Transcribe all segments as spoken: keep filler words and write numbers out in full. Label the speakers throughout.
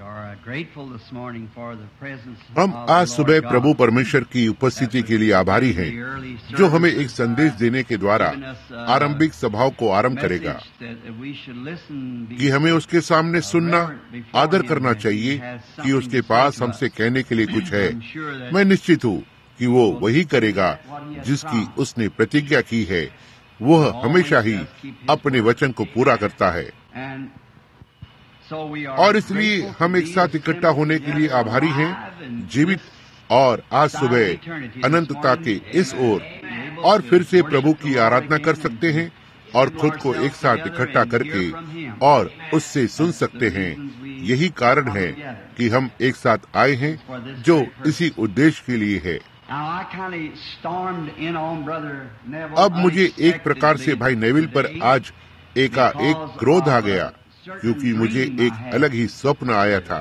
Speaker 1: हम आज सुबह प्रभु परमेश्वर की उपस्थिति के लिए आभारी हैं, जो हमें एक संदेश देने के द्वारा आरंभिक सभाओं को आरंभ करेगा कि हमें उसके सामने सुनना, आदर करना चाहिए कि उसके पास हमसे कहने के लिए कुछ है। मैं निश्चित हूँ कि वो वही करेगा जिसकी उसने प्रतिज्ञा की है। वह हमेशा ही अपने वचन को पूरा करता है, और इसलिए हम एक साथ इकट्ठा होने के लिए आभारी हैं, जीवित और आज सुबह अनंतता के इस ओर, और फिर से प्रभु की आराधना कर सकते हैं और खुद को एक साथ इकट्ठा करके और उससे सुन सकते हैं। यही कारण है कि हम एक साथ आए हैं, जो इसी उद्देश्य के लिए है। अब मुझे एक प्रकार से भाई नेविल पर आज एकाएक क्रोध आ गया, क्योंकि मुझे एक अलग ही स्वप्न आया था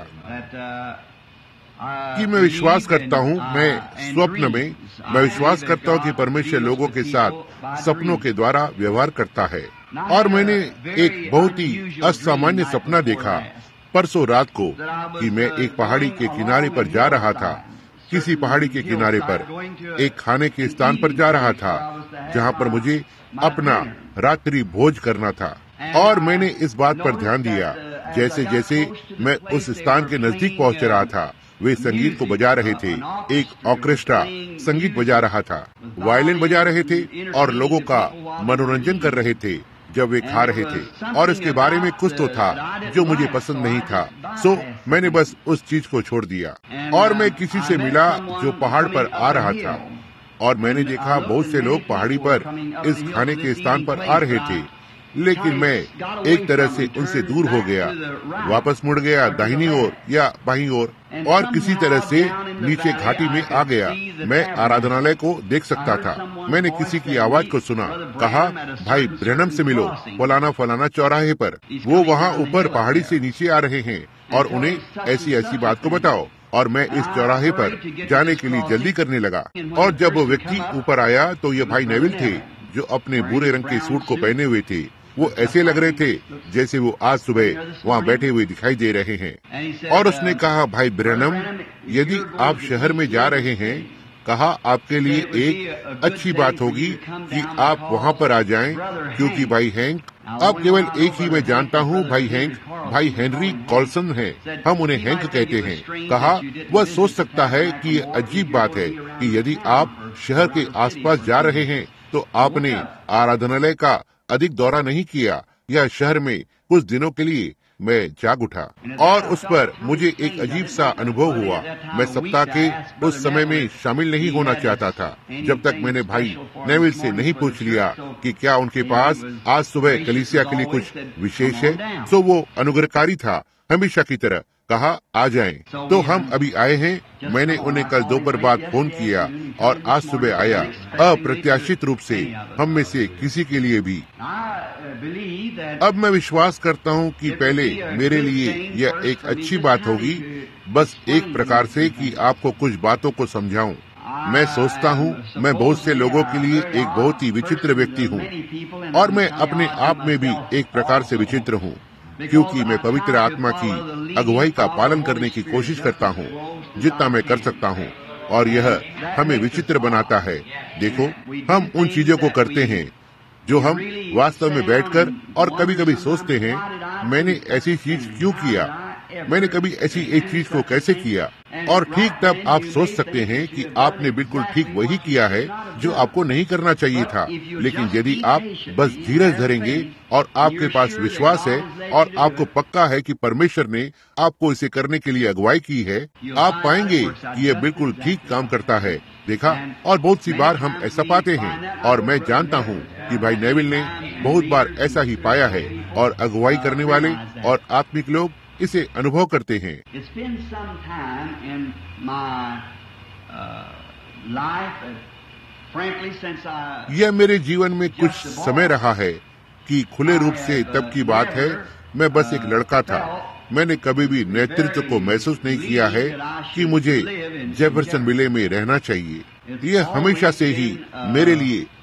Speaker 1: कि मैं विश्वास करता हूँ, मैं स्वप्न में मैं विश्वास करता हूँ कि परमेश्वर लोगों के साथ सपनों के द्वारा व्यवहार करता है। और मैंने एक बहुत ही असामान्य सपना देखा परसों रात को कि मैं एक पहाड़ी के किनारे पर जा रहा था। किसी पहाड़ी के किनारे पर एक खाने के स्थान पर जा रहा था, जहाँ पर मुझे अपना रात्रि भोज करना था। और मैंने इस बात पर ध्यान दिया, जैसे जैसे मैं उस स्थान के नजदीक पहुंच रहा था, वे संगीत को बजा रहे थे। एक ऑर्केस्ट्रा संगीत बजा रहा था, वायलिन बजा रहे थे और लोगों का मनोरंजन कर रहे थे जब वे खा रहे थे। और इसके बारे में कुछ तो था जो मुझे पसंद नहीं था, सो मैंने बस उस चीज को छोड़ दिया। और मैं किसी से मिला जो पहाड़ पर आ रहा था, और मैंने देखा बहुत से लोग पहाड़ी पर इस खाने के स्थान पर आ रहे थे, लेकिन मैं एक तरह से उनसे दूर हो गया, वापस मुड़ गया दाहिनी ओर या बाईं ओर, और किसी तरह से नीचे घाटी में आ गया। मैं आराधनालय को देख सकता था। मैंने किसी की आवाज को सुना, कहा, भाई ब्रैनम से मिलो, फलाना फलाना चौराहे पर। वो वहाँ ऊपर पहाड़ी से नीचे आ रहे हैं और उन्हें ऐसी ऐसी बात को बताओ। और मैं इस चौराहे पर जाने के लिए जल्दी करने लगा, और जब वो व्यक्ति ऊपर आया तो ये भाई नेविल थे, जो अपने भूरे रंग के सूट को पहने हुए थे। वो ऐसे लग रहे थे जैसे वो आज सुबह वहाँ बैठे हुए दिखाई दे रहे हैं। और उसने कहा, भाई ब्रैनम, यदि आप शहर में जा रहे हैं, कहा आपके लिए एक अच्छी बात होगी कि आप वहाँ पर आ जाएं, क्योंकि भाई हैंक, अब केवल एक ही मैं जानता हूँ, भाई हैंक, भाई हेनरी कॉल्सन है, हम उन्हें हैंक कहते हैं। कहा वह सोच सकता है कि ये अजीब बात है कि यदि आप शहर के आसपास जा रहे हैं तो आपने आराधनालय का अधिक दौरा नहीं किया, या शहर में कुछ दिनों के लिए। मैं जाग उठा और उस पर मुझे एक अजीब सा अनुभव हुआ। मैं सप्ताह के उस समय में शामिल नहीं होना चाहता था, जब तक मैंने भाई नेविल से नहीं पूछ लिया कि क्या उनके पास आज सुबह कलीसिया के लिए कुछ विशेष है। तो वो अनुग्रहकारी था, हमेशा की तरह कहा आ जाएं। तो हम अभी आए हैं। मैंने उन्हें कल दोपहर बाद फोन किया और आज सुबह आया, अप्रत्याशित रूप से हम में से किसी के लिए भी। अब मैं विश्वास करता हूँ कि पहले मेरे लिए यह एक अच्छी बात होगी, बस एक प्रकार से कि आपको कुछ बातों को समझाऊं। मैं सोचता हूँ मैं बहुत से लोगों के लिए एक बहुत ही विचित्र व्यक्ति हूँ, और मैं अपने आप में भी एक प्रकार से विचित्र हूँ, क्योंकि मैं पवित्र आत्मा की अगुवाई का पालन करने की कोशिश करता हूँ जितना मैं कर सकता हूँ, और यह हमें विचित्र बनाता है। देखो, हम उन चीजों को करते हैं जो हम वास्तव में बैठकर और कभी कभी सोचते हैं, मैंने ऐसी चीज क्यों किया, मैंने कभी ऐसी एक चीज को कैसे किया। और ठीक तब आप सोच सकते हैं कि आपने बिल्कुल ठीक वही किया है जो आपको नहीं करना चाहिए था। लेकिन यदि आप बस धीरज धरेंगे और आपके पास विश्वास है और आपको पक्का है कि परमेश्वर ने आपको इसे करने के लिए अगुवाई की है, आप पाएंगे कि यह बिल्कुल ठीक काम करता है। देखा, और बहुत सी बार हम ऐसा पाते हैं, और मैं जानता हूँ कि भाई नेविल ने बहुत बार ऐसा ही पाया है, और अगुवाई करने वाले और आत्मिक लोग इसे अनुभव करते हैं। यह मेरे जीवन में कुछ समय रहा है कि खुले रूप से तब की बात है, मैं बस एक लड़का था। मैंने कभी भी नेतृत्व को महसूस नहीं किया है कि मुझे जेफरसन विले में रहना चाहिए। यह हमेशा से ही मेरे लिए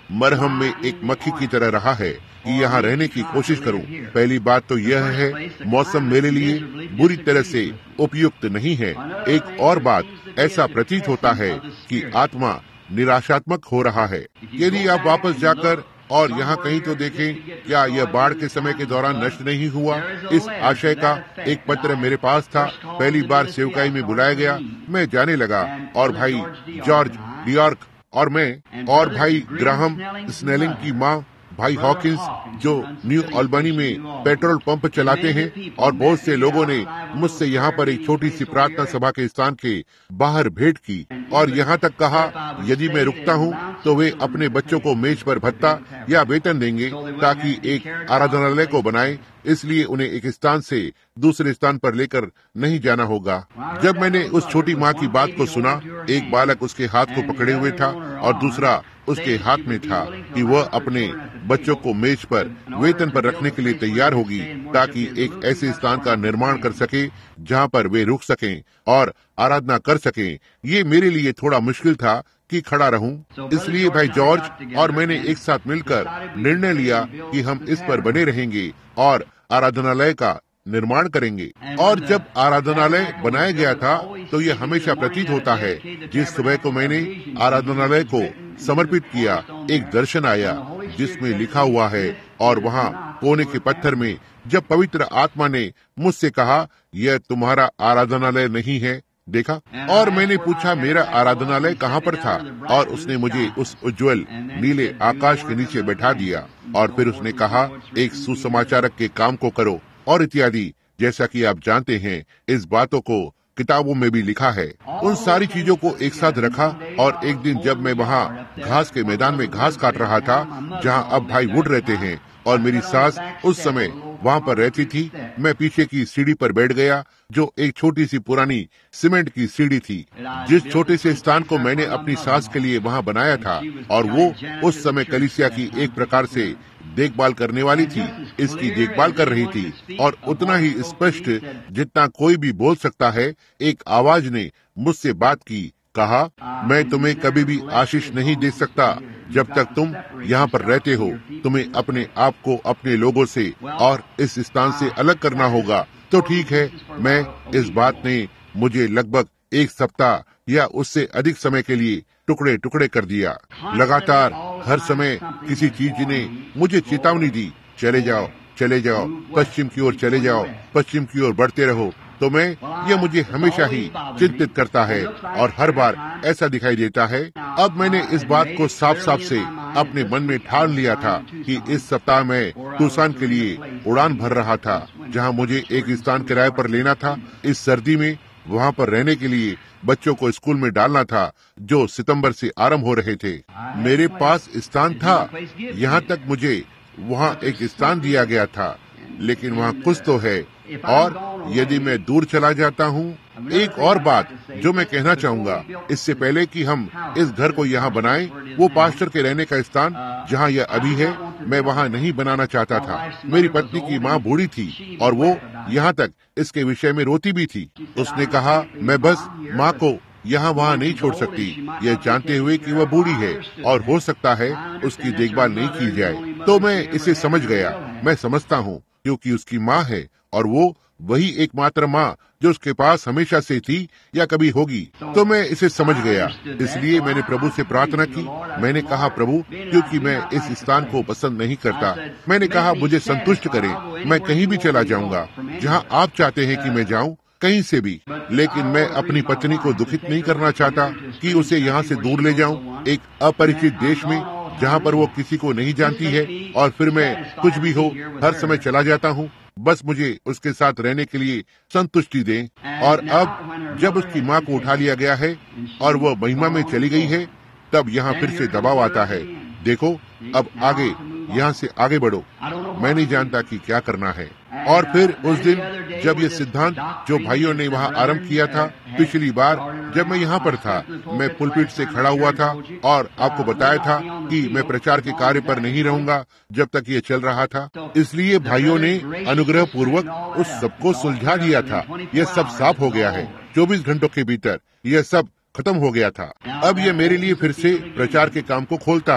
Speaker 1: मरहम में एक मक्खी की तरह रहा है कि यहाँ रहने की कोशिश करूं। पहली बात तो यह है, मौसम मेरे लिए बुरी तरह से उपयुक्त नहीं है। एक और बात, ऐसा प्रतीत होता है कि आत्मा निराशात्मक हो रहा है। यदि आप वापस जाकर और यहाँ कहीं तो देखें, क्या यह बाढ़ के समय के दौरान नष्ट नहीं हुआ। इस आशय का एक पत्र मेरे पास था। पहली बार सेवकाई में बुलाया गया, मैं जाने लगा और भाई जॉर्ज डियॉर्क और मैं और भाई ग्राहम स्नेलिंग की माँ भाई हॉकिंस, जो न्यू अल्बानी में पेट्रोल पंप चलाते हैं, और बहुत से लोगों ने मुझसे यहाँ पर एक छोटी सी प्रार्थना सभा के स्थान के बाहर भेंट की और यहाँ तक कहा यदि मैं रुकता हूँ तो वे अपने बच्चों को मेज पर भत्ता या वेतन देंगे ताकि एक आराधनालय को बनाए, इसलिए उन्हें एक स्थान से दूसरे स्थान पर लेकर नहीं जाना होगा। जब मैंने उस छोटी माँ की बात को सुना, एक बालक उसके हाथ को पकड़े हुए था और दूसरा उसके हाथ में था कि वह अपने बच्चों को मेज पर वेतन पर रखने के लिए तैयार होगी ताकि एक ऐसे स्थान का निर्माण कर सके जहाँ पर वे रुक सकें और आराधना कर सकें। ये मेरे लिए थोड़ा मुश्किल था कि खड़ा रहूं। इसलिए भाई जॉर्ज और मैंने एक साथ मिलकर निर्णय लिया कि हम इस पर बने रहेंगे और आराधनालय का निर्माण करेंगे। और जब आराधनालय बनाया गया था तो यह हमेशा प्रतीत होता है, जिस सुबह को मैंने आराधनालय को समर्पित किया, एक दर्शन आया जिसमें लिखा हुआ है, और वहाँ कोने के पत्थर में जब पवित्र आत्मा ने मुझसे कहा, यह तुम्हारा आराधनालय नहीं है, देखा। और मैंने पूछा मेरा आराधनालय कहाँ पर था, और उसने मुझे उस उज्जवल नीले आकाश के नीचे बैठा दिया और फिर उसने कहा, एक सुसमाचारक के काम को करो और इत्यादि। जैसा कि आप जानते हैं, इस बातों को किताबों में भी लिखा है। उन सारी चीजों को एक साथ रखा और एक दिन जब मैं वहाँ घास के मैदान में घास काट रहा था, जहाँ अब भाई वुड रहते हैं, और मेरी सास उस समय वहाँ पर रहती थी, मैं पीछे की सीढ़ी पर बैठ गया, जो एक छोटी सी पुरानी सीमेंट की सीढ़ी थी। जिस छोटे से स्थान को मैंने अपनी सास के लिए वहाँ बनाया था, और वो उस समय कलीसिया की एक प्रकार से देखभाल करने वाली थी, इसकी देखभाल कर रही थी। और उतना ही स्पष्ट जितना कोई भी बोल सकता है, एक आवाज ने मुझसे बात की, कहा, मैं तुम्हें कभी भी आशीष नहीं दे सकता जब तक तुम यहाँ पर रहते हो। तुम्हें अपने आप को अपने लोगों से और इस स्थान से अलग करना होगा। तो ठीक है, मैं इस बात ने मुझे लगभग एक सप्ताह या उससे अधिक समय के लिए टुकड़े टुकड़े कर दिया। लगातार हर समय किसी चीज ने मुझे चेतावनी दी, चले जाओ चले जाओ, पश्चिम की ओर चले जाओ, पश्चिम की ओर बढ़ते रहो। तो मैं यह मुझे हमेशा ही चिंतित करता है और हर बार ऐसा दिखाई देता है। अब मैंने इस बात को साफ साफ से अपने मन में ठान लिया था कि इस सप्ताह में टूसान के लिए उड़ान भर रहा था, जहां मुझे एक स्थान किराए पर लेना था। इस सर्दी में वहां पर रहने के लिए बच्चों को स्कूल में डालना था, जो सितंबर से आरंभ हो रहे थे। मेरे पास स्थान था, यहाँ तक मुझे वहाँ एक स्थान दिया गया था, लेकिन वहाँ कुछ तो है। और यदि मैं दूर चला जाता हूँ, एक और बात जो मैं कहना चाहूँगा, इससे पहले कि हम इस घर को यहाँ बनाएं, वो पास्टर के रहने का स्थान जहाँ यह अभी है, मैं वहाँ नहीं बनाना चाहता था। मेरी पत्नी की माँ बूढ़ी थी और वो यहाँ तक इसके विषय में रोती भी थी। उसने कहा, मैं बस माँ को यहाँ वहाँ नहीं छोड़ सकती, यह जानते हुए कि वह बूढ़ी है और हो सकता है उसकी देखभाल नहीं की जाए। तो मैं इसे समझ गया। मैं समझता हूँ क्योंकि उसकी माँ है और वो वही एकमात्र माँ जो उसके पास हमेशा से थी या कभी होगी। तो मैं इसे समझ गया। इसलिए मैंने प्रभु से प्रार्थना की। मैंने कहा, प्रभु, क्योंकि मैं इस स्थान को पसंद नहीं करता, मैंने कहा मुझे संतुष्ट करें, मैं कहीं भी चला जाऊंगा, जहाँ आप चाहते हैं कि मैं जाऊं, कहीं से भी। लेकिन मैं अपनी पत्नी को दुखित नहीं करना चाहता कि उसे यहाँ से दूर ले जाऊं, एक अपरिचित देश में जहाँ पर वो किसी को नहीं जानती है, और फिर मैं कुछ भी हो हर समय चला जाता हूँ। बस मुझे उसके साथ रहने के लिए संतुष्टि दें। और अब जब उसकी माँ को उठा लिया गया है और वह महिमा में चली गई है, तब यहाँ फिर से दबाव आता है। देखो, अब आगे, यहाँ से आगे बढ़ो। मैं नहीं जानता कि क्या करना है। और फिर उस दिन जब ये सिद्धांत जो भाइयों ने वहाँ आरंभ किया था, पिछली बार जब मैं यहाँ पर था, मैं पुलपिट से खड़ा हुआ था और आपको बताया था कि मैं प्रचार के कार्य पर नहीं रहूंगा जब तक ये चल रहा था। इसलिए भाइयों ने अनुग्रह पूर्वक उस सबको सुलझा दिया था। यह सब साफ हो गया है। चौबीस घंटों के भीतर यह सब खत्म हो गया था। अब यह मेरे लिए फिर से प्रचार के काम को खोलता है।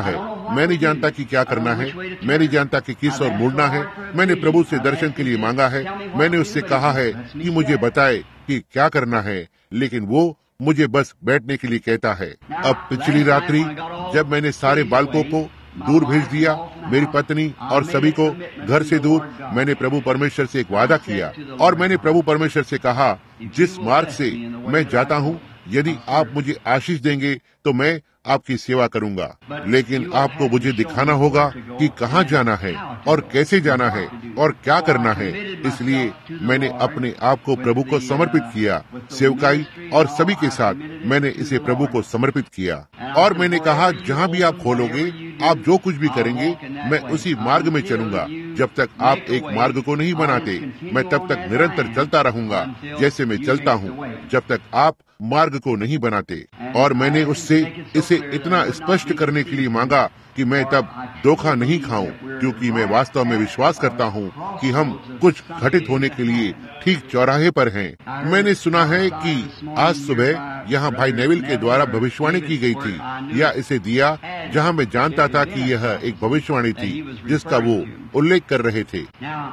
Speaker 1: मैं नहीं जानता कि क्या करना है, मैं नहीं जानता कि किस ओर मुड़ना है। मैंने प्रभु से दर्शन के लिए मांगा है, मैंने उससे कहा है कि मुझे बताए कि क्या करना है, लेकिन वो मुझे बस बैठने के लिए कहता है। अब पिछली रात्रि जब मैंने सारे बालकों को दूर भेज दिया, मेरी पत्नी और सभी को घर से दूर, मैंने प्रभु परमेश्वर से एक वादा किया और मैंने प्रभु परमेश्वर से कहा, जिस मार्ग से मैं जाता हूँ, यदि आप मुझे आशीष देंगे तो मैं आपकी सेवा करूंगा, लेकिन आपको मुझे दिखाना होगा कि कहाँ जाना है और कैसे जाना है और क्या करना है। इसलिए मैंने अपने आप को प्रभु को समर्पित किया, सेवकाई और सभी के साथ मैंने इसे प्रभु को समर्पित किया। और मैंने कहा, जहाँ भी आप खोलोगे, आप जो कुछ भी करेंगे, मैं उसी मार्ग में चलूंगा। जब तक आप एक मार्ग को नहीं बनाते, मैं तब तक निरंतर चलता रहूंगा जैसे मैं चलता हूँ, जब तक आप मार्ग को नहीं बनाते। और मैंने उससे इसे इतना स्पष्ट करने के लिए मांगा कि मैं तब धोखा नहीं खाऊं, क्योंकि मैं वास्तव में विश्वास करता हूं कि हम कुछ घटित होने के लिए ठीक चौराहे पर हैं। मैंने सुना है कि आज सुबह यहाँ भाई नेविल के द्वारा भविष्यवाणी की गई थी, या इसे दिया, जहाँ मैं जानता था कि यह एक भविष्यवाणी थी जिसका वो उल्लेख कर रहे थे।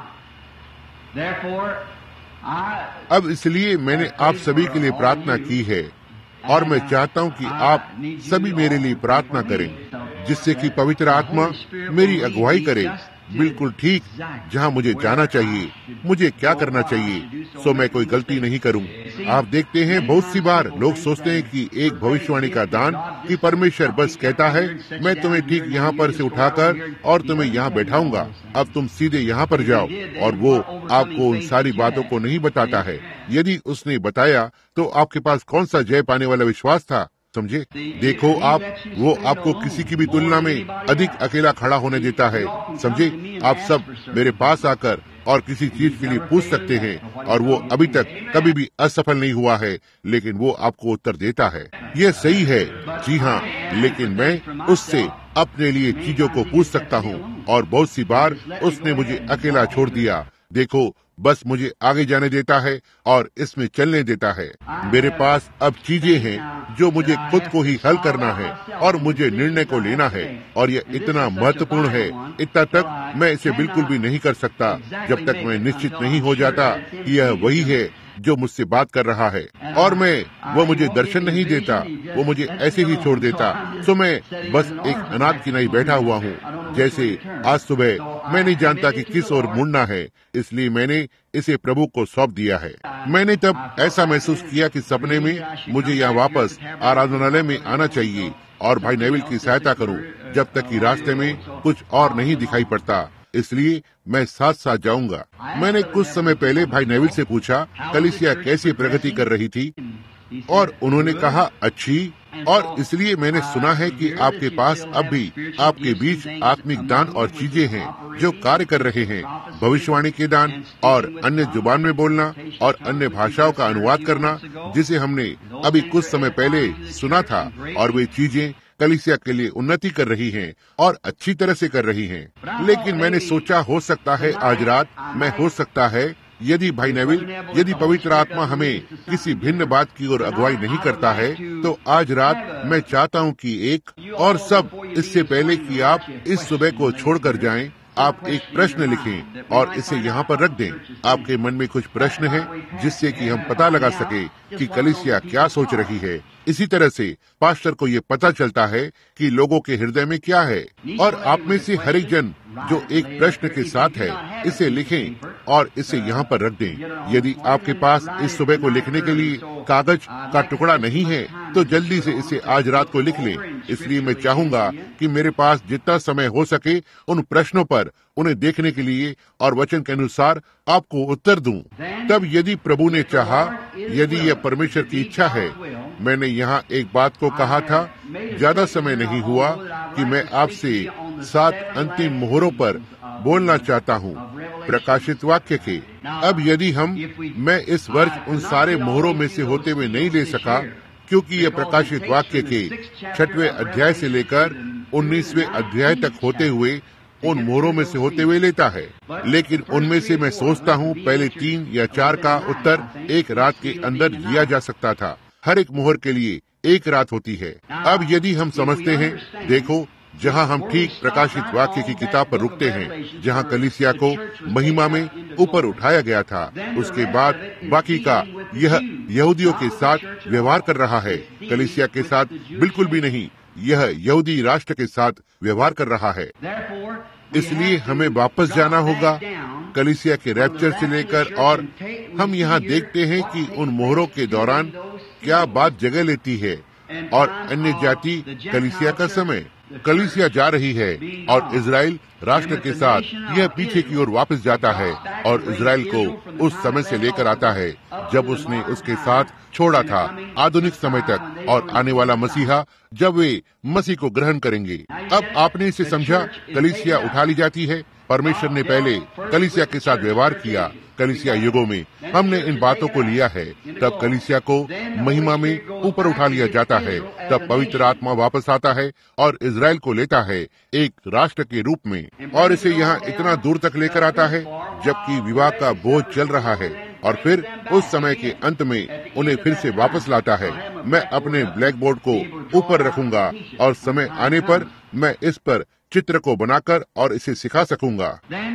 Speaker 1: अब इसलिए मैंने आप सभी के लिए प्रार्थना की है, और मैं चाहता हूं कि आप सभी मेरे लिए प्रार्थना करें, जिससे कि पवित्र आत्मा मेरी अगुवाई करे, बिल्कुल ठीक जहां मुझे जाना चाहिए, मुझे क्या करना चाहिए, सो मैं कोई गलती नहीं करूं। आप देखते हैं, बहुत सी बार लोग सोचते हैं कि एक भविष्यवाणी का दान, कि परमेश्वर बस कहता है, मैं तुम्हें ठीक यहाँ पर से उठाकर और तुम्हें यहाँ बैठाऊंगा, अब तुम सीधे यहाँ पर जाओ, और वो आपको उन सारी बातों को नहीं बताता है। यदि उसने बताया तो आपके पास कौन सा जय पाने वाला विश्वास था, समझे? देखो, आप वो आपको किसी की भी तुलना में अधिक अकेला खड़ा होने देता है, समझे? आप सब मेरे पास आकर और किसी चीज के लिए पूछ सकते हैं, और वो अभी तक कभी भी असफल नहीं हुआ है, लेकिन वो आपको उत्तर देता है। यह सही है, जी हाँ, लेकिन मैं उससे अपने लिए चीजों को पूछ सकता हूँ, और बहुत सी बार उसने मुझे अकेला छोड़ दिया। देखो, बस मुझे आगे जाने देता है और इसमें चलने देता है। मेरे पास अब चीजें हैं जो मुझे खुद को ही हल करना है, और मुझे निर्णय को लेना है, और यह इतना महत्वपूर्ण है, इतना तक मैं इसे बिल्कुल भी नहीं कर सकता जब तक मैं निश्चित नहीं हो जाता कि यह वही है जो मुझसे बात कर रहा है, और मैं वो मुझे दर्शन नहीं देता, वो मुझे ऐसे ही छोड़ देता। सो मैं बस एक अनाथ की नहीं बैठा हुआ हूँ। जैसे आज सुबह मैं नहीं जानता कि किस ओर मुड़ना है, इसलिए मैंने इसे प्रभु को सौंप दिया है। मैंने तब ऐसा महसूस किया कि सपने में मुझे यहाँ वापस आराधनालय में आना चाहिए और भाई नेविल की सहायता करूं, जब तक कि रास्ते में कुछ और नहीं दिखाई पड़ता। इसलिए मैं साथ साथ जाऊंगा। मैंने कुछ समय पहले भाई नेविल से पूछा कलीसिया कैसी प्रगति कर रही थी, और उन्होंने कहा अच्छी, और इसलिए मैंने सुना है कि आपके पास अब भी आपके बीच आत्मिक दान और चीजें हैं जो कार्य कर रहे हैं, भविष्यवाणी के दान और अन्य जुबान में बोलना और अन्य भाषाओं का अनुवाद करना, जिसे हमने अभी कुछ समय पहले सुना था, और वे चीजें कलीसिया के लिए उन्नति कर रही हैं और अच्छी तरह से कर रही हैं। लेकिन मैंने सोचा, हो सकता है आज रात मैं हो सकता है यदि भाई नेविल, यदि पवित्र आत्मा हमें किसी भिन्न बात की ओर अगुवाई नहीं करता है, तो आज रात मैं चाहता हूं कि एक और सब, इससे पहले कि आप इस सुबह को छोड़कर जाएं, आप एक प्रश्न लिखें और इसे यहाँ पर रख दें। आपके मन में कुछ प्रश्न हैं जिससे कि हम पता लगा सके कि कलीसिया क्या सोच रही है। इसी तरह से पास्टर को ये पता चलता है कि लोगों के हृदय में क्या है। और आप में से हर एक जन जो एक प्रश्न के साथ है, इसे लिखें और इसे यहाँ पर रख दें। यदि आपके पास इस सुबह को लिखने के लिए कागज का टुकड़ा नहीं है, तो जल्दी से इसे आज रात को लिख लें। इसलिए मैं चाहूंगा कि मेरे पास जितना समय हो सके उन प्रश्नों पर उन्हें देखने के लिए और वचन के अनुसार आपको उत्तर दूं। तब यदि प्रभु ने चाहा, यदि यह परमेश्वर की इच्छा है, मैंने यहाँ एक बात को कहा था, ज्यादा समय नहीं हुआ कि मैं आपसे सात अंतिम मोहरों पर बोलना चाहता हूँ, प्रकाशित वाक्य के। अब यदि हम मैं इस वर्ष उन सारे मोहरों में से होते हुए नहीं ले सका, क्योंकि यह प्रकाशित वाक्य के छठवें अध्याय से लेकर उन्नीसवें अध्याय तक होते हुए उन मोहरों में से होते हुए लेता है, लेकिन उनमें से मैं सोचता हूँ पहले तीन या चार का उत्तर एक रात के अंदर दिया जा सकता था। हर एक मोहर के लिए एक रात होती है। अब यदि हम समझते हैं, देखो, जहां हम ठीक प्रकाशित वाक्य की किताब पर रुकते हैं, जहां कलीसिया को महिमा में ऊपर उठाया गया था। उसके बाद बाकी का यह यहूदियों के साथ व्यवहार कर रहा है, कलीसिया के साथ बिल्कुल भी नहीं। यह यहूदी राष्ट्र के साथ व्यवहार कर रहा है। इसलिए हमें वापस जाना होगा कलीसिया के रैप्चर से लेकर, और हम यहाँ देखते हैं कि उन मोहरों के दौरान क्या बात जगह लेती है। और अन्य जाति कलीसिया का समय, कलीसिया जा रही है और इजराइल राष्ट्र के साथ यह पीछे की ओर वापस जाता है और इजराइल को उस समय से लेकर आता है जब उसने उसके साथ छोड़ा था आधुनिक समय तक, और आने वाला मसीहा जब वे मसीह को ग्रहण करेंगे। अब आपने इसे समझा, कलीसिया उठा ली जाती है। परमेश्वर ने पहले कलीसिया के साथ व्यवहार किया। कलीसिया युगों में हमने इन बातों को लिया है। तब कलीसिया को महिमा में ऊपर उठा लिया जाता है। तब पवित्र आत्मा वापस आता है और इजराइल को लेता है एक राष्ट्र के रूप में, और इसे यहाँ इतना दूर तक लेकर आता है जबकि विवाह का बोझ चल रहा है, और फिर उस समय के अंत में उन्हें फिर से वापस लाता है। मैं अपने ब्लैक बोर्ड को ऊपर रखूंगा और समय आने पर मैं इस पर चित्र को बनाकर और इसे सिखा सकूंगा।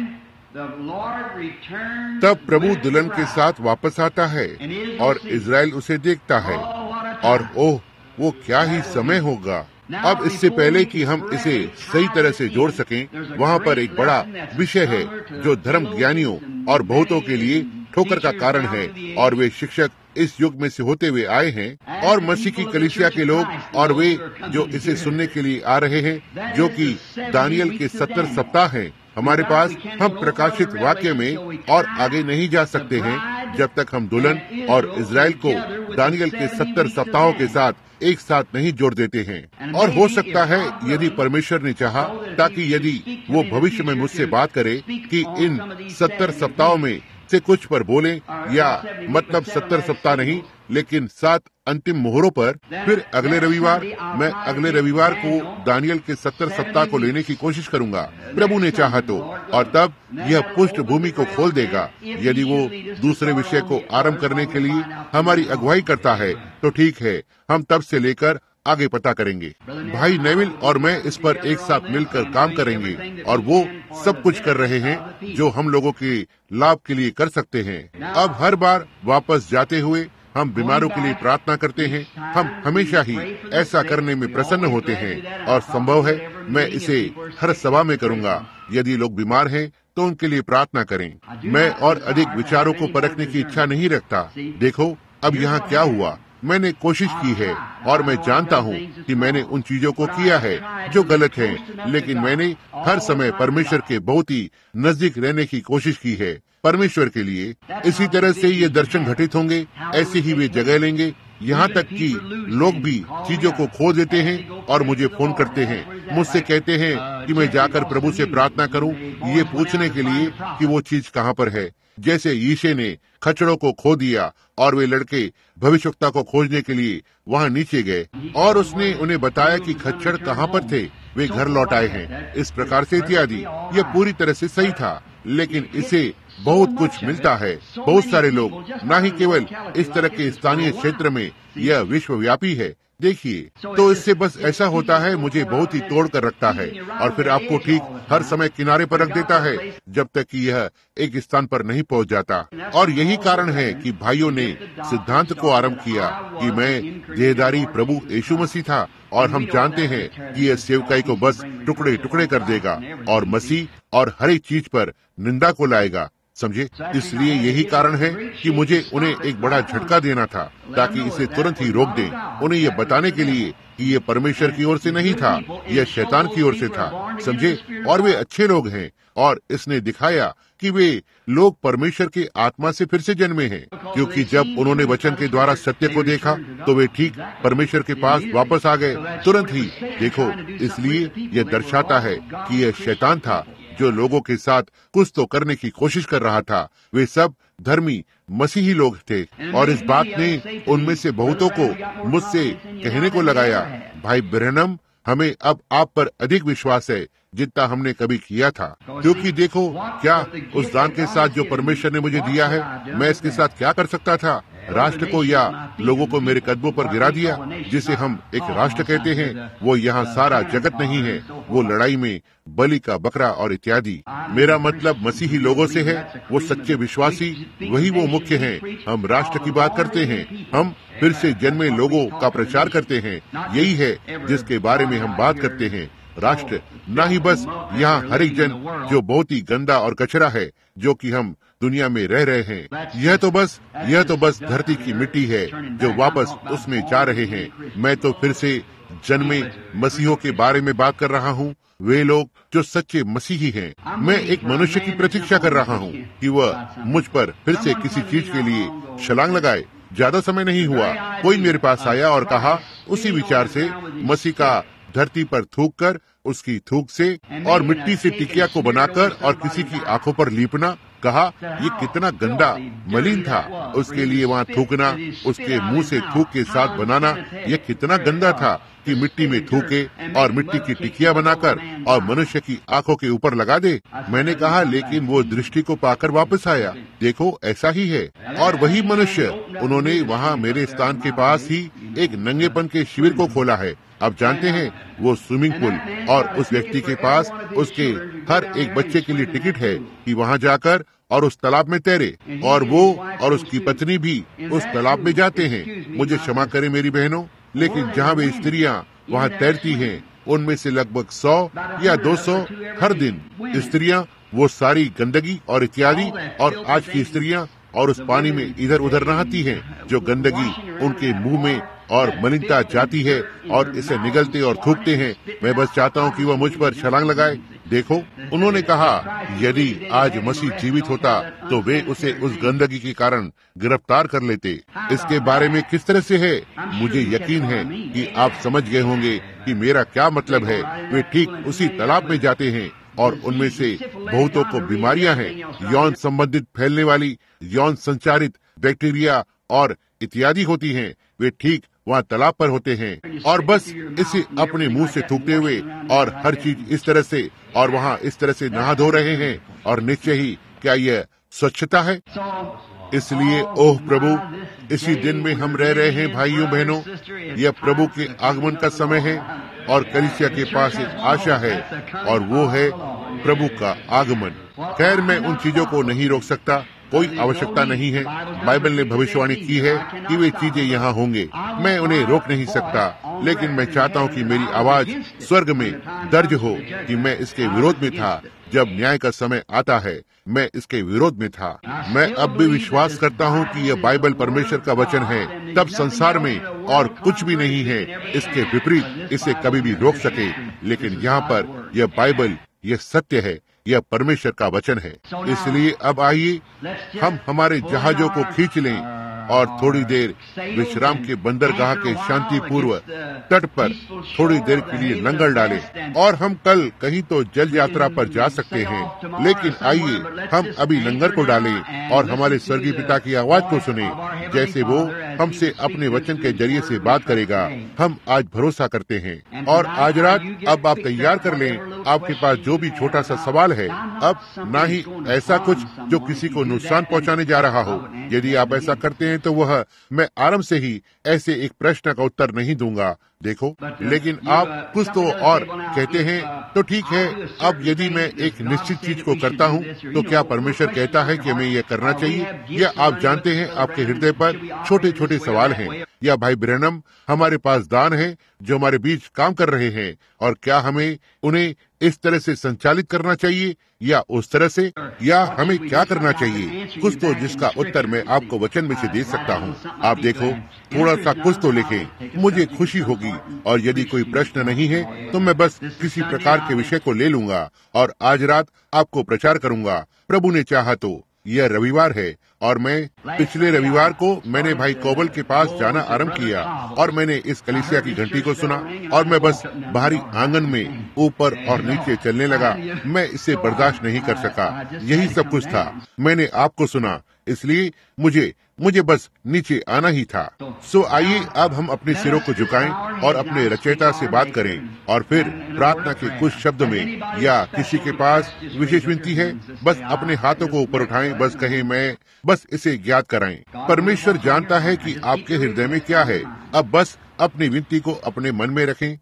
Speaker 1: तब प्रभु दुल्हन के साथ वापस आता है और इजराइल उसे देखता है, और ओह वो क्या ही समय होगा। अब इससे पहले कि हम इसे सही तरह से जोड़ सकें, वहाँ पर एक बड़ा विषय है जो धर्म ज्ञानियों और बहुतों के लिए ठोकर का कारण है, और वे शिक्षक इस युग में से होते हुए आए हैं, और मसीह की कलीसिया के लोग और वे जो इसे सुनने के लिए आ रहे हैं, जो कि दानियल के सत्तर सप्ताह हैं हमारे पास। हम प्रकाशित वाक्य में और आगे नहीं जा सकते हैं जब तक हम दुल्हन और इजराइल को दानियल के सत्तर सप्ताहों के साथ एक साथ नहीं जोड़ देते हैं। और हो सकता है यदि परमेश्वर ने चाहा, ताकि यदि वो भविष्य में मुझसे बात करे कि इन सत्तर सप्ताहों में से कुछ पर बोले, या मतलब सत्तर सप्ताह नहीं लेकिन सात अंतिम मोहरों पर, फिर अगले रविवार मैं अगले रविवार को दानियल के सत्तर सप्ताह को लेने की कोशिश करूंगा, प्रभु ने चाहा तो। और तब यह पृष्ठभूमि को खोल देगा। यदि वो दूसरे विषय को आरंभ करने के लिए हमारी अगुवाई करता है तो ठीक है, हम तब से लेकर आगे पता करेंगे। भाई नेविल और मैं इस पर एक साथ मिलकर काम करेंगे, और वो सब कुछ कर रहे हैं जो हम लोगों के लाभ के लिए कर सकते हैं। अब हर बार वापस जाते हुए हम बीमारों के लिए प्रार्थना करते हैं। हम हमेशा ही ऐसा करने में प्रसन्न होते हैं, और संभव है मैं इसे हर सभा में करूंगा। यदि लोग बीमार हैं तो उनके लिए प्रार्थना करें। मैं और अधिक विचारों को परखने की इच्छा नहीं रखता। देखो अब यहाँ क्या हुआ, मैंने कोशिश की है और मैं जानता हूँ कि मैंने उन चीजों को किया है जो गलत है, लेकिन मैंने हर समय परमेश्वर के बहुत ही नजदीक रहने की कोशिश की है परमेश्वर के लिए। इसी तरह से ये दर्शन घटित होंगे, ऐसे ही वे जगह लेंगे, यहाँ तक कि लोग भी चीजों को खो देते हैं और मुझे फोन करते हैं, मुझसे कहते हैं कि मैं जाकर प्रभु से प्रार्थना करूं, ये पूछने के लिए कि वो चीज कहाँ पर है। जैसे यीशे ने खच्चरों को खो दिया और वे लड़के भविष्यवक्ता को खोजने के लिए वहाँ नीचे गए, और उसने उन्हें बताया कि खच्चर कहाँ पर थे, वे घर लौट आए हैं, इस प्रकार से इत्यादि। यह पूरी तरह से सही था, लेकिन इसे बहुत कुछ मिलता है। बहुत सारे लोग, न ही केवल इस तरह के स्थानीय क्षेत्र में, यह विश्वव्यापी है। देखिए, तो इससे बस ऐसा होता है, मुझे बहुत ही तोड़ कर रखता है और फिर आपको ठीक हर समय किनारे पर रख देता है जब तक कि यह एक स्थान पर नहीं पहुंच जाता। और यही कारण है कि भाइयों ने सिद्धांत को आरंभ किया कि मैं देहधारी प्रभु यीशु मसीह था, और हम जानते हैं कि यह सेवकाई को बस टुकड़े टुकड़े कर देगा और मसीह और हर एक चीज पर निंदा को लाएगा। समझे? इसलिए यही कारण है कि मुझे उन्हें एक बड़ा झटका देना था ताकि इसे तुरंत ही रोक दें, उन्हें यह बताने के लिए कि ये परमेश्वर की ओर से नहीं था, यह शैतान की ओर से था। समझे? और वे अच्छे लोग हैं, और इसने दिखाया कि वे लोग परमेश्वर के आत्मा से फिर से जन्मे हैं, क्योंकि जब उन्होंने वचन के द्वारा सत्य को देखा तो वे ठीक परमेश्वर के पास वापस आ गए तुरंत ही। देखो, इसलिए यह दर्शाता है कि यह शैतान था जो लोगों के साथ कुछ तो करने की कोशिश कर रहा था। वे सब धर्मी मसीही लोग थे, और इस बात ने उनमें से बहुतों को मुझसे कहने को लगाया, भाई ब्रैनम, हमें अब आप पर अधिक विश्वास है जितना हमने कभी किया था, क्योंकि देखो क्या उस दान के साथ जो परमेश्वर ने मुझे दिया है, मैं इसके साथ क्या कर सकता था। राष्ट्र को या लोगों को मेरे कदमों पर गिरा दिया। जिसे हम एक राष्ट्र कहते हैं वो यहाँ सारा जगत नहीं है, वो लड़ाई में बलि का बकरा और इत्यादि। मेरा मतलब मसीही लोगों से है, वो सच्चे विश्वासी, वही वो मुख्य हैं। हम राष्ट्र की बात करते हैं, हम फिर से जन्मे लोगों का प्रचार करते हैं। यही है जिसके बारे में हम बात करते हैं, राष्ट्र। न ही बस यहाँ हर एक जन जो बहुत ही गंदा और कचरा है जो कि हम दुनिया में रह रहे हैं। यह तो बस यह तो बस धरती की मिट्टी है जो वापस उसमें जा रहे हैं। मैं तो फिर से जन्मे मसीहों के बारे में बात कर रहा हूँ, वे लोग जो सच्चे मसीही हैं। मैं एक मनुष्य की प्रतीक्षा कर रहा हूँ कि वह मुझ पर फिर से किसी चीज के लिए छलांग लगाए। ज्यादा समय नहीं हुआ, कोई मेरे पास आया और कहा उसी विचार से मसीह का धरती पर थूक कर, उसकी थूक से और मिट्टी से टिकिया को बनाकर और किसी की आंखों पर लीपना। कहा ये कितना गंदा मलिन था। उसके लिए वहाँ थूकना, उसके मुंह से थूक के साथ बनाना, यह कितना गंदा था कि मिट्टी में थूके और मिट्टी की टिकिया बनाकर और मनुष्य की आंखों के ऊपर लगा दे। मैंने कहा लेकिन वो दृष्टि को पाकर वापस आया। देखो ऐसा ही है। और वही मनुष्य, उन्होंने वहाँ मेरे स्थान के पास ही एक नंगेपन के शिविर को खोला है। आप जानते हैं वो स्विमिंग पूल, और उस व्यक्ति के पास उसके हर एक बच्चे के लिए टिकट है कि वहाँ जाकर और उस तालाब में तैरे। और वो और उसकी पत्नी भी उस तालाब में जाते हैं। मुझे क्षमा करें मेरी बहनों, लेकिन जहाँ वे स्त्रियाँ वहाँ तैरती हैं, उनमें से लगभग सौ या दो सौ हर दिन स्त्रियाँ वो सारी गंदगी और इत्यादि, और आज की स्त्रियाँ और उस पानी में इधर उधर नहाती हैं जो गंदगी उनके मुंह में और मलिनता जाती है और इसे निगलते और थूकते हैं। मैं बस चाहता हूँ कि वह मुझ पर छलांग लगाए। देखो, उन्होंने कहा यदि आज मसीह जीवित होता तो वे उसे उस गंदगी के कारण गिरफ्तार कर लेते। इसके बारे में किस तरह से है, मुझे यकीन है कि आप समझ गए होंगे कि मेरा क्या मतलब है। वे ठीक उसी तालाब में जाते हैं और उनमें से बहुतों को बीमारियां हैं, यौन संबंधित फैलने वाली, यौन संचारित बैक्टीरिया और इत्यादि होती हैं। वे ठीक वहाँ तालाब पर होते हैं और बस इसे अपने मुंह से थूकते हुए और हर चीज इस तरह से और वहाँ इस तरह से नहा धो रहे हैं। और निश्चय ही क्या यह स्वच्छता है? इसलिए ओह प्रभु, इसी दिन में हम रह रहे हैं भाइयों बहनों। यह प्रभु के आगमन का समय है और कलीसिया के पास एक आशा है और वो है प्रभु का आगमन। खैर, मैं उन चीजों को नहीं रोक सकता, कोई आवश्यकता नहीं है। बाइबल ने भविष्यवाणी की है कि वे चीजें यहाँ होंगे, मैं उन्हें रोक नहीं सकता। लेकिन मैं चाहता हूँ कि मेरी आवाज स्वर्ग में दर्ज हो कि मैं इसके विरोध में था। जब न्याय का समय आता है, मैं इसके विरोध में था। मैं अब भी विश्वास करता हूँ कि यह बाइबल परमेश्वर का वचन है। तब संसार में और कुछ भी नहीं है इसके विपरीत इसे कभी भी रोक सके। लेकिन यहाँ पर यह बाइबल, यह सत्य है, यह परमेश्वर का वचन है। इसलिए अब आइए हम हमारे जहाजों को खींच लें और थोड़ी देर विश्राम के बंदरगाह के शांतिपूर्व तट पर थोड़ी देर के लिए लंगर डालें। और हम कल कहीं तो जल यात्रा पर जा सकते हैं, लेकिन आइए हम अभी लंगर को डालें और हमारे स्वर्गीय पिता की आवाज को सुने, जैसे वो हमसे अपने वचन के जरिए से बात करेगा। हम आज भरोसा करते हैं। और आज रात अब आप तैयार कर लें आपके पास जो भी छोटा सा सवाल है। अब ना ही ऐसा कुछ जो किसी को नुकसान पहुंचाने जा रहा हो। यदि आप ऐसा करते हैं तो वह मैं आरंभ से ही ऐसे एक प्रश्न का उत्तर नहीं दूंगा। देखो, लेकिन आप कुछ तो और कहते हैं तो ठीक है। अब यदि मैं एक निश्चित चीज को करता हूँ तो क्या परमेश्वर कहता है कि हमें यह करना चाहिए? या आप जानते हैं आपके हृदय पर छोटे छोटे सवाल हैं। या भाई ब्रैनम, हमारे पास दान है जो हमारे बीच काम कर रहे हैं, और क्या हमें उन्हें इस तरह से संचालित करना चाहिए या उस तरह से, या हमें क्या करना चाहिए? कुछ तो जिसका उत्तर मैं आपको वचन में से दे सकता हूँ। आप देखो, थोड़ा सा कुछ तो लिखें, मुझे खुशी होगी। और यदि कोई प्रश्न नहीं है तो मैं बस किसी प्रकार के विषय को ले लूंगा और आज रात आपको प्रचार करूंगा, प्रभु ने चाहा तो। यह रविवार है और मैं पिछले रविवार को मैंने भाई कोबल के पास जाना आरंभ किया और मैंने इस कलीसिया की घंटी को सुना और मैं बस बाहरी आंगन में ऊपर और नीचे चलने लगा। मैं इसे बर्दाश्त नहीं कर सका। यही सब कुछ था। मैंने आपको सुना, इसलिए मुझे मुझे बस नीचे आना ही था। सो आइए अब हम अपने सिरों को झुकाएं और अपने रचयिता से बात करें और फिर प्रार्थना के कुछ शब्द में, या किसी के पास विशेष विनती है, बस अपने हाथों को ऊपर उठाएं, बस कहें मैं, बस इसे ज्ञात कराएं। परमेश्वर जानता है कि आपके हृदय में क्या है। अब बस अपनी विनती को अपने मन में रखें।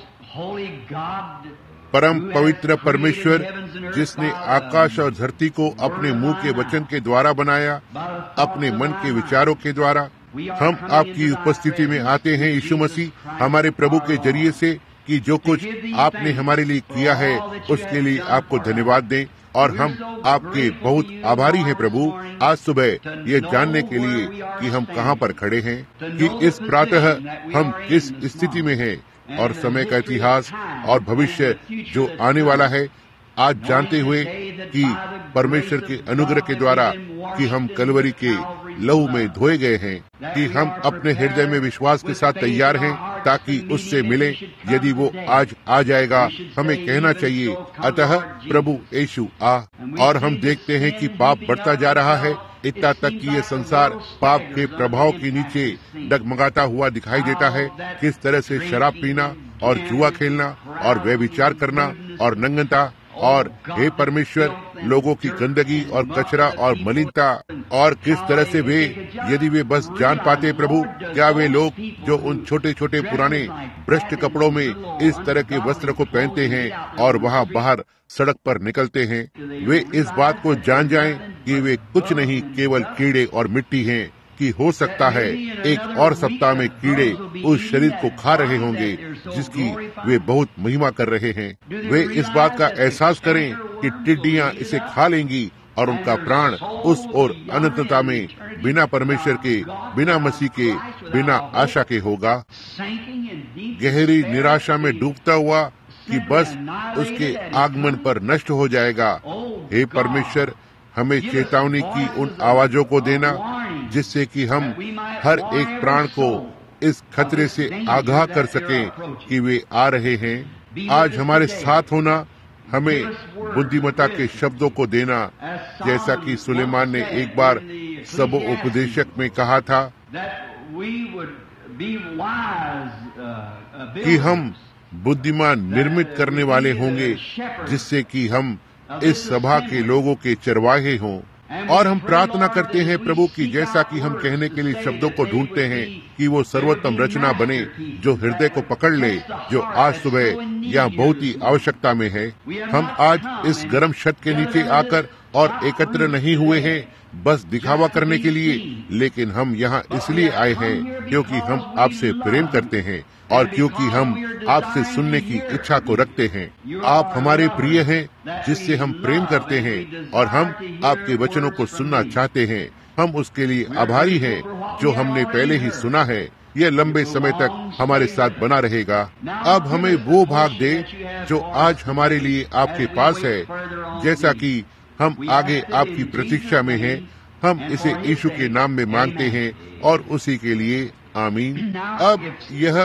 Speaker 1: परम पवित्र परमेश्वर, जिसने आकाश और धरती को अपने मुंह के वचन के द्वारा बनाया, अपने मन के विचारों के द्वारा, हम आपकी उपस्थिति में आते हैं यीशु मसीह, हमारे प्रभु के जरिए से, कि जो कुछ आपने हमारे लिए किया है उसके लिए आपको धन्यवाद दें। और हम आपके बहुत आभारी हैं प्रभु, आज सुबह ये जानने के लिए कि हम कहाँ पर खड़े हैं, कि इस प्रातः हम किस स्थिति में हैं, और समय का इतिहास और भविष्य जो आने वाला है, आज जानते हुए कि परमेश्वर के अनुग्रह के द्वारा कि हम कलवरी के लहू में धोए गए हैं, कि हम अपने हृदय में विश्वास के साथ तैयार हैं ताकि उससे मिलें। यदि वो आज आ जाएगा, हमें कहना चाहिए, अतः प्रभु यीशु आ। और हम देखते हैं कि पाप बढ़ता जा रहा है, इतना तक कि ये संसार पाप के प्रभाव के नीचे डगमगाता हुआ दिखाई देता है। किस तरह से शराब पीना और जुआ खेलना और व्यभिचार करना और नंगनता, और हे परमेश्वर, लोगों की गंदगी और कचरा और मलिनता, और किस तरह से वे, यदि वे बस जान पाते प्रभु, क्या वे लोग जो उन छोटे छोटे पुराने भ्रष्ट कपड़ों में इस तरह के वस्त्र को पहनते हैं और वहाँ बाहर सड़क पर निकलते हैं, वे इस बात को जान जाएं कि वे कुछ नहीं, केवल कीड़े और मिट्टी हैं, कि हो सकता है एक और सप्ताह में कीड़े उस शरीर को खा रहे होंगे जिसकी वे बहुत महिमा कर रहे हैं। वे इस बात का एहसास करें कि टिड्डियां इसे खा लेंगी और उनका प्राण उस और अनंतता में बिना परमेश्वर के, बिना मसीह के, बिना आशा के होगा, गहरी निराशा में डूबता हुआ कि बस उसके आगमन पर नष्ट हो जाएगा। हे परमेश्वर, हमें चेतावनी की उन आवाजों को देना जिससे कि हम हर एक प्राण को इस खतरे से आगाह कर सकें कि वे आ रहे हैं। आज हमारे साथ होना, हमें बुद्धिमता के शब्दों को देना, जैसा कि सुलेमान ने एक बार सबो उपदेशक में कहा था कि हम बुद्धिमान निर्मित करने वाले होंगे, जिससे कि हम इस सभा के लोगों के चरवाहे हों। और हम प्रार्थना करते हैं प्रभु कि जैसा कि हम कहने के लिए शब्दों को ढूंढते हैं कि वो सर्वोत्तम रचना बने जो हृदय को पकड़ ले, जो आज सुबह यहाँ बहुत ही आवश्यकता में है। हम आज इस गर्म छत के नीचे आकर और एकत्र नहीं हुए हैं बस दिखावा करने के लिए, लेकिन हम यहाँ इसलिए आए हैं क्योंकि हम आपसे प्रेम करते हैं और क्योंकि हम आपसे सुनने की इच्छा को रखते हैं। आप हमारे प्रिय हैं जिससे हम प्रेम करते हैं और हम आपके वचनों को सुनना चाहते हैं। हम उसके लिए आभारी हैं जो हमने पहले ही सुना है। यह लंबे समय तक हमारे साथ बना रहेगा। अब हमें वो भाग दे जो आज हमारे लिए आपके पास है। जैसा कि हम आगे आपकी प्रतीक्षा में हैं, हम इसे यीशु के नाम में मांगते हैं और उसी के लिए आमीन। अब यह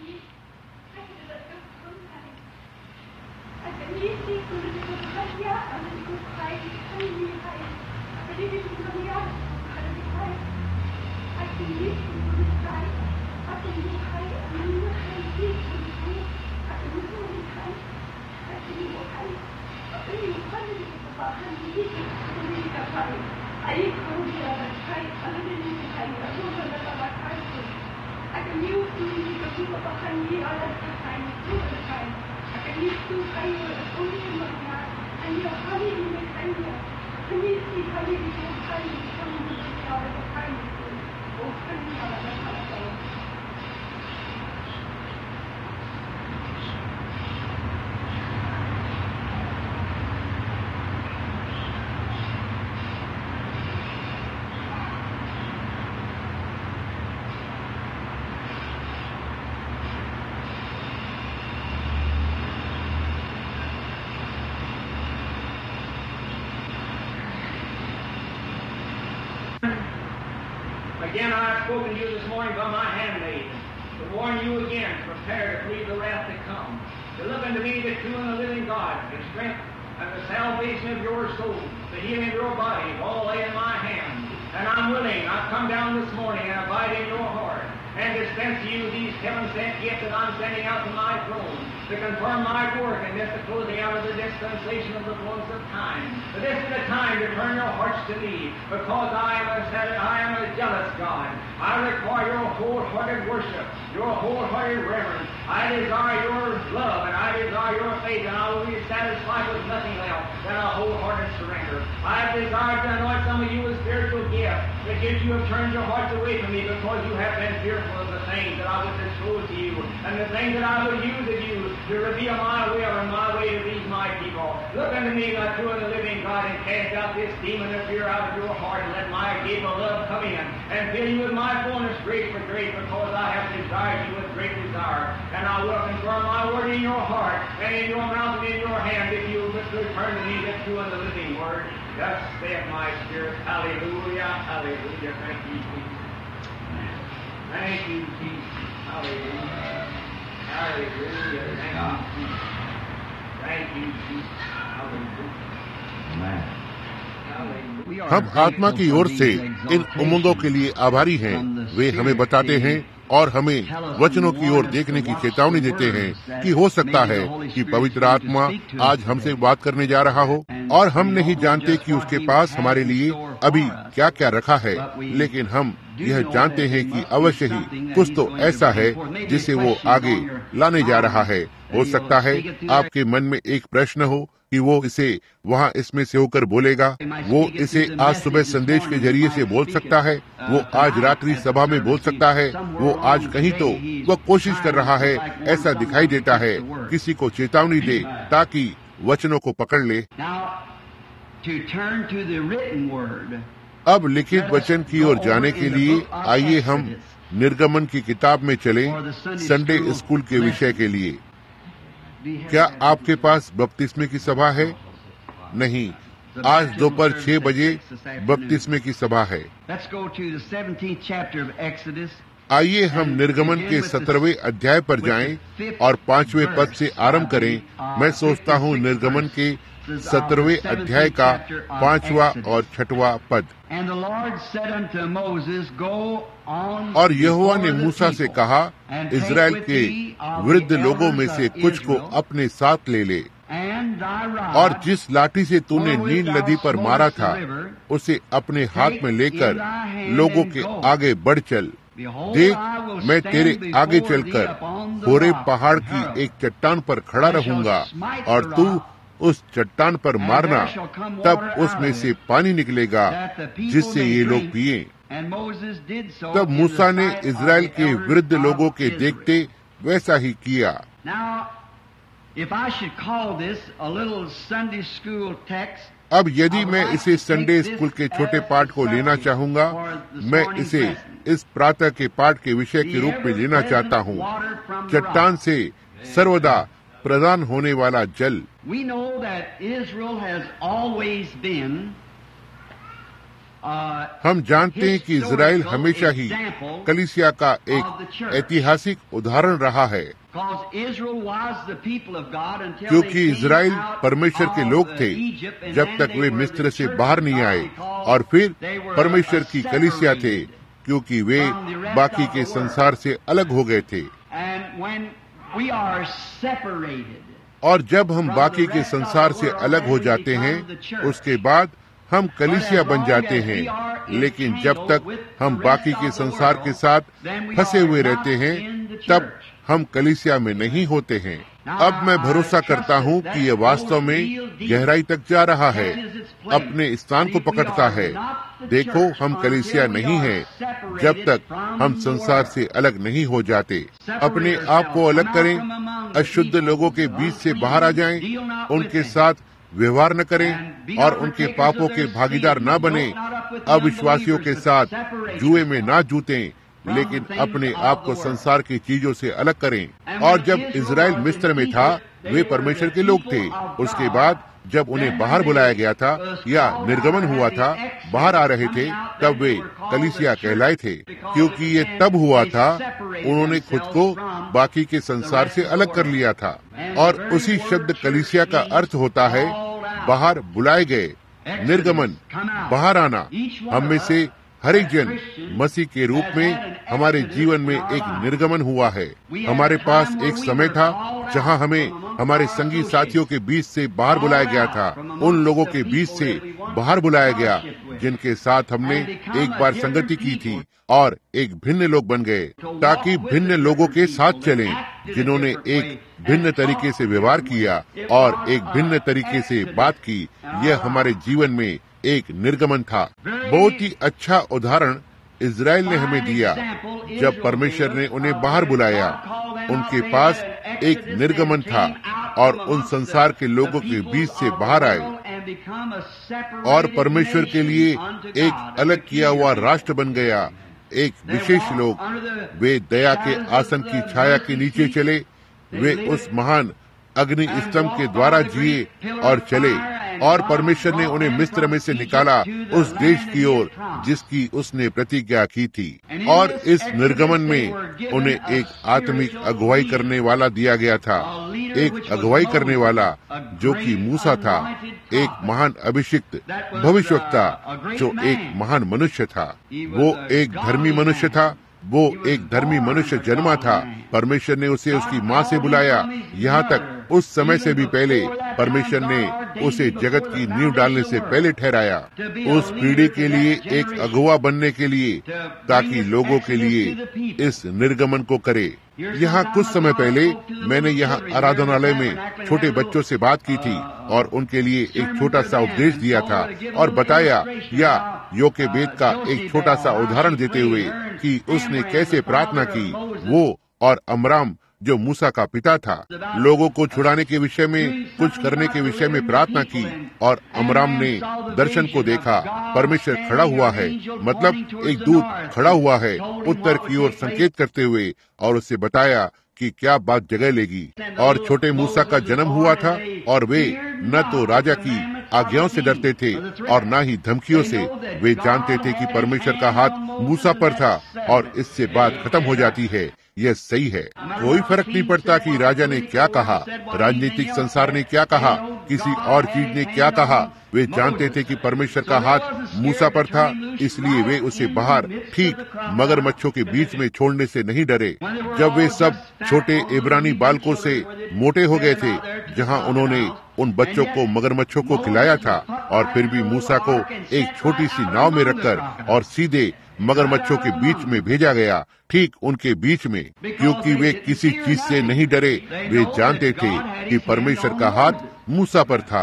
Speaker 2: Again, I have spoken to you this morning by my handmaid, to warn you again, prepare to flee the wrath to come, to look unto me, the true and the living God, the strength and the salvation of your soul, the healing of your body, all lay in my hands. And I'm willing, I've come down this morning and abide in your heart and dispense to you these heaven-sent gifts that I'm sending out to my throne to confirm my work and this the closing out of the dispensation of the fullness of time. But this is the time to turn your hearts to me, because I am a, I am a jealous God. I require your wholehearted worship, your wholehearted reverence. I desire your love and I desire your faith, and I will be satisfied with nothing else than a wholehearted surrender. I desire to anoint some of you with spiritual gifts, because you have turned your hearts away from me, because you have been fearful of the things that I would disclose to you, and the things that I would use of you to reveal my will and my way to these my people. Look unto me, thy true and the living God, and cast out this demon of fear out of your heart, and let my gate of love come in, and fill you with my fullness, grace for grace, because I have desired you with great desire. And I will confirm my word in your heart, and in your mouth and in your hand, if you will return to me the true and the living word. Thus saith my spirit. Hallelujah, hallelujah. Thank you, Jesus. Thank you, Jesus. Hallelujah. Hallelujah. Thank you, Jesus. Thank you, Jesus. Hallelujah.
Speaker 1: हम आत्मा की ओर से इन उमंगों के लिए आभारी हैं। वे हमें बताते हैं और हमें वचनों की ओर देखने की चेतावनी देते हैं कि हो सकता है कि पवित्र आत्मा आज हमसे बात करने जा रहा हो, और हम नहीं जानते कि उसके पास हमारे लिए अभी क्या क्या रखा है, लेकिन हम यह जानते हैं कि अवश्य ही कुछ तो ऐसा है जिसे वो आगे लाने जा रहा है। हो सकता है आपके मन में एक प्रश्न हो कि वो इसे वहाँ इसमें से होकर बोलेगा। वो इसे आज सुबह संदेश के जरिए से बोल सकता है, वो आज रात्रि सभा में बोल सकता है, वो आज कहीं तो वो कोशिश कर रहा है, ऐसा दिखाई देता है। किसी को चेतावनी दे ताकि वचनों को पकड़ ले। अब लिखित वचन की ओर जाने के लिए आइए हम निर्गमन की किताब में चलें संडे स्कूल के विषय के लिए। क्या आपके पास बपतिस्मे की सभा है? नहीं, आज दोपहर छह बजे बपतिस्मे की सभा है। आइए हम निर्गमन के सत्रहवें अध्याय पर जाएं और पांचवें पद से आरंभ करें। मैं सोचता हूँ निर्गमन के सत्रहवें अध्याय का पांचवा और छठवां पद। और यहोवा ने मूसा से कहा, इज़राइल के वृद्ध लोगों में से कुछ को अपने साथ ले ले, और जिस लाठी से तूने नील नदी पर मारा था उसे अपने हाथ में लेकर लोगों के आगे बढ़ चल। देख, मैं तेरे आगे चलकर होरेब पहाड़ की एक चट्टान पर खड़ा रहूंगा, और तू उस चट्टान पर मारना, तब उसमें से पानी निकलेगा जिससे ये लोग पिए। तब मूसा ने इज़राइल के वृद्ध लोगों के देखते वैसा ही किया। अब यदि मैं इसे संडे स्कूल के छोटे पाठ को लेना चाहूंगा, मैं इसे इस प्रातः के पाठ के विषय के रूप में लेना चाहता हूँ। चट्टान से सर्वदा प्रदान होने वाला जल। हम जानते हैं कि इज़राइल हमेशा ही कलीसिया का एक ऐतिहासिक उदाहरण रहा है, क्योंकि इज़राइल परमेश्वर के लोग थे जब तक वे मिस्र से बाहर नहीं आए, और फिर परमेश्वर की कलीसिया थे क्योंकि वे बाकी के संसार से अलग हो गए थे। और जब हम बाकी के संसार से अलग हो जाते हैं, उसके बाद हम कलीसिया बन जाते हैं। लेकिन जब तक हम बाकी के संसार के साथ फंसे हुए रहते हैं, तब हम कलीसिया में नहीं होते हैं। अब मैं भरोसा करता हूँ कि यह वास्तव में गहराई तक जा रहा है, अपने स्थान को पकड़ता है। देखो, हम कलीसिया नहीं हैं जब तक हम संसार से अलग नहीं हो जाते। अपने आप को अलग करें, अशुद्ध लोगों के बीच से बाहर आ जाएं, उनके साथ व्यवहार न करें और उनके पापों के भागीदार न बने। अविश्वासियों के साथ जुए में ना जूतें, लेकिन अपने आप को संसार की चीजों से अलग करें। और जब इज़राइल मिस्र में था, वे परमेश्वर के लोग थे। उसके बाद जब उन्हें बाहर बुलाया गया था या निर्गमन हुआ था, बाहर आ रहे थे, तब वे कलीसिया कहलाए थे। क्योंकि ये तब हुआ था, उन्होंने खुद को बाकी के संसार से अलग कर लिया था। और उसी शब्द कलीसिया का अर्थ होता है बाहर बुलाए गए, निर्गमन, बाहर आना। हम में से हर एक जन मसीह के रूप में हमारे जीवन में एक निर्गमन हुआ है। हमारे पास एक समय था जहां हमें हमारे संगी साथियों के बीच से बाहर बुलाया गया था, उन लोगों के बीच से बाहर बुलाया गया जिनके साथ हमने एक बार संगति की थी, और एक भिन्न लोग बन गए ताकि भिन्न लोगों के साथ चलें जिन्होंने एक भिन्न तरीके से व्यवहार किया और एक भिन्न तरीके से बात की। यह हमारे जीवन में एक निर्गमन था। बहुत ही अच्छा उदाहरण इज़राइल ने हमें दिया जब परमेश्वर ने उन्हें बाहर बुलाया। उनके पास एक निर्गमन था और उन संसार के लोगों के बीच से बाहर आए और परमेश्वर के लिए एक अलग किया हुआ राष्ट्र बन गया, एक विशेष लोग। वे दया के आसन की छाया के नीचे चले, वे उस महान अग्नि स्तंभ के द्वारा जिए और चले, और परमेश्वर ने उन्हें मिस्र में से निकाला उस देश की ओर जिसकी उसने प्रतिज्ञा की थी। और इस निर्गमन में उन्हें एक आत्मिक अगुवाई करने वाला दिया गया था, एक अगुवाई करने वाला जो कि मूसा था, एक महान अभिषिक्त भविष्यवक्ता जो एक महान मनुष्य था। वो एक धर्मी मनुष्य था, वो एक धर्मी मनुष्य जन्मा था। परमेश्वर ने उसे उसकी माँ से बुलाया, यहाँ तक उस समय से भी पहले परमेश्वर ने उसे जगत की नींव डालने से पहले ठहराया, उस पीढ़ी के लिए एक अगुवा बनने के लिए, ताकि लोगों के लिए इस निर्गमन को करे। यहाँ कुछ समय पहले मैंने यहाँ आराधनालय में छोटे बच्चों से बात की थी और उनके लिए एक छोटा सा उपदेश दिया था और बताया, या योकेबेद का एक छोटा सा उदाहरण देते हुए कि उसने कैसे प्रार्थना की, वो और अमराम जो मूसा का पिता था, लोगों को छुड़ाने के विषय में कुछ करने के विषय में प्रार्थना की। और अमराम ने दर्शन को देखा, परमेश्वर खड़ा हुआ है, मतलब एक दूत खड़ा हुआ है उत्तर की ओर संकेत करते हुए, और उसे बताया कि क्या बात जगह लेगी। और छोटे मूसा का जन्म हुआ था और वे न तो राजा की आज्ञाओं से डरते थे और न ही धमकियों से। वे जानते थे कि परमेश्वर का हाथ मूसा पर था और इससे बात खत्म हो जाती है। यह सही है, कोई फर्क नहीं पड़ता कि राजा ने क्या कहा, राजनीतिक संसार ने क्या कहा, किसी और चीज ने क्या कहा। वे जानते थे कि परमेश्वर का हाथ मूसा पर था, इसलिए वे उसे बाहर ठीक मगरमच्छों के बीच में छोड़ने से नहीं डरे। जब वे सब छोटे इब्रानी बालकों से मोटे हो गए थे, जहां उन्होंने उन बच्चों को मगरमच्छों को खिलाया था, और फिर भी मूसा को एक छोटी सी नाव में रखकर और सीधे मगरमच्छों के बीच में भेजा गया, ठीक उनके बीच में, क्योंकि वे किसी चीज से नहीं डरे। वे जानते थे कि परमेश्वर का हाथ मूसा पर था।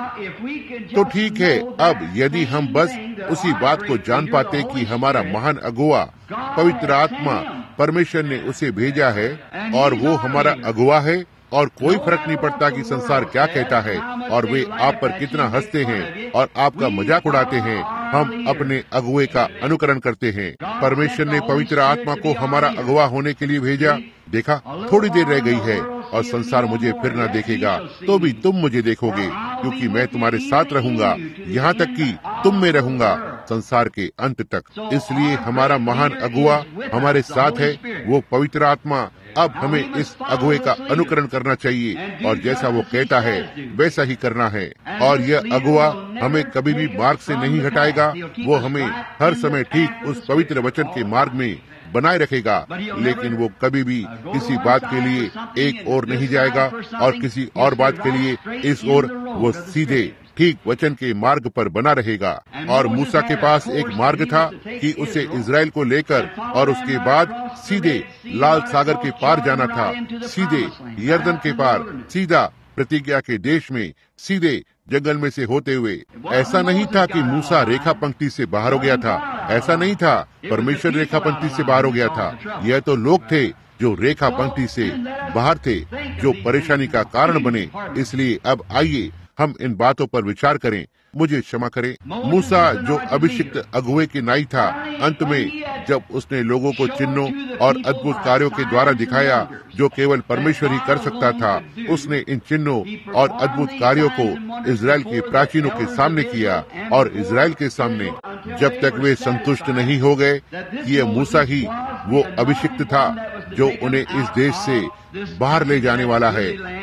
Speaker 1: तो ठीक है, अब यदि हम बस उसी बात को जान पाते कि हमारा महान अगुवा पवित्र आत्मा परमेश्वर ने उसे भेजा है और वो हमारा अगुवा है, और कोई फर्क नहीं पड़ता कि संसार क्या कहता है और वे आप पर कितना हंसते हैं और आपका मजाक उड़ाते हैं, हम अपने अगुवे का अनुकरण करते हैं। परमेश्वर ने पवित्र आत्मा को हमारा अगुवा होने के लिए भेजा। देखा, थोड़ी देर रह गई है और संसार मुझे फिर न देखेगा, तो भी तुम मुझे देखोगे, क्योंकि मैं तुम्हारे साथ रहूंगा, यहाँ तक कि तुम में रहूंगा संसार के अंत तक। इसलिए हमारा महान अगुवा हमारे साथ है, वो पवित्र आत्मा। अब हमें इस अगुवे का अनुकरण करना चाहिए और जैसा वो कहता है वैसा ही करना है। और यह अगुवा हमें कभी भी मार्ग से नहीं हटाएगा, वो हमें हर समय ठीक उस पवित्र वचन के मार्ग में बनाए रखेगा, लेकिन वो कभी भी किसी बात के लिए एक ओर नहीं जाएगा और किसी और बात के लिए इस ओर। वो सीधे ठीक वचन के मार्ग पर बना रहेगा। और मूसा के पास एक मार्ग था कि उसे इज़राइल को लेकर और उसके बाद सीधे लाल सागर के पार जाना था, सीधे यर्दन के पार, सीधा प्रतिज्ञा के देश में, सीधे जंगल में से होते हुए। ऐसा नहीं था कि मूसा रेखा पंक्ति से बाहर हो गया था, ऐसा नहीं था। परमेश्वर रेखा पंक्ति से बाहर हो गया था। यह तो लोग थे जो रेखा पंक्ति से बाहर थे, जो परेशानी का कारण बने। इसलिए अब आइए हम इन बातों पर विचार करें। मुझे क्षमा करें, मूसा जो अभिषिक्त अगुवे की नाई था, अंत में जब उसने लोगों को चिन्हों और अद्भुत कार्यों के द्वारा दिखाया जो केवल परमेश्वर ही कर सकता था, उसने इन चिन्हों और अद्भुत कार्यों को इज़राइल के प्राचीनों के सामने किया और इज़राइल के सामने, जब तक वे संतुष्ट नहीं हो गए कि यह मूसा ही वो अभिषिक्त था जो उन्हें इस देश से बाहर ले जाने वाला है।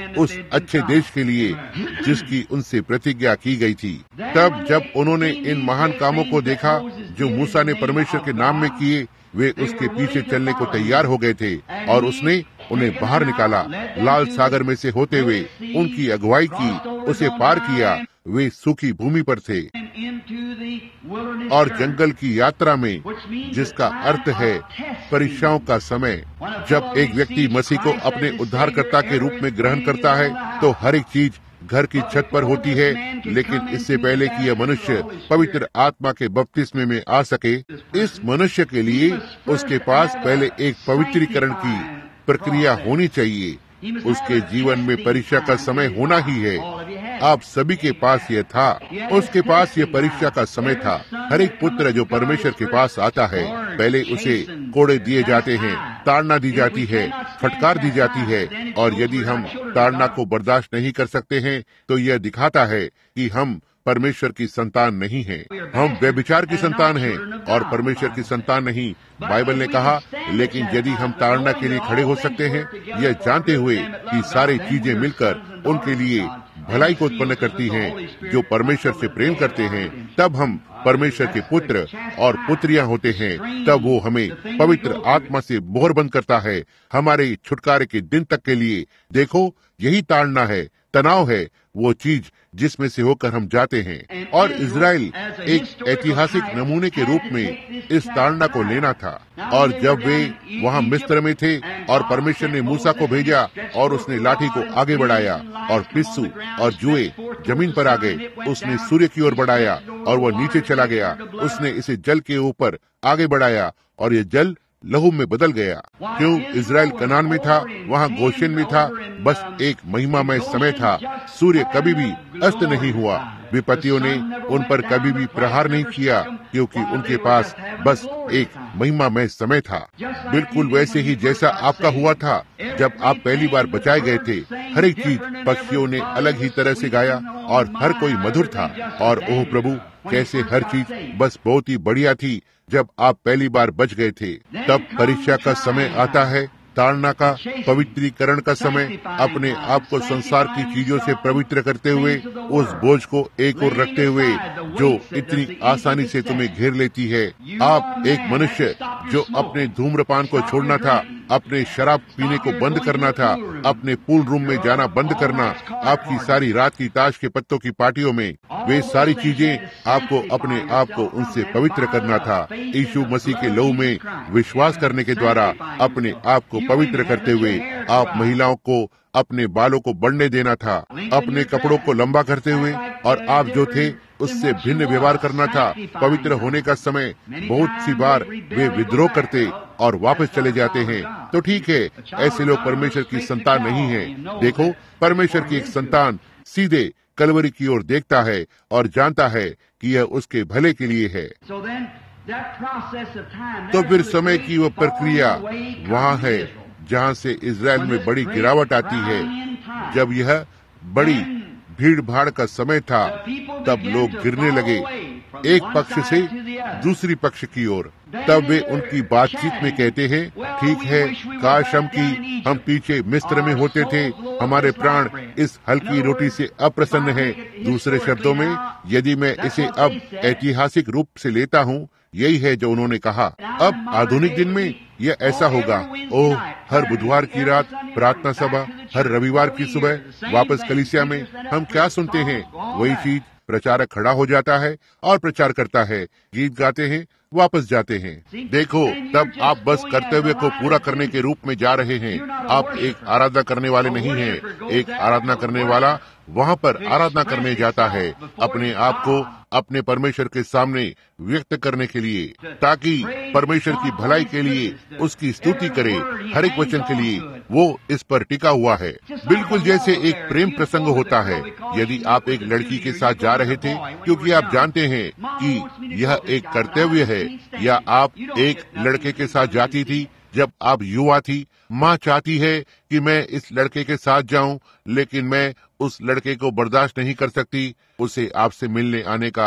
Speaker 1: उस अच्छे देश के लिए जिसकी उनसे प्रतिज्ञा की गई थी। तब जब उन्होंने इन महान कामों को देखा जो मूसा ने परमेश्वर के नाम में किए, वे उसके पीछे चलने को तैयार हो गए थे और उसने उन्हें बाहर निकाला। लाल सागर में से होते हुए उनकी अगुवाई की, उसे पार किया। वे सूखी भूमि पर थे और जंगल की यात्रा में, जिसका अर्थ है परीक्षाओं का समय। जब एक व्यक्ति मसीह को अपने उद्धारकर्ता के रूप में ग्रहण करता है तो हर एक चीज घर की छत पर होती है, लेकिन इससे पहले कि यह मनुष्य पवित्र आत्मा के बपतिस्मे में आ सके, इस मनुष्य के लिए उसके पास पहले एक पवित्रीकरण की प्रक्रिया होनी चाहिए। उसके जीवन में परीक्षा का समय होना ही है। आप सभी के पास यह था, उसके पास यह परीक्षा का समय था। हर एक पुत्र जो परमेश्वर के पास आता है, पहले उसे कोड़े दिए जाते हैं, ताड़ना दी जाती है, फटकार दी जाती है, और यदि हम ताड़ना को बर्दाश्त नहीं कर सकते हैं तो यह दिखाता है कि हम परमेश्वर की संतान नहीं हैं। हम व्यभिचार की संतान हैं और परमेश्वर की संतान नहीं। बाइबल ने कहा, लेकिन यदि हम ताड़ना के लिए खड़े हो सकते हैं, यह जानते हुए कि सारी चीजें मिलकर उनके लिए भलाई को उत्पन्न करती हैं जो परमेश्वर से प्रेम करते हैं, तब हम परमेश्वर के पुत्र और पुत्रियां होते हैं। तब वो हमें पवित्र आत्मा से मोहर बंद करता है हमारे छुटकारे के दिन तक के लिए। देखो, यही ताड़ना है, तनाव है, वो चीज जिसमें से होकर हम जाते हैं। और इजराइल एक ऐतिहासिक नमूने के रूप में इस ताड़ना को लेना था। और जब वे वहाँ मिस्र में थे और परमेश्वर ने मूसा को भेजा और उसने लाठी को आगे बढ़ाया और पिस्सू और जुए जमीन पर आ गए, उसने सूर्य की ओर बढ़ाया और वह नीचे चला गया। उसने इसे जल के ऊपर आगे बढ़ाया और ये जल लहू में बदल गया। क्यों? इजराइल कनान में था, वहाँ गोशेन में था, बस एक महिमामय समय था। सूर्य कभी भी अस्त नहीं हुआ। विपत्तियों ने उन पर कभी भी प्रहार नहीं किया, क्योंकि उनके पास बस एक महिमामय समय था। बिल्कुल वैसे ही जैसा आपका हुआ था जब आप पहली बार बचाए गए थे। हर एक चीज पक्षियों ने अलग ही तरह से गाया और हर कोई मधुर था। और ओह प्रभु, कैसे हर चीज बस बहुत ही बढ़िया थी जब आप पहली बार बच गए थे। तब परीक्षा का समय आता है, ताड़ना का, पवित्रीकरण का समय। अपने आप को संसार की चीजों से पवित्र करते हुए, उस बोझ को एक ओर रखते हुए जो इतनी आसानी से तुम्हें घेर लेती है। आप एक मनुष्य जो अपने धूम्रपान को छोड़ना था, अपने शराब पीने को बंद करना था, अपने पूल रूम में जाना बंद करना, आपकी सारी रात की ताश के पत्तों की पार्टियों में, वे सारी चीजें आपको अपने आप को उनसे पवित्र करना था। यीशु मसीह के लहू में विश्वास करने के द्वारा अपने आप को पवित्र करते हुए आप महिलाओं को अपने बालों को बढ़ने देना था, अपने कपड़ों को लंबा करते हुए, और आप जो थे उससे भिन्न व्यवहार करना था। पवित्र होने का समय, बहुत सी बार वे विद्रोह करते और वापस चले जाते हैं। तो ठीक है, ऐसे लोग परमेश्वर की संतान नहीं हैं। देखो, परमेश्वर की एक संतान सीधे कलवरी की ओर देखता है और जानता है कि यह उसके भले के लिए है। तो फिर समय की वह प्रक्रिया वहाँ है जहाँ से इजराइल में बड़ी गिरावट आती है। जब यह बड़ी भीड़ भाड़ का समय था, तब लोग गिरने लगे एक पक्ष से दूसरी पक्ष की ओर। तब वे उनकी बातचीत में कहते हैं, ठीक है, काश हम की हम पीछे मिस्र में होते थे, हमारे प्राण इस हल्की रोटी से अप्रसन्न हैं। दूसरे शब्दों में, यदि मैं इसे अब ऐतिहासिक रूप से लेता हूँ, यही है जो उन्होंने कहा। अब आधुनिक दिन में यह ऐसा होगा। ओह, हर बुधवार की रात प्रार्थना सभा, हर रविवार की सुबह वापस कलीसिया में हम क्या सुनते हैं? वही चीज। प्रचारक खड़ा हो जाता है और प्रचार करता है, गीत गाते हैं, वापस जाते हैं। देखो, तब आप बस कर्तव्य को पूरा करने के रूप में जा रहे हैं। आप एक आराधना करने वाले नहीं हैं। एक आराधना करने वाला वहाँ पर आराधना करने जाता है, अपने आप को अपने परमेश्वर के सामने व्यक्त करने के लिए, ताकि परमेश्वर की भलाई के लिए उसकी स्तुति करे। हर एक वचन के लिए वो इस पर टिका हुआ है, बिल्कुल जैसे एक प्रेम प्रसंग होता है। यदि आप एक लड़की के साथ जा रहे थे क्योंकि आप जानते हैं कि यह एक कर्तव्य है, या आप एक लड़के के साथ जाती थी जब आप युवा थी, माँ चाहती है कि मैं इस लड़के के साथ जाऊं, लेकिन मैं उस लड़के को बर्दाश्त नहीं कर सकती, उसे आपसे मिलने आने का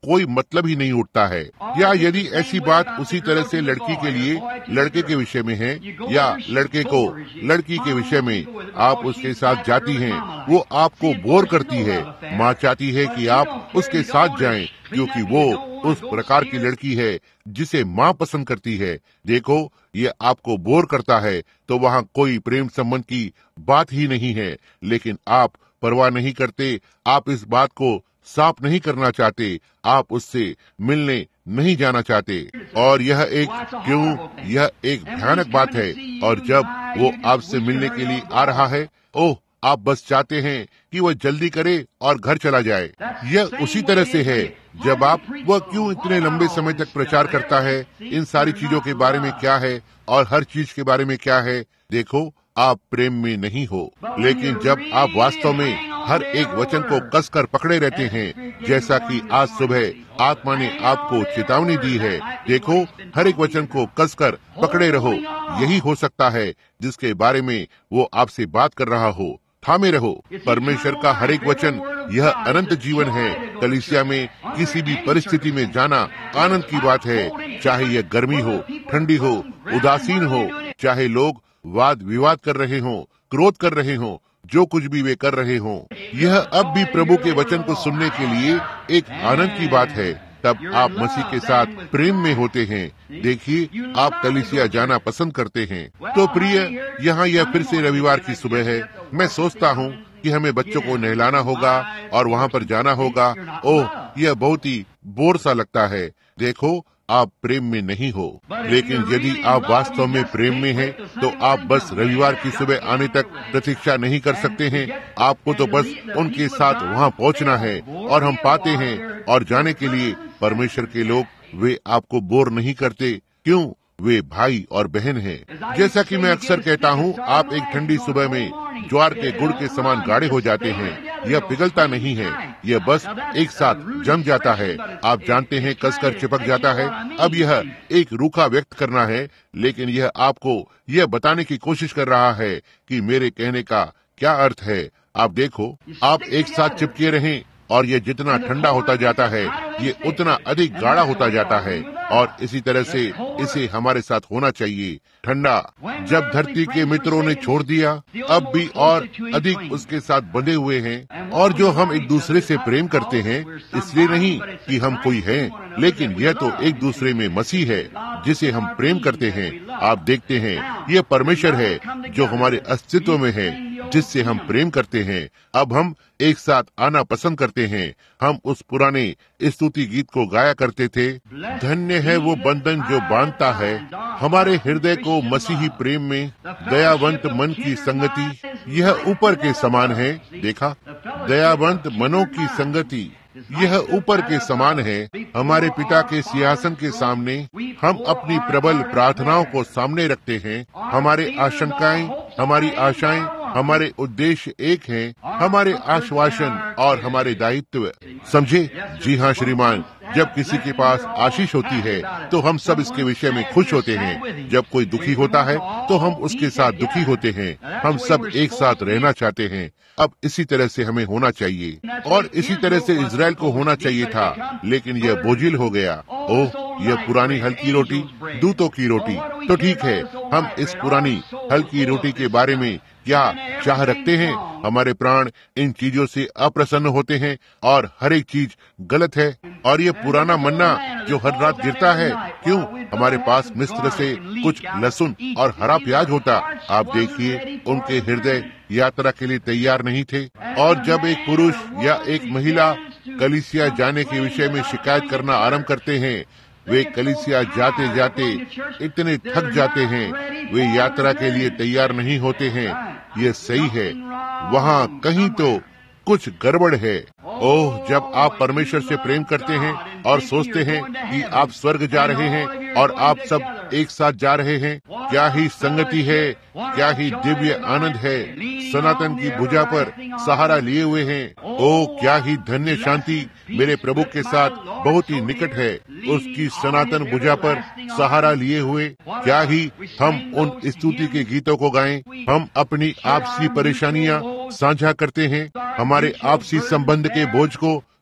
Speaker 1: कोई मतलब ही नहीं उठता है। या यदि ऐसी बात उसी तरह से लड़की के लिए लड़के के विषय में है, या लड़के को लड़की के विषय में आप उसके साथ जाती हैं, वो आपको बोर करती है। माँ चाहती है कि आप उसके साथ जाएं, क्योंकि वो उस प्रकार की लड़की है जिसे माँ पसंद करती है। देखो, ये आपको बोर करता है तो वहाँ कोई प्रेम संबंध की बात ही नहीं है। लेकिन आप परवाह नहीं करते, आप इस बात को साफ नहीं करना चाहते, आप उससे मिलने नहीं जाना चाहते। और यह एक क्यों यह एक भयानक बात है। और जब वो आपसे मिलने के लिए आ रहा है, ओह, आप बस चाहते हैं कि वह जल्दी करे और घर चला जाए। यह उसी तरह से है जब आप वह क्यों इतने लंबे समय तक प्रचार करता है, इन सारी चीजों के बारे में क्या है और हर चीज के बारे में क्या है। देखो, आप प्रेम में नहीं हो। लेकिन जब आप वास्तव में हर एक वचन को कसकर पकड़े रहते हैं, जैसा कि आज सुबह आत्मा ने आपको चेतावनी दी है, देखो, हर एक वचन को कसकर पकड़े रहो। यही हो सकता है जिसके बारे में वो आपसे बात कर रहा हो। थामे रहो। परमेश्वर का हर एक वचन यह अनंत जीवन है। कलीसिया में किसी भी परिस्थिति में जाना आनंद की बात है, चाहे यह गर्मी हो, ठंडी हो, उदासीन हो, चाहे लोग वाद विवाद कर रहे हों, क्रोध कर रहे हों, जो कुछ भी वे कर रहे हों, यह अब भी प्रभु के वचन को सुनने के लिए एक आनंद की बात है। तब आप मसीह के साथ प्रेम में होते हैं। देखिए, आप कलीसिया जाना पसंद करते हैं। तो प्रिय, यहाँ यह फिर से रविवार की सुबह है। मैं सोचता हूँ कि हमें बच्चों को नहलाना होगा और वहाँ पर जाना होगा। ओह, यह बहुत ही बोर सा लगता है। देखो, आप प्रेम में नहीं हो। लेकिन यदि आप वास्तव में प्रेम में हैं, तो आप बस रविवार की सुबह आने तक प्रतीक्षा नहीं कर सकते हैं। आपको तो बस उनके साथ वहाँ पहुँचना है। और हम पाते हैं और जाने के लिए परमेश्वर के लोग, वे आपको बोर नहीं करते। क्यों? वे भाई और बहन हैं। जैसा कि मैं अक्सर कहता हूँ, आप एक ठंडी सुबह में ज्वार के गुड़ के समान गाढ़े हो जाते हैं। यह पिघलता नहीं है, यह बस एक साथ जम जाता है। आप जानते हैं, कसकर चिपक जाता है। अब यह एक रूखा व्यक्त करना है, लेकिन यह आपको यह बताने की कोशिश कर रहा है कि मेरे कहने का क्या अर्थ है। आप देखो, आप एक साथ चिपके रहें और ये जितना ठंडा होता जाता है, ये उतना अधिक गाढ़ा होता जाता है। और इसी तरह से इसे हमारे साथ होना चाहिए। ठंडा जब धरती के मित्रों ने छोड़ दिया, अब भी और अधिक उसके साथ बंधे हुए हैं। और जो हम एक दूसरे से प्रेम करते हैं, इसलिए नहीं कि हम कोई हैं, लेकिन यह तो एक दूसरे में मसीह है जिसे हम प्रेम करते हैं। आप देखते हैं, यह परमेश्वर है जो हमारे अस्तित्व में है, जिससे हम प्रेम करते हैं। अब हम एक साथ आना पसंद करते हैं। हम उस पुराने स्तुति गीत को गाया करते थे, धन्य है वो बंधन जो बांधता है हमारे हृदय को मसीही प्रेम में, दयावंत मन की संगति यह ऊपर के समान है। देखा, दयावंत मनों की संगति यह ऊपर के समान है। हमारे पिता के सिंहासन के सामने हम अपनी प्रबल प्रार्थनाओं को सामने रखते हैं। हमारे आशंकाएं, हमारी आशाएं, हमारे उद्देश्य एक हैं, हमारे आश्वासन और हमारे दायित्व। समझे? जी हाँ श्रीमान, जब किसी के पास आशीष होती है तो हम सब इसके विषय में खुश होते हैं। जब कोई दुखी होता है तो हम उसके साथ दुखी होते हैं। हम सब एक साथ रहना चाहते हैं। अब इसी तरह से हमें होना चाहिए, और इसी तरह से इजराइल को होना चाहिए था, लेकिन यह बोझिल हो गया। ओह, यह पुरानी हल्की रोटी, दूतों की रोटी। तो ठीक है, हम इस पुरानी हल्की रोटी के बारे में क्या चाह रखते हैं? हमारे प्राण इन चीजों से अप्रसन्न होते हैं और हर एक चीज गलत है। और ये पुराना मन्ना जो हर रात गिरता है, क्यों? हमारे पास मिस्र से कुछ लहसुन और हरा प्याज होता। आप देखिए, उनके हृदय यात्रा के लिए तैयार नहीं थे। और जब एक पुरुष या एक महिला कलीसिया जाने के विषय में शिकायत करना आरंभ करते हैं, वे कलीसिया जाते जाते इतने थक जाते हैं, वे यात्रा के लिए तैयार नहीं होते हैं। ये सही है, वहाँ कहीं तो कुछ गड़बड़ है। ओह, जब आप परमेश्वर से प्रेम करते हैं और सोचते हैं कि आप स्वर्ग जा रहे हैं और आप सब एक साथ जा रहे हैं, क्या ही संगति है, क्या ही दिव्य आनंद है। सनातन की भुजा पर सहारा लिए हुए हैं। ओह, क्या ही धन्य शांति मेरे प्रभु के साथ बहुत ही निकट है। उसकी सनातन भुजा पर सहारा लिए हुए क्या ही हम उन स्तुति के गीतों को गाएं। हम अपनी आपसी परेशानियां साझा करते हैं, हमारे आपसी संबंध के बोझ को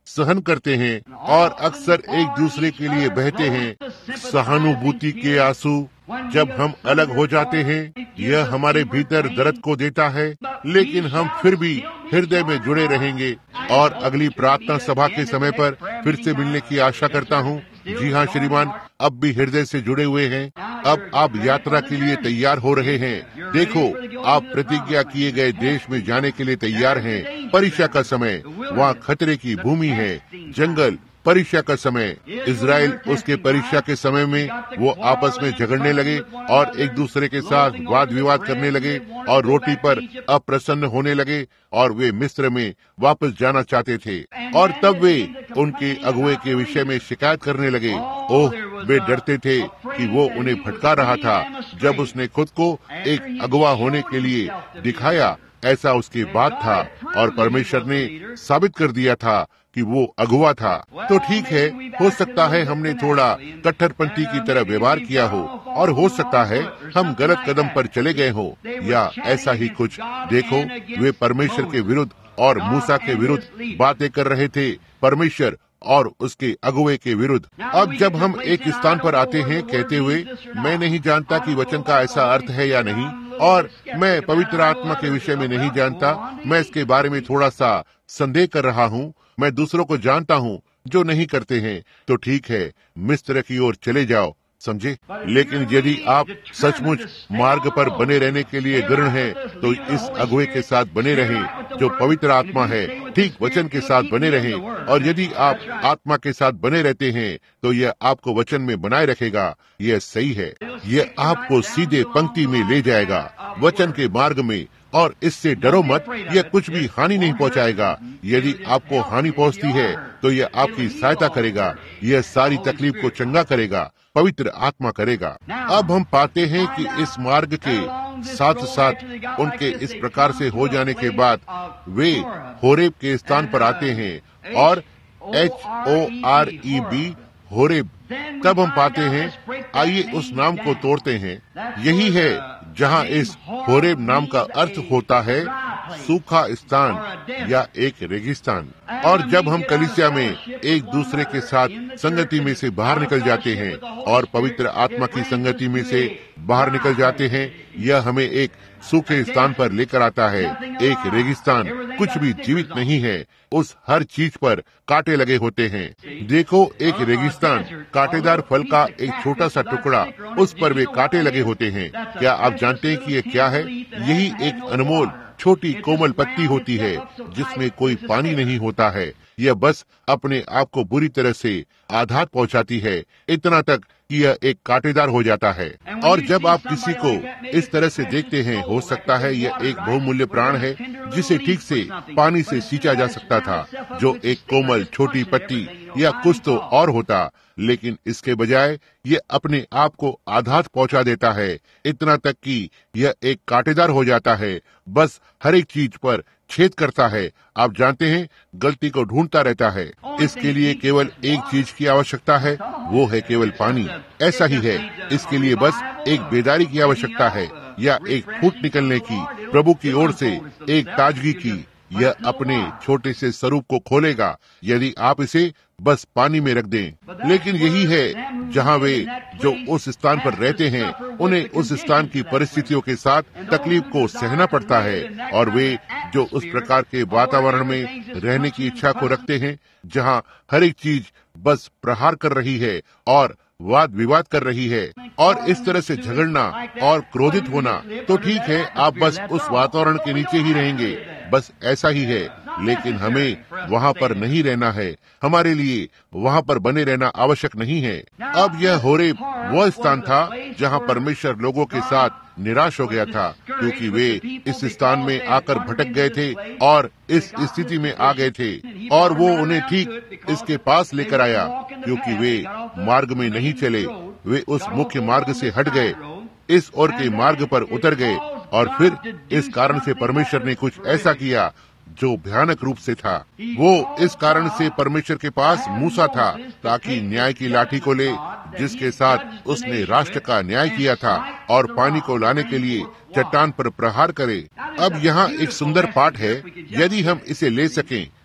Speaker 1: सहन करते हैं और अक्सर एक दूसरे के लिए बहते हैं सहानुभूति के आंसू। जब हम अलग हो जाते हैं, यह हमारे भीतर दर्द को देता है, लेकिन हम फिर भी हृदय में जुड़े रहेंगे और अगली प्रार्थना सभा के समय पर फिर से मिलने की आशा करता हूँ। जी हाँ श्रीमान, अब भी हृदय से जुड़े हुए हैं। अब आप यात्रा के लिए तैयार हो रहे हैं। देखो, आप प्रतिज्ञा किए गए देश में जाने के लिए तैयार हैं। परीक्षा का समय, वहाँ खतरे की भूमि है, जंगल। परीक्षा का समय, इजराइल उसके परीक्षा के समय में वो आपस में झगड़ने लगे और एक दूसरे के साथ वाद विवाद करने लगे और रोटी पर अप्रसन्न होने लगे और वे मिस्र में वापस जाना चाहते थे। और तब वे उनके अगुए के विषय में शिकायत करने लगे। ओह, वे डरते थे कि वो उन्हें भटका रहा था। जब उसने खुद को एक अगुआ होने के लिए दिखाया, ऐसा उसकी बात था और परमेश्वर ने साबित कर दिया था कि वो अगुआ था। तो ठीक है, हो सकता है हमने थोड़ा कट्टरपंथी की तरह व्यवहार किया हो और हो सकता है हम गलत कदम पर चले गए हो या ऐसा ही कुछ। देखो, वे परमेश्वर के विरुद्ध और मूसा के विरुद्ध बातें कर रहे थे, परमेश्वर और उसके अगुए के विरुद्ध। अब जब हम एक स्थान पर आते हैं कहते हुए, मैं नहीं जानता कि वचन का ऐसा अर्थ है या नहीं, और मैं पवित्र आत्मा के विषय में नहीं जानता, मैं इसके बारे में थोड़ा सा संदेह कर रहा हूँ, मैं दूसरों को जानता हूँ जो नहीं करते हैं, तो ठीक है, मिस्र की ओर चले जाओ, समझे। लेकिन यदि आप सचमुच मार्ग पर बने रहने के लिए दृढ़ हैं, तो इस अगुए के साथ बने रहें जो पवित्र आत्मा है, ठीक वचन के साथ बने रहें। और यदि आप आत्मा के साथ बने रहते हैं, तो यह आपको वचन में बनाए रखेगा। यह सही है, यह आपको सीधे पंक्ति में ले जाएगा, वचन के मार्ग में। और इससे डरो मत, यह कुछ भी हानि नहीं पहुंचाएगा। यदि आपको हानि पहुंचती है, तो यह आपकी सहायता करेगा, यह सारी तकलीफ को चंगा करेगा, पवित्र आत्मा करेगा। अब हम पाते हैं कि इस मार्ग के साथ साथ उनके इस प्रकार से हो जाने के बाद वे होरेब के स्थान पर आते हैं, और H O R E B Horeb. तब हम पाते हैं, आइए उस नाम को तोड़ते हैं। यही है जहाँ इस होरेब नाम का अर्थ होता है सूखा स्थान या एक रेगिस्तान। और जब हम कलीसिया में एक दूसरे के साथ संगति में से बाहर निकल जाते हैं और पवित्र आत्मा की संगति में से बाहर निकल जाते हैं, यह हमें एक सूखे स्थान पर लेकर आता है, एक रेगिस्तान। कुछ भी जीवित नहीं है, उस हर चीज पर कांटे लगे होते हैं। देखो, एक रेगिस्तान, कांटेदार फल का एक छोटा सा टुकड़ा, उस पर वे कांटे लगे होते हैं। क्या आप जानते हैं कि ये क्या है? यही एक अनमोल छोटी कोमल पत्ती होती है जिसमें कोई पानी नहीं होता है। यह बस अपने आप को बुरी तरह से आघात पहुंचाती है, इतना तक कि यह एक कांटेदार हो जाता है। और जब आप किसी को इस तरह से देखते हैं, हो सकता है यह एक बहुमूल्य प्राण है जिसे ठीक से पानी से सींचा जा सकता था, जो एक कोमल छोटी पत्ती या कुछ तो और होता, लेकिन इसके बजाय ये अपने आप को आघात पहुंचा देता है, इतना तक कि यह एक कांटेदार हो जाता है, बस हर एक चीज पर छेद करता है। आप जानते हैं, गलती को ढूंढता रहता है। इसके लिए केवल एक चीज की आवश्यकता है, वो है केवल पानी। ऐसा ही है, इसके लिए बस एक बेदारी की आवश्यकता है या एक फूट निकलने की, प्रभु की ओर से एक ताजगी की। यह अपने छोटे से स्वरूप को खोलेगा यदि आप इसे बस पानी में रख दें। लेकिन यही है जहाँ वे जो उस स्थान पर रहते हैं, उन्हें उस स्थान की परिस्थितियों के साथ तकलीफ को सहना पड़ता है, और वे जो उस प्रकार के वातावरण में रहने की इच्छा को रखते हैं जहाँ हर एक चीज बस प्रहार कर रही है और वाद विवाद कर रही है, और इस तरह से झगड़ना और क्रोधित होना, तो ठीक है, आप बस उस वातावरण के नीचे ही रहेंगे, बस ऐसा ही है। लेकिन हमें वहाँ पर नहीं रहना है, हमारे लिए वहाँ पर बने रहना आवश्यक नहीं है। अब यह होरेब वह स्थान था जहाँ परमेश्वर लोगों के साथ निराश हो गया था, क्योंकि वे इस स्थान में आकर भटक गए थे और इस स्थिति में आ गए थे, और वो उन्हें ठीक इसके पास लेकर आया, क्योंकि वे मार्ग में नहीं चले, वे उस मुख्य मार्ग से हट गए, इस ओर के मार्ग पर उतर गए, और फिर इस कारण से परमेश्वर ने कुछ ऐसा किया जो भयानक रूप से था। वो इस कारण से परमेश्वर के पास मूसा था, ताकि न्याय की लाठी को ले, जिसके साथ उसने राष्ट्र का न्याय किया था, और पानी को लाने के लिए चट्टान पर प्रहार करे। अब यहाँ एक सुंदर पाठ है, यदि हम इसे ले सकें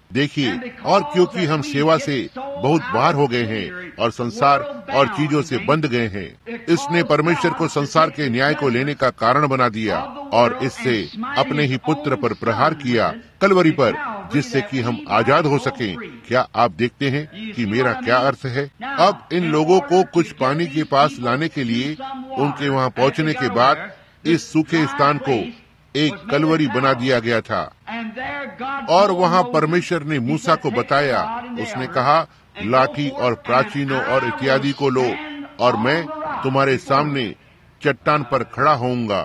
Speaker 1: देखिए, और क्योंकि हम सेवा से बहुत बाहर हो गए हैं और संसार और चीजों से बंध गए हैं, इसने परमेश्वर को संसार के न्याय को लेने का कारण बना दिया और इससे अपने ही पुत्र पर प्रहार किया कलवरी पर, जिससे कि हम आजाद हो सकें। क्या आप देखते हैं कि मेरा क्या अर्थ है? अब इन लोगों को कुछ पानी के पास लाने के लिए उनके वहाँ पहुँचने के बाद इस सूखे स्थान को एक कलवरी बना दिया गया था और वहाँ परमेश्वर ने मूसा को बताया। उसने कहा, लाठी और प्राचीनों और इत्यादि को लो और मैं तुम्हारे सामने चट्टान पर खड़ा होऊंगा।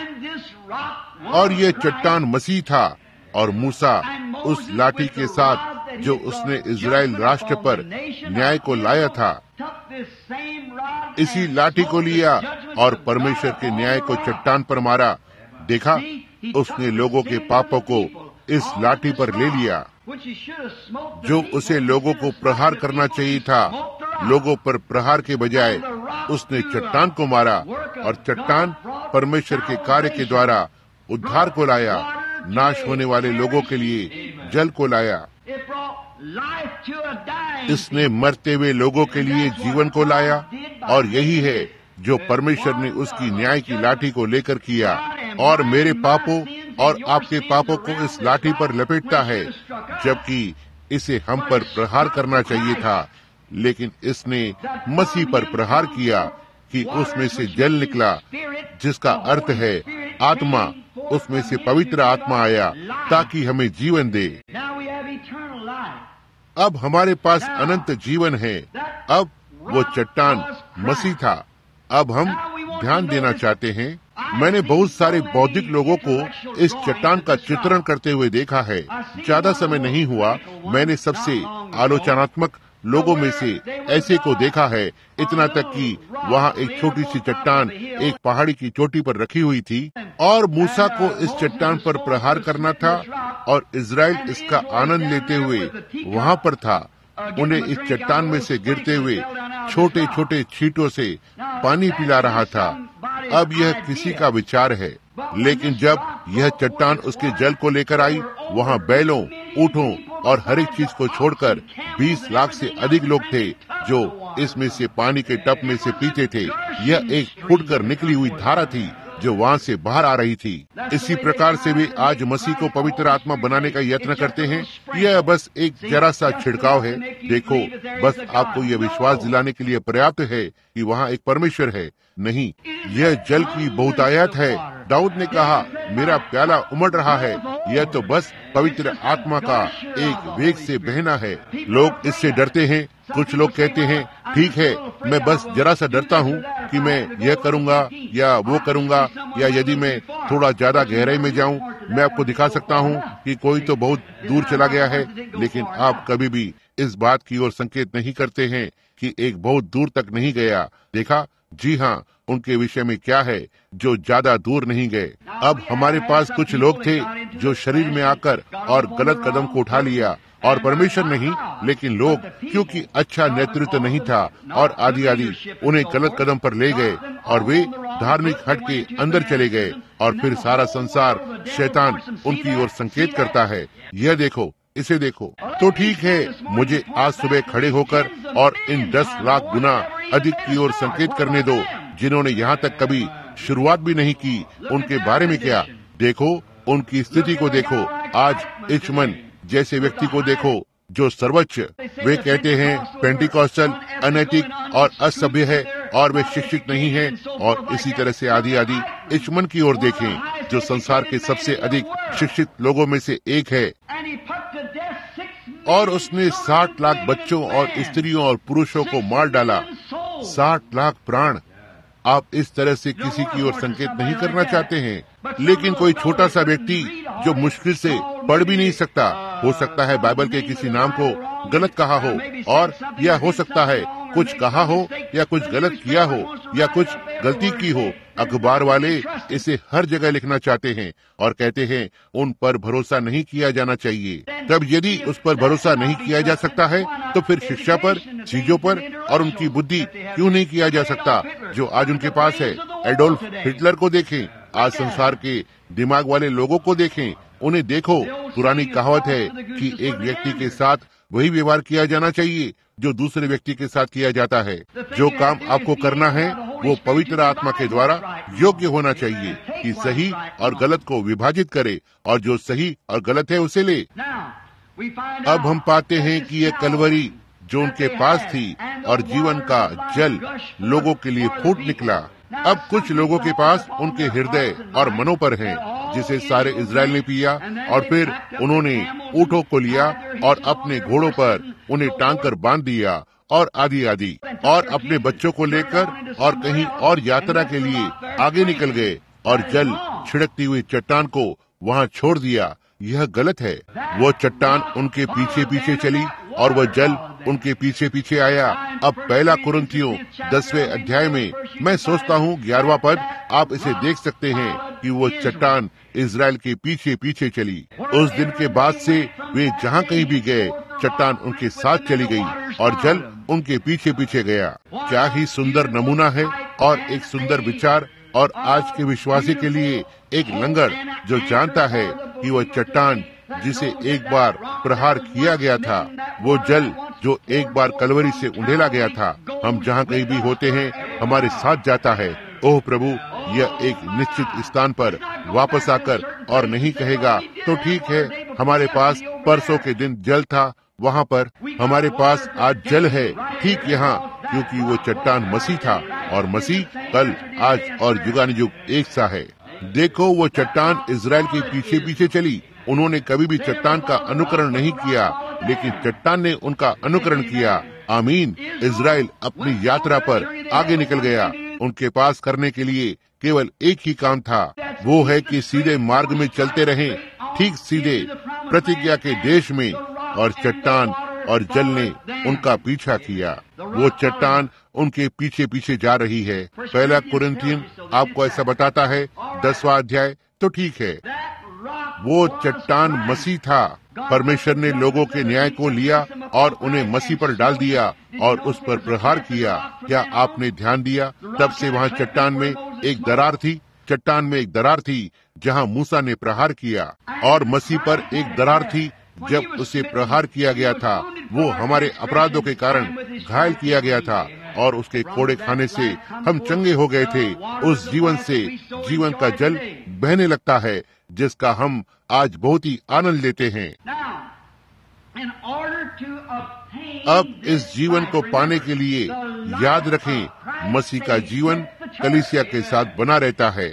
Speaker 1: और ये चट्टान मसीह था और मूसा उस लाठी के साथ जो उसने इजराइल राष्ट्र पर न्याय को लाया था, इसी लाठी को लिया और परमेश्वर के न्याय को चट्टान पर मारा। देखा, उसने लोगों के पापों को इस लाठी पर ले लिया, जो उसे लोगों को प्रहार करना चाहिए था। लोगों पर प्रहार के बजाय उसने चट्टान को मारा और चट्टान परमेश्वर के कार्य के द्वारा उद्धार को लाया, नाश होने वाले लोगों के लिए जल को लाया। इसने मरते हुए लोगों के लिए जीवन को लाया और यही है जो परमेश्वर ने उसकी न्याय की लाठी को लेकर किया और मेरे पापों और आपके पापों को इस लाठी पर लपेटता है, जबकि इसे हम पर प्रहार करना चाहिए था, लेकिन इसने मसीह पर प्रहार किया कि उसमें से जल निकला, जिसका अर्थ है आत्मा। उसमें से पवित्र आत्मा आया ताकि हमें जीवन दे। अब हमारे पास अनंत जीवन है। अब वो चट्टान मसीह था। अब हम ध्यान देना चाहते हैं। मैंने बहुत सारे बौद्धिक लोगों को इस चट्टान का चित्रण करते हुए देखा है। ज्यादा समय नहीं हुआ, मैंने सबसे आलोचनात्मक लोगों में से ऐसे को देखा है, इतना तक कि वहाँ एक छोटी सी चट्टान एक पहाड़ी की चोटी पर रखी हुई थी और मूसा को इस चट्टान पर प्रहार करना था और इजराइल इसका आनंद लेते हुए वहाँ पर था। उन्हें इस चट्टान में से गिरते हुए छोटे छोटे छींटों से पानी पिला रहा था। अब यह किसी का विचार है, लेकिन जब यह चट्टान उसके जल को लेकर आई, वहाँ बैलों, ऊँटों और हर एक चीज को छोड़कर बीस लाख से अधिक लोग थे जो इसमें से पानी के टप में से पीते थे। यह एक फुटकर निकली हुई धारा थी जो वहाँ से बाहर आ रही थी। इसी प्रकार से वे आज मसीह को पवित्र आत्मा बनाने का यत्न करते हैं। यह बस एक जरा सा छिड़काव है। देखो, बस आपको यह विश्वास दिलाने के लिए पर्याप्त है कि वहाँ एक परमेश्वर है। नहीं, यह जल की बहुतायत है। दाऊद ने कहा, मेरा प्याला उमड़ रहा है। यह तो बस पवित्र आत्मा का एक वेग से बहना है। लोग इससे डरते हैं। कुछ लोग कहते हैं, ठीक है, मैं बस जरा सा डरता हूँ कि मैं यह करूँगा या वो करूँगा, या यदि मैं थोड़ा ज्यादा गहराई में जाऊँ, मैं आपको दिखा सकता हूँ कि कोई तो बहुत दूर चला गया है। लेकिन आप कभी भी इस बात की ओर संकेत नहीं करते हैं कि एक बहुत दूर तक नहीं गया। देखा, जी हाँ, उनके विषय में क्या है जो ज्यादा दूर नहीं गए। अब हमारे पास कुछ लोग थे जो शरीर में आकर और गलत कदम को उठा लिया, और परमेश्वर नहीं, लेकिन लोग, क्योंकि अच्छा नेतृत्व नहीं था और आदि आदि उन्हें गलत कदम पर ले गए और वे धार्मिक हट के अंदर चले गए और फिर सारा संसार, शैतान उनकी ओर संकेत करता है। यह देखो, इसे देखो। तो ठीक है, मुझे आज सुबह खड़े होकर और इन दस लाख गुना अधिक की ओर संकेत करने दो जिन्होंने यहाँ तक कभी शुरुआत भी नहीं की। उनके बारे में क्या? देखो, उनकी स्थिति को देखो। आज इचमन जैसे व्यक्ति को देखो जो सर्वोच्च, वे कहते हैं पेंटिकॉस्टल अनैतिक और असभ्य है और वे शिक्षित नहीं हैं, और इसी तरह से आदि आदि। इचमन की ओर देखें जो संसार के सबसे अधिक शिक्षित लोगों में से एक है, और उसने साठ लाख बच्चों और स्त्रियों और पुरुषों को मार डाला। साठ लाख प्राण। आप इस तरह से किसी की ओर संकेत नहीं करना चाहते हैं, लेकिन कोई छोटा सा व्यक्ति जो मुश्किल से पढ़ भी नहीं सकता, हो सकता है बाइबल के किसी नाम को गलत कहा हो, और यह हो सकता है कुछ कहा हो या कुछ गलत किया हो या कुछ गलती की हो। अखबार वाले इसे हर जगह लिखना चाहते हैं और कहते हैं उन पर भरोसा नहीं किया जाना चाहिए। तब यदि उस पर भरोसा नहीं किया जा सकता है तो फिर शिक्षा पर, चीजों पर और उनकी बुद्धि क्यों नहीं किया जा सकता जो आज उनके पास है। एडोल्फ हिटलर को देखें, आज संसार के दिमाग वाले लोगों को देखें, उन्हें देखो, पुरानी कहावत है कि एक व्यक्ति के साथ वही व्यवहार किया जाना चाहिए जो दूसरे व्यक्ति के साथ किया जाता है। जो काम आपको करना है वो पवित्र आत्मा के द्वारा योग्य होना चाहिए कि सही और गलत को विभाजित करे और जो सही और गलत है उसे ले। अब हम पाते हैं कि यह कलवरी जो उनके पास थी और जीवन का जल लोगों के लिए फूट निकला, अब कुछ लोगों के पास उनके हृदय और मनों पर है जिसे सारे इजराइल ने पिया, और फिर उन्होंने ऊँटों को लिया और अपने घोड़ों पर उन्हें टांग कर बांध दिया और आदि आदि, और अपने बच्चों को लेकर और कहीं और यात्रा के लिए आगे निकल गए और जल छिड़कती हुई चट्टान को वहाँ छोड़ दिया। यह गलत है। वो चट्टान उनके पीछे पीछे चली और वह जल उनके पीछे पीछे आया। अब पहला कुरिन्थियों दसवें अध्याय में मैं सोचता हूँ ग्यारहवां पद, आप इसे देख सकते हैं कि वो चट्टान इजराइल के पीछे पीछे चली। उस दिन के बाद से वे जहाँ कहीं भी गए चट्टान उनके साथ चली गई और जल उनके पीछे पीछे गया। क्या ही सुंदर नमूना है और एक सुंदर विचार, और आज के विश्वासी के लिए एक लंगर जो जानता है कि वह चट्टान जिसे एक बार प्रहार किया गया था, वो जल जो एक बार कलवरी से उंडेला गया था, हम जहाँ कहीं भी होते हैं हमारे साथ जाता है। ओह प्रभु, यह एक निश्चित स्थान पर वापस आकर और नहीं कहेगा तो ठीक है, हमारे पास परसों के दिन जल था, वहाँ पर हमारे पास आज जल है, ठीक यहाँ, क्योंकि वो चट्टान मसीह था और मसीह कल, आज और युगानुयुग एक सा है। देखो, वो चट्टान इजराइल के पीछे पीछे चली। उन्होंने कभी भी चट्टान का अनुकरण नहीं किया, लेकिन चट्टान ने उनका अनुकरण किया। आमीन। इजराइल अपनी यात्रा पर आगे निकल गया। उनके पास करने के लिए केवल एक ही काम था, वो है कि सीधे मार्ग में चलते रहें, ठीक सीधे प्रतिज्ञा के देश में, और चट्टान और जल ने उनका पीछा किया। वो चट्टान उनके पीछे पीछे जा रही है। पहला कुरिन्थियन आपको ऐसा बताता है, दसवां अध्याय, तो ठीक है, वो चट्टान मसीह था। परमेश्वर ने लोगों के न्याय को लिया और उन्हें मसीह पर डाल दिया और उस पर प्रहार किया। क्या आपने ध्यान दिया? तब से वहाँ चट्टान में एक दरार थी, चट्टान में एक दरार थी जहाँ मूसा ने प्रहार किया, और मसीह पर एक दरार थी जब उसे प्रहार किया गया था। वो हमारे अपराधों के कारण घायल किया गया था और उसके कोड़े खाने से हम चंगे हो गए थे। उस जीवन से जीवन का जल बहने लगता है जिसका हम आज बहुत ही आनंद लेते हैं। अब इस जीवन को पाने के लिए याद रखें, मसीह का जीवन कलीसिया के साथ बना रहता है।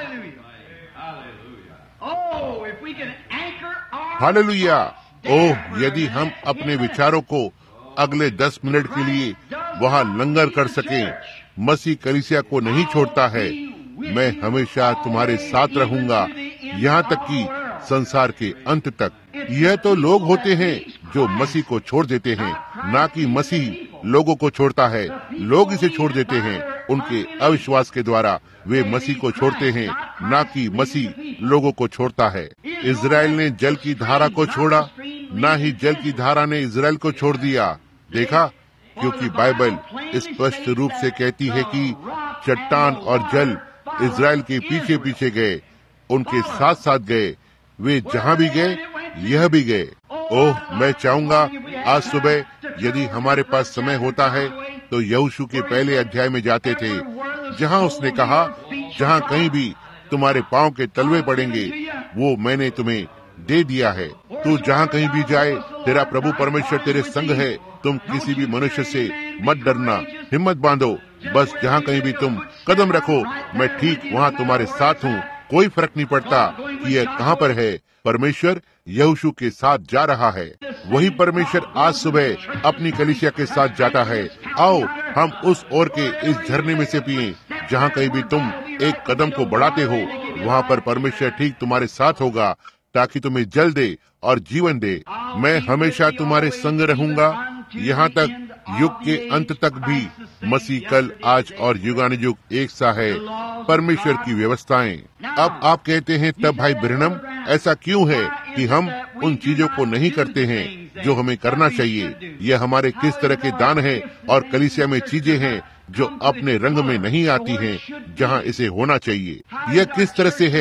Speaker 1: हालेलुया। ओह, यदि हम अपने विचारों को अगले दस मिनट के लिए वहाँ लंगर कर सकें। मसीह कलीसिया को नहीं छोड़ता है। मैं हमेशा तुम्हारे साथ रहूंगा यहाँ तक कि संसार के अंत तक। यह तो लोग होते हैं जो मसीह को छोड़ देते हैं, ना कि मसीह लोगों को छोड़ता है। लोग इसे छोड़ देते हैं, उनके अविश्वास के द्वारा वे मसीह को छोड़ते हैं, ना कि मसीह लोगों को छोड़ता है। इजराइल ने जल की धारा को छोड़ा, ना ही जल की धारा ने इजराइल को छोड़ दिया। देखा, क्योंकि बाइबल स्पष्ट रूप से कहती है कि चट्टान और जल इजराइल के पीछे पीछे गए, उनके साथ साथ गए। वे जहाँ भी गए यह भी गए। ओह, मैं चाहूंगा आज सुबह यदि हमारे पास समय होता है तो यहोशू के पहले अध्याय में जाते थे, जहाँ उसने कहा, जहाँ कहीं भी तुम्हारे पांव के तलवे पड़ेंगे वो मैंने तुम्हें दे दिया है। तू जहाँ कहीं भी जाए, तेरा प्रभु परमेश्वर तेरे संग है। तुम किसी भी मनुष्य से मत डरना, हिम्मत बांधो, बस जहाँ कहीं भी तुम कदम रखो मैं ठीक वहाँ तुम्हारे साथ हूँ। कोई फर्क नहीं पड़ता कि यह कहाँ पर है, परमेश्वर यहोशू के साथ जा रहा है। वही परमेश्वर आज सुबह अपनी कलीसिया के साथ जाता है। आओ हम उस ओर के इस झरने में से पिएं। जहाँ कहीं भी तुम एक कदम को बढ़ाते हो वहाँ पर परमेश्वर ठीक तुम्हारे साथ होगा, ताकि तुम्हें जल दे और जीवन दे। मैं हमेशा तुम्हारे संग रहूंगा यहाँ तक युग के अंत तक भी। मसीह कल, आज और युगानुयुग एक सा है। परमेश्वर की व्यवस्थाएं। अब आप कहते हैं, तब भाई ब्रैनम ऐसा क्यों है कि हम उन चीजों को नहीं करते हैं जो हमें करना चाहिए? यह हमारे किस तरह के दान हैं और कलीसिया में चीजें हैं जो अपने रंग में नहीं आती हैं जहां इसे होना चाहिए। यह किस तरह से है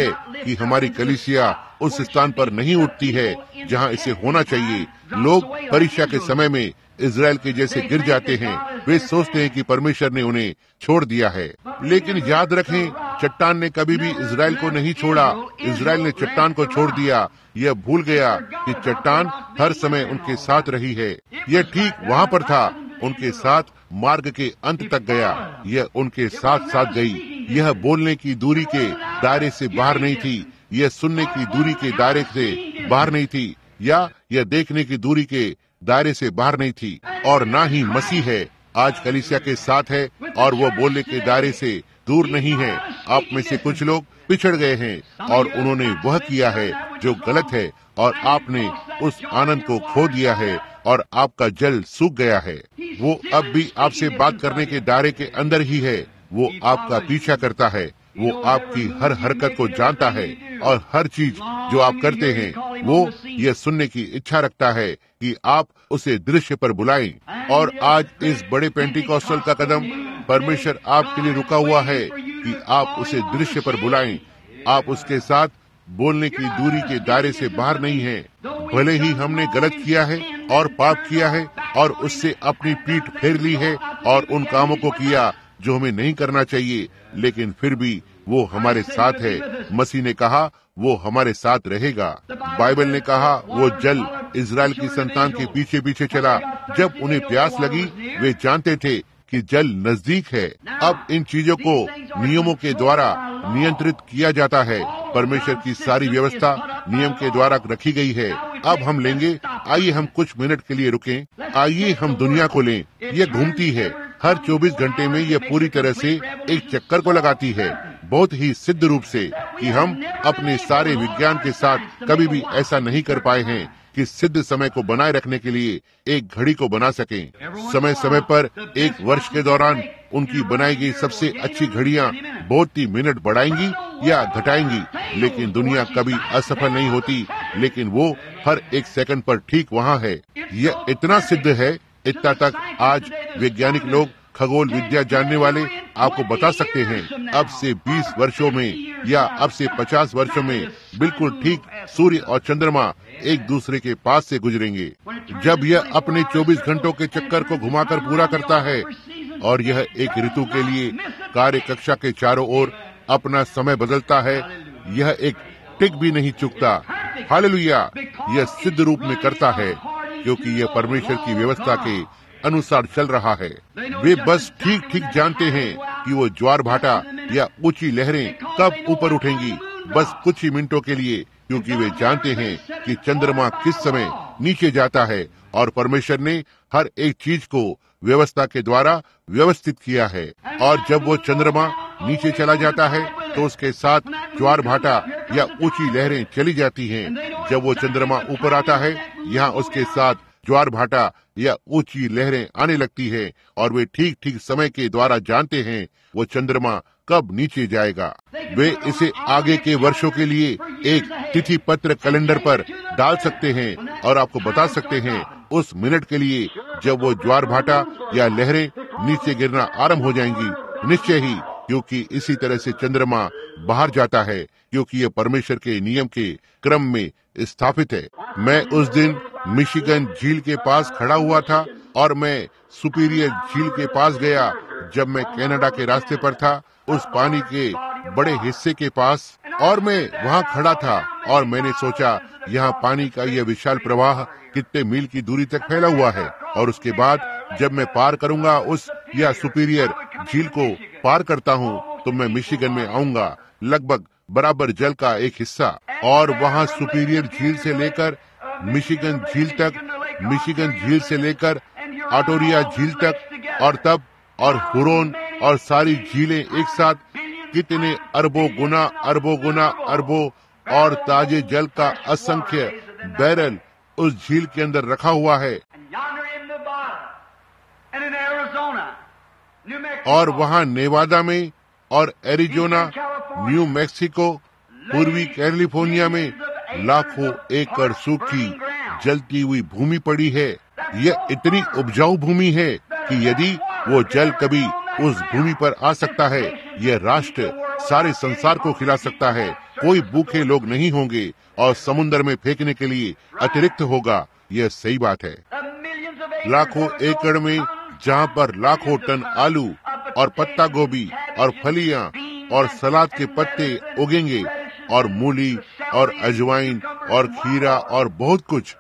Speaker 1: कि हमारी कलीसिया उस स्थान पर नहीं उठती है जहां इसे होना चाहिए। लोग परीक्षा के समय में इजराइल के जैसे गिर जाते हैं। वे सोचते हैं कि परमेश्वर ने उन्हें छोड़ दिया है, लेकिन याद रखें, चट्टान ने कभी भी इजराइल को नहीं छोड़ा। इजराइल ने चट्टान को छोड़ दिया। यह भूल गया कि चट्टान हर समय उनके साथ रही है। यह ठीक वहाँ पर था, उनके साथ मार्ग के अंत तक गया। यह उनके साथ साथ गई। यह बोलने की दूरी के दायरे से बाहर नहीं थी, यह सुनने की दूरी के दायरे से बाहर नहीं थी, या यह देखने की दूरी के दायरे से बाहर नहीं थी। और ना ही मसीह है आज कलीसिया के साथ है और वो बोलने के दायरे से दूर नहीं है। आप में से कुछ लोग पिछड़ गए हैं और उन्होंने वह किया है जो गलत है, और आपने उस आनंद को खो दिया है और आपका जल सूख गया है। वो अब भी आपसे बात करने के दायरे के अंदर ही है। वो आपका पीछा करता है। वो आपकी हर हरकत को जानता है और हर चीज जो आप करते हैं वो ये सुनने की इच्छा रखता है कि आप उसे दृश्य पर बुलाएं। और आज इस बड़े पेंटिकॉस्टल का कदम परमेश्वर आपके लिए रुका हुआ है कि आप उसे दृश्य पर बुलाएं। आप उसके साथ बोलने की दूरी के दायरे से बाहर नहीं हैं। भले ही हमने गलत किया है और पाप किया है और उससे अपनी पीठ फेर ली है और उन कामों को किया जो हमें नहीं करना चाहिए, लेकिन फिर भी वो हमारे साथ है। मसीह ने कहा वो हमारे साथ रहेगा। बाइबल ने कहा वो जल इजराइल की संतान के पीछे पीछे चला। जब उन्हें प्यास लगी वे जानते थे कि जल नजदीक है। अब इन चीजों को नियमों के द्वारा नियंत्रित किया जाता है। परमेश्वर की सारी व्यवस्था नियम के द्वारा रखी गई है। अब हम लेंगे, आइए हम कुछ मिनट के लिए रुकें। आइए हम दुनिया को लें। ये घूमती है हर चौबीस घंटे में। ये पूरी तरह से एक चक्कर को लगाती है, बहुत ही सिद्ध रूप से, कि हम अपने सारे विज्ञान के साथ कभी भी ऐसा नहीं कर पाए हैं कि सिद्ध समय को बनाए रखने के लिए एक घड़ी को बना सकें। समय समय पर एक वर्ष के दौरान उनकी बनाई गई सबसे अच्छी घड़ियां बहुत ही मिनट बढ़ाएंगी या घटाएंगी, लेकिन दुनिया कभी असफल नहीं होती। लेकिन वो हर एक सेकंड पर ठीक वहाँ है। यह इतना सिद्ध है, इतना तक आज वैज्ञानिक लोग, खगोल विद्या जानने वाले आपको बता सकते हैं अब से बीस वर्षों में या अब से पचास वर्षों में बिल्कुल ठीक सूर्य और चंद्रमा एक दूसरे के पास से गुजरेंगे। जब यह अपने चौबीस घंटों के चक्कर को घुमाकर पूरा करता है और यह एक ऋतु के लिए कार्य कक्षा के चारों ओर अपना समय बदलता है, यह एक टिक भी नहीं चुकता। हालेलुया! यह सिद्ध रूप में करता है क्योंकि यह परमेश्वर की व्यवस्था के अनुसार चल रहा है। वे बस ठीक ठीक जानते हैं कि वो ज्वार भाटा या ऊंची लहरें कब ऊपर उठेंगी, बस कुछ ही मिनटों के लिए, क्योंकि वे जानते हैं कि चंद्रमा किस समय नीचे जाता है और परमेश्वर ने हर एक चीज को व्यवस्था के द्वारा व्यवस्थित किया है। और जब वो चंद्रमा नीचे चला जाता है तो उसके साथ ज्वार भाटा या ऊंची लहरें चली जाती हैं। जब वो चंद्रमा ऊपर आता है, यहाँ उसके साथ ज्वार भाटा या ऊंची लहरें आने लगती है और वे ठीक ठीक समय के द्वारा जानते हैं वो चंद्रमा कब नीचे जाएगा। वे इसे आगे के वर्षों के लिए एक तिथि पत्र कैलेंडर पर डाल सकते हैं और आपको बता सकते हैं उस मिनट के लिए जब वो ज्वार भाटा या लहरें नीचे गिरना आरंभ हो जाएंगी। निश्चय ही, क्योंकि इसी तरह से चंद्रमा बाहर जाता है, क्योंकि यह परमेश्वर के नियम के क्रम में स्थापित है। मैं उस दिन मिशिगन झील के पास खड़ा हुआ था और मैं सुपीरियर झील के पास गया जब मैं कनाडा के रास्ते पर था, उस पानी के बड़े हिस्से के पास, और मैं वहाँ खड़ा था और मैंने सोचा यहाँ पानी का यह विशाल प्रवाह कितने मील की दूरी तक फैला हुआ है, और उसके बाद जब मैं पार करूंगा उस या सुपीरियर झील को पार करता हूँ तो मैं मिशिगन में आऊंगा, लगभग बराबर जल का एक हिस्सा। और वहाँ सुपीरियर झील से लेकर मिशिगन झील तक, मिशिगन झील से लेकर आटोरिया झील तक, और तब और हुरोन और सारी झीलें एक साथ, कितने अरबों गुना अरबों गुना अरबों और ताजे जल का असंख्य बैरल उस झील के अंदर रखा हुआ है। और वहाँ नेवादा में और एरिजोना, न्यू मैक्सिको, पूर्वी कैलिफोर्निया में लाखों एकड़ सूखी जलती हुई भूमि पड़ी है। यह इतनी उपजाऊ भूमि है कि यदि वो जल कभी उस भूमि पर आ सकता है, यह राष्ट्र सारे संसार को खिला सकता है। कोई भूखे लोग नहीं होंगे और समुद्र में फेंकने के लिए अतिरिक्त होगा। यह सही बात है। लाखों एकड़ में जहाँ पर लाखों टन आलू और पत्ता गोभी और फलियां और सलाद के पत्ते उगेंगे और मूली और अजवाइन और खीरा और बहुत कुछ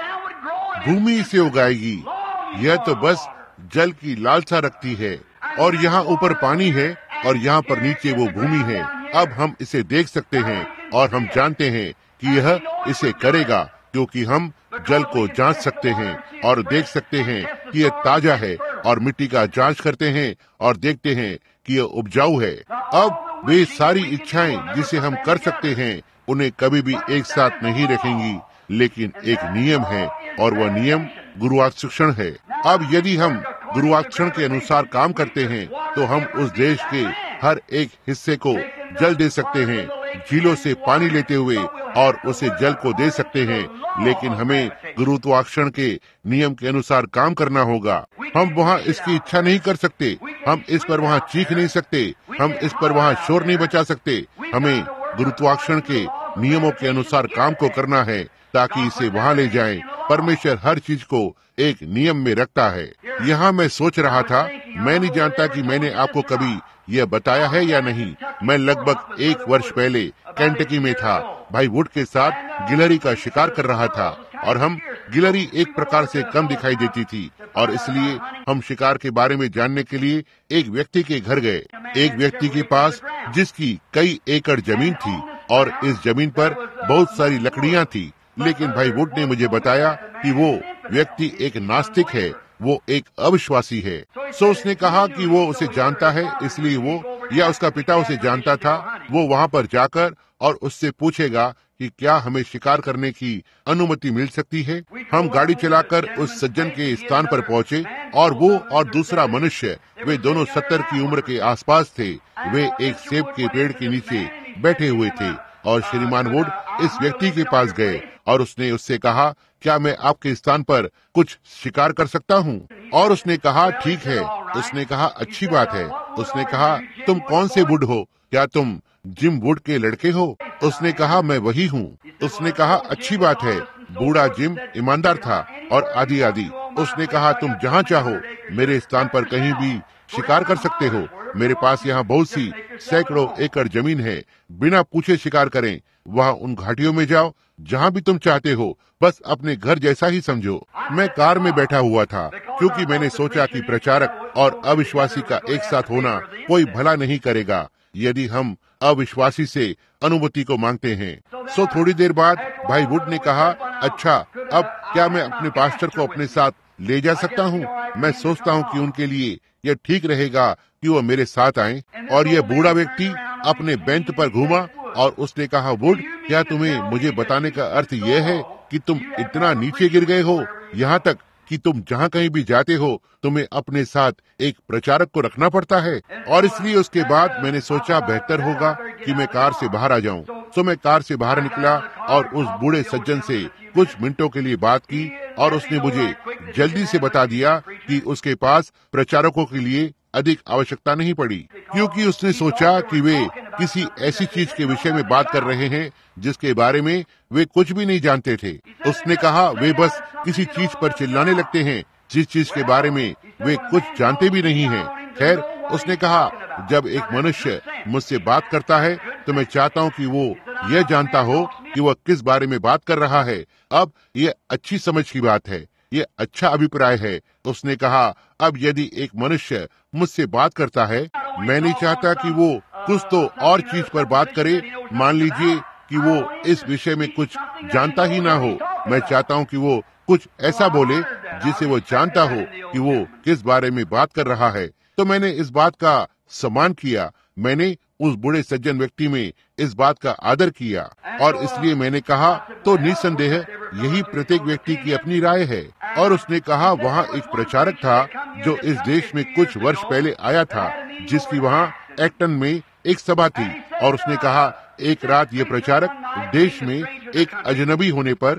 Speaker 1: भूमि इसे उगाएगी। यह तो बस जल की लालसा रखती है और यहाँ ऊपर पानी है और यहाँ पर नीचे वो भूमि है। अब हम इसे देख सकते हैं और हम जानते हैं कि यह इसे करेगा, क्योंकि हम जल को जांच सकते हैं और देख सकते हैं कि यह ताजा है और मिट्टी का जांच करते हैं और देखते हैं कि यह उपजाऊ है। अब वे सारी इच्छाएं जिसे हम कर सकते हैं उन्हें कभी भी एक साथ नहीं रखेंगी, लेकिन एक नियम है और वह नियम गुरुत्वाकर्षण है। अब यदि हम गुरुत्वाकर्षण के अनुसार काम करते हैं तो हम उस देश के हर एक हिस्से को जल दे सकते हैं, झीलों से पानी लेते हुए और उसे जल को दे सकते हैं। लेकिन हमें गुरुत्वाकर्षण के नियम के अनुसार काम करना होगा। हम वहाँ इसकी इच्छा नहीं कर सकते, हम इस पर वहाँ चीख नहीं सकते, हम इस पर वहाँ शोर नहीं बचा सकते। हमें गुरुत्वाकर्षण के नियमों के अनुसार काम को करना है ताकि इसे वहाँ ले जाएं। परमेश्वर हर चीज को एक नियम में रखता है। यहाँ मैं सोच रहा था, मैं नहीं जानता कि मैंने आपको कभी यह बताया है या नहीं। मैं लगभग एक वर्ष पहले केंटकी में था, भाई वुड के साथ गिलहरी का शिकार कर रहा था और हम गिलहरी एक प्रकार से कम दिखाई देती थी और इसलिए हम शिकार के बारे में जानने के लिए एक व्यक्ति के घर गए। एक व्यक्ति के पास जिसकी कई एकड़ जमीन थी और इस जमीन पर बहुत सारी लकड़ियां थी, लेकिन भाई वुड ने मुझे बताया कि वो व्यक्ति एक नास्तिक है, वो एक अविश्वासी है। सो उसने कहा कि वो उसे जानता है, इसलिए वो या उसका पिता उसे जानता था, वो वहाँ पर जाकर और उससे पूछेगा कि क्या हमें शिकार करने की अनुमति मिल सकती है। हम गाड़ी चलाकर उस सज्जन के स्थान पर पहुँचे और वो और दूसरा मनुष्य, वे दोनों सत्तर की उम्र के आसपास थे। वे एक सेब के पेड़ के नीचे बैठे हुए थे और श्रीमान वुड इस व्यक्ति के पास गए और उसने उससे कहा, क्या मैं आपके स्थान पर कुछ शिकार कर सकता हूँ? और उसने कहा ठीक है। उसने कहा अच्छी बात है। उसने कहा तुम कौन से वुड हो? क्या तुम जिम वुड के लड़के हो? उसने कहा मैं वही हूँ। उसने कहा अच्छी बात है। बूढ़ा जिम ईमानदार था और आदि आदि। उसने कहा तुम जहाँ चाहो मेरे स्थान पर कहीं भी शिकार कर सकते हो। मेरे पास यहाँ बहुत सी सैकड़ों एकड़ जमीन है, बिना पूछे शिकार करें। वहाँ उन घाटियों में जाओ जहाँ भी तुम चाहते हो, बस अपने घर जैसा ही समझो। मैं कार में बैठा हुआ था क्योंकि मैंने सोचा कि प्रचारक और अविश्वासी का एक साथ होना कोई भला नहीं करेगा यदि हम अविश्वासी से अनुमति को मांगते हैं। सो थोड़ी देर बाद भाई वुड ने कहा, अच्छा अब क्या मैं अपने पास्टर को अपने साथ ले जा सकता हूँ? मैं सोचता हूँ कि उनके लिए यह ठीक रहेगा कि वो मेरे साथ आएं। और यह बूढ़ा व्यक्ति अपने बेंच पर घूमा और उसने कहा, वुड क्या तुम्हें मुझे बताने का अर्थ यह है कि तुम इतना नीचे गिर गए हो, यहाँ तक कि तुम जहाँ कहीं भी जाते हो तुम्हें अपने साथ एक प्रचारक को रखना पड़ता है? और इसलिए उसके बाद मैंने सोचा बेहतर होगा कि मैं कार से बाहर आ जाऊं। तो मैं कार से बाहर निकला और उस बूढ़े सज्जन से कुछ मिनटों के लिए बात की और उसने मुझे जल्दी से बता दिया कि उसके पास प्रचारकों के लिए अधिक आवश्यकता नहीं पड़ी, क्योंकि उसने सोचा कि वे किसी ऐसी चीज के विषय में बात कर रहे हैं जिसके बारे में वे कुछ भी नहीं जानते थे। उसने कहा वे बस किसी चीज पर चिल्लाने लगते हैं जिस चीज के बारे में वे कुछ जानते भी नहीं हैं। खैर, उसने कहा जब एक मनुष्य मुझसे बात करता है तो मैं चाहता हूँ कि वो यह जानता हो कि वह किस बारे में बात कर रहा है। अब यह अच्छी समझ की बात है, ये अच्छा अभिप्राय है। उसने कहा अब यदि एक मनुष्य मुझसे बात करता है, मैं नहीं चाहता कि वो कुछ तो और चीज पर बात करे। मान लीजिए कि वो इस विषय में कुछ जानता ही ना हो। मैं चाहता हूँ कि वो कुछ ऐसा बोले जिसे वो जानता हो कि वो किस बारे में बात कर रहा है। तो मैंने इस बात का सम्मान किया। मैंने उस बूढ़े सज्जन व्यक्ति में इस बात का आदर किया और इसलिए मैंने कहा तो निसंदेह यही प्रत्येक व्यक्ति की अपनी राय है। और उसने कहा वहाँ एक प्रचारक था जो इस देश में कुछ वर्ष पहले आया था, जिसकी वहाँ एक्टन में एक सभा थी। और उसने कहा एक रात ये प्रचारक देश में एक अजनबी होने पर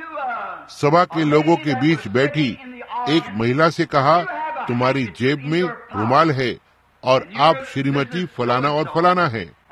Speaker 1: सभा के लोगों के बीच बैठी एक महिला से कहा, तुम्हारी जेब में रुमाल है और आप श्रीमती फलाना और फलाना है।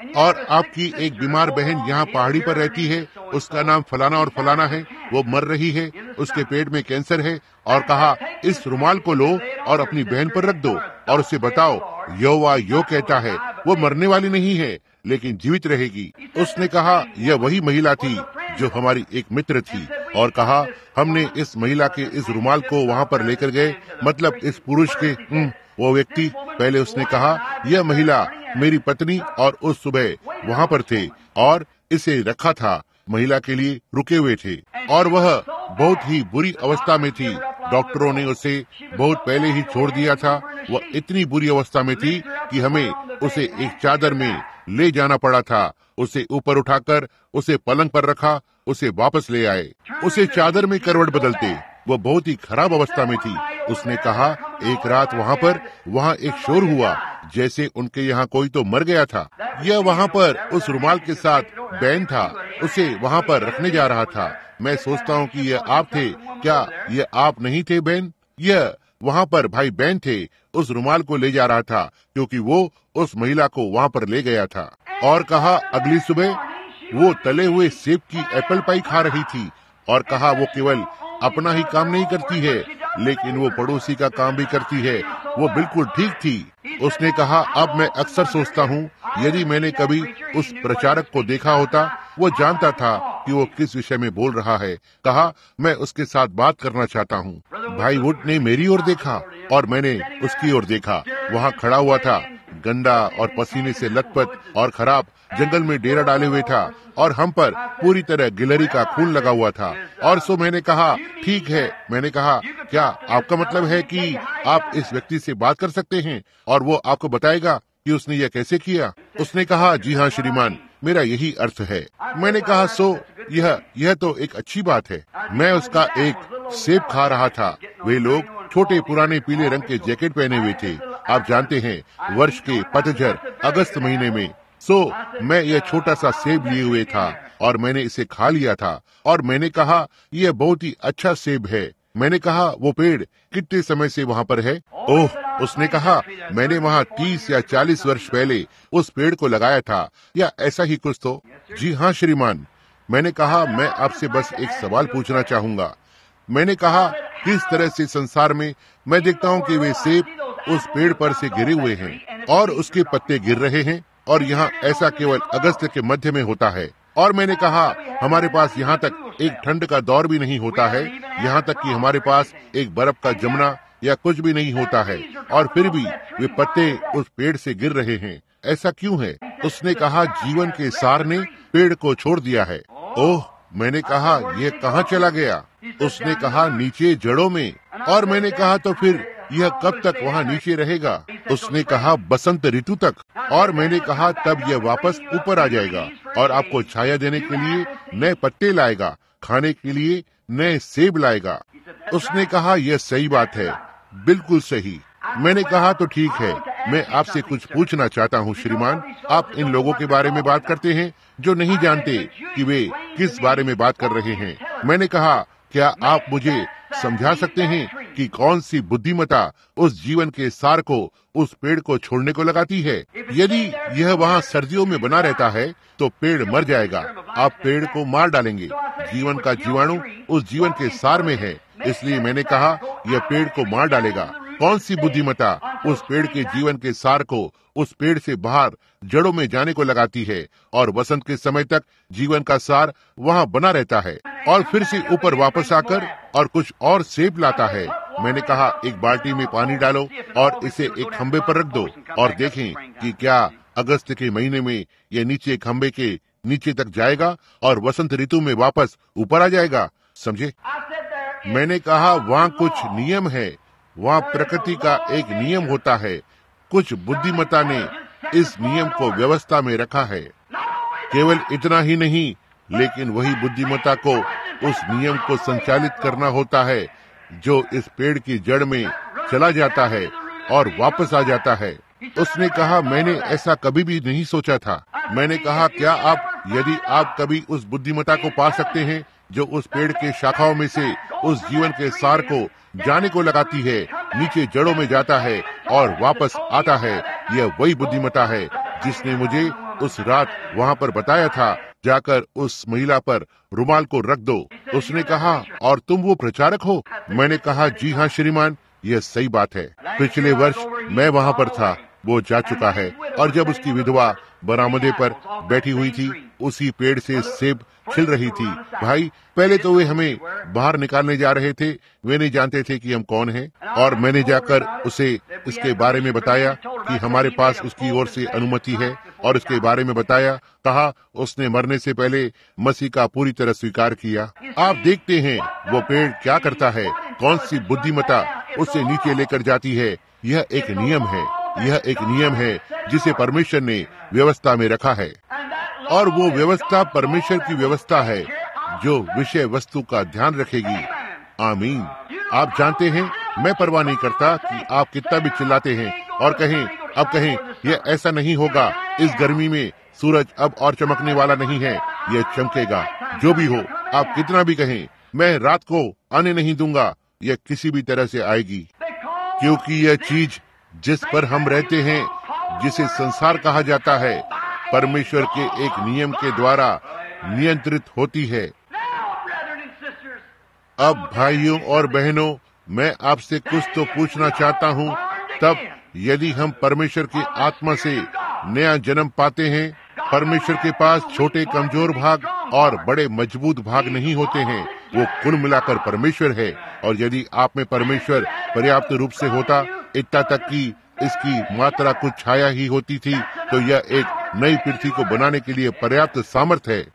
Speaker 1: और आपकी एक बीमार बहन यहाँ पहाड़ी पर रहती है, उसका नाम फलाना और फलाना है, वो मर रही है, उसके पेट में कैंसर है, और कहा इस रुमाल को लो और अपनी बहन पर रख दो और उसे बताओ यहोवा यो कहता है वो मरने वाली नहीं है लेकिन जीवित रहेगी। उसने कहा यह वही महिला थी जो हमारी एक मित्र थी, और कहा हमने इस महिला के इस रुमाल को वहाँ पर लेकर गए, मतलब इस पुरुष के वो व्यक्ति, पहले उसने कहा यह महिला मेरी पत्नी और उस सुबह वहाँ पर थे और इसे रखा था, महिला के लिए रुके हुए थे, और वह बहुत ही बुरी अवस्था में थी। डॉक्टरों ने उसे बहुत पहले ही छोड़ दिया था। वह इतनी बुरी अवस्था में थी कि हमें उसे एक चादर में ले जाना पड़ा था। उसे ऊपर उठाकर उसे पलंग पर रखा, उसे वापस ले आए, उसे चादर में करवट बदलते। वह बहुत ही खराब अवस्था में थी। उसने कहा एक रात वहाँ पर वहाँ एक शोर हुआ जैसे उनके यहाँ कोई तो मर गया था। यह वहाँ पर उस रुमाल के साथ बैन था, उसे वहाँ पर रखने जा रहा था। मैं सोचता हूँ कि यह आप थे। क्या यह आप नहीं थे बैन? यह वहाँ पर भाई बैन थे, उस रुमाल को ले जा रहा था क्योंकि वो उस महिला को वहाँ पर ले गया था। और कहा अगली सुबह वो तले हुए सेब की एप्पल पाई खा रही थी, और कहा वो केवल अपना ही काम नहीं करती है लेकिन वो पड़ोसी का काम भी करती है। वो बिल्कुल ठीक थी। उसने कहा अब मैं अक्सर सोचता हूँ यदि मैंने कभी उस प्रचारक को देखा होता, वो जानता था कि वो किस विषय में बोल रहा है। कहा मैं उसके साथ बात करना चाहता हूँ। भाई वुड ने मेरी ओर देखा और मैंने उसकी ओर देखा। वहाँ खड़ा हुआ था, गंदा और पसीने से लथपथ और खराब, जंगल में डेरा डाले हुए था, और हम पर पूरी तरह गिलहरी का खून लगा हुआ था। और सो मैंने कहा ठीक है, मैंने कहा क्या आपका मतलब है कि आप इस व्यक्ति से बात कर सकते हैं और वो आपको बताएगा कि उसने यह कैसे किया? उसने कहा जी हाँ श्रीमान, मेरा यही अर्थ है। मैंने कहा सो यह यह तो एक अच्छी बात है। मैं उसका एक सेब खा रहा था। वे लोग छोटे पुराने पीले रंग के जैकेट पहने हुए थे, आप जानते हैं वर्ष के पतझड़ अगस्त महीने में। सो मैं यह छोटा सा सेब लिए हुए था और मैंने इसे खा लिया था, और मैंने कहा यह बहुत ही अच्छा सेब है। मैंने कहा वो पेड़ कितने समय से वहाँ पर है? ओह, उसने कहा मैंने वहाँ तीस या चालीस वर्ष पहले उस पेड़ को लगाया था, या ऐसा ही कुछ तो। जी हाँ श्रीमान। मैंने कहा मैं आपसे बस एक सवाल पूछना चाहूँगा। मैंने कहा किस तरह से संसार में मैं देखता हूँ कि वे सेब उस पेड़ पर से गिरे हुए हैं और उसके पत्ते गिर रहे हैं, और यहाँ ऐसा केवल अगस्त के मध्य में होता है। और मैंने कहा हमारे पास यहाँ तक एक ठंड का दौर भी नहीं होता है, यहाँ तक कि हमारे पास एक बर्फ का जमना या कुछ भी नहीं होता है, और फिर भी वे पत्ते उस पेड़ से गिर रहे हैं। ऐसा क्यों है? उसने कहा जीवन के सार ने पेड़ को छोड़ दिया है। ओह, मैंने कहा यह कहाँ चला गया? उसने कहा नीचे जड़ों में। और मैंने कहा तो फिर यह कब तक वहाँ नीचे रहेगा? उसने कहा बसंत ऋतु तक। और मैंने कहा तब यह वापस ऊपर आ जाएगा और आपको छाया देने के लिए नए पत्ते लाएगा, खाने के लिए नए सेब लाएगा। उसने कहा यह सही बात है, बिल्कुल सही। मैंने कहा तो ठीक है, मैं आपसे कुछ पूछना चाहता हूँ श्रीमान। आप इन लोगों के बारे में बात करते हैं जो नहीं जानते कि वे किस बारे में बात कर रहे हैं। मैंने कहा क्या आप मुझे समझा सकते हैं कि कौन सी बुद्धिमता उस जीवन के सार को उस पेड़ को छोड़ने को लगाती है? यदि यह वहाँ सर्दियों में बना रहता है तो पेड़ मर जाएगा, आप पेड़ को मार डालेंगे। जीवन का जीवाणु उस जीवन के सार में है, इसलिए मैंने कहा यह पेड़ को मार डालेगा। कौन सी बुद्धिमता उस पेड़ के जीवन के सार को उस पेड़ से बाहर जड़ों में जाने को लगाती है, और वसंत के समय तक जीवन का सार वहाँ बना रहता है, और फिर से ऊपर वापस आकर और कुछ और सेब लाता है। मैंने कहा एक बाल्टी में पानी डालो और इसे एक खंबे पर रख दो और देखें कि क्या अगस्त के महीने में यह नीचे खंबे के नीचे तक जाएगा और वसंत ऋतु में वापस ऊपर आ जाएगा। समझे? मैंने कहा वहाँ कुछ नियम है, वहाँ प्रकृति का एक नियम होता है। कुछ बुद्धिमता ने इस नियम को व्यवस्था में रखा है। केवल इतना ही नहीं, लेकिन वही बुद्धिमता को उस नियम को संचालित करना होता है जो इस पेड़ की जड़ में चला जाता है और वापस आ जाता है। उसने कहा मैंने ऐसा कभी भी नहीं सोचा था। मैंने कहा क्या आप यदि आप कभी उस बुद्धिमता को पा सकते हैं जो उस पेड़ के शाखाओं में से उस जीवन के सार को जाने को लगाती है, नीचे जड़ों में जाता है और वापस आता है, यह वही बुद्धिमता है जिसने मुझे उस रात वहाँ पर बताया था, जाकर उस महिला पर रुमाल को रख दो। उसने कहा, और तुम वो प्रचारक हो? मैंने कहा, जी हाँ श्रीमान, यह सही बात है। पिछले वर्ष मैं वहाँ पर था, वो जा चुका है। और जब उसकी विधवा बरामदे पर बैठी हुई थी, उसी पेड़ से सेब छिल रही थी। भाई, पहले तो वे हमें बाहर निकालने जा रहे थे, वे नहीं जानते थे कि हम कौन हैं। और मैंने जाकर उसे इसके बारे में बताया कि हमारे पास उसकी ओर से अनुमति है, और इसके बारे में बताया। कहा उसने मरने से पहले मसीह का पूरी तरह स्वीकार किया। आप देखते हैं वो पेड़ क्या करता है, कौन सी बुद्धिमत्ता उसे नीचे लेकर जाती है। यह एक नियम है, यह एक नियम है जिसे परमेश्वर ने व्यवस्था में रखा है, और वो व्यवस्था परमेश्वर की व्यवस्था है जो विषय वस्तु का ध्यान रखेगी। आमीन। आप जानते हैं, मैं परवाह नहीं करता कि आप कितना भी चिल्लाते हैं और कहें, अब कहें यह ऐसा नहीं होगा, इस गर्मी में सूरज अब और चमकने वाला नहीं है, यह चमकेगा। जो भी हो, आप कितना भी कहें, मैं रात को आने नहीं दूंगा, यह किसी भी तरह से आएगी, क्योंकि यह चीज जिस पर हम रहते हैं, जिसे संसार कहा जाता है, परमेश्वर के एक नियम के द्वारा नियंत्रित होती है। अब भाइयों और बहनों, मैं आपसे कुछ तो पूछना चाहता हूँ। तब यदि हम परमेश्वर की आत्मा से नया जन्म पाते हैं, परमेश्वर के पास छोटे कमजोर भाग और बड़े मजबूत भाग नहीं होते हैं, वो कुल मिलाकर परमेश्वर है। और यदि आप में परमेश्वर पर्याप्त रूप से होता, इतना तक कि इसकी मात्रा कुछ छाया ही होती थी, तो यह एक नई पृथ्वी को बनाने के लिए पर्याप्त सामर्थ है।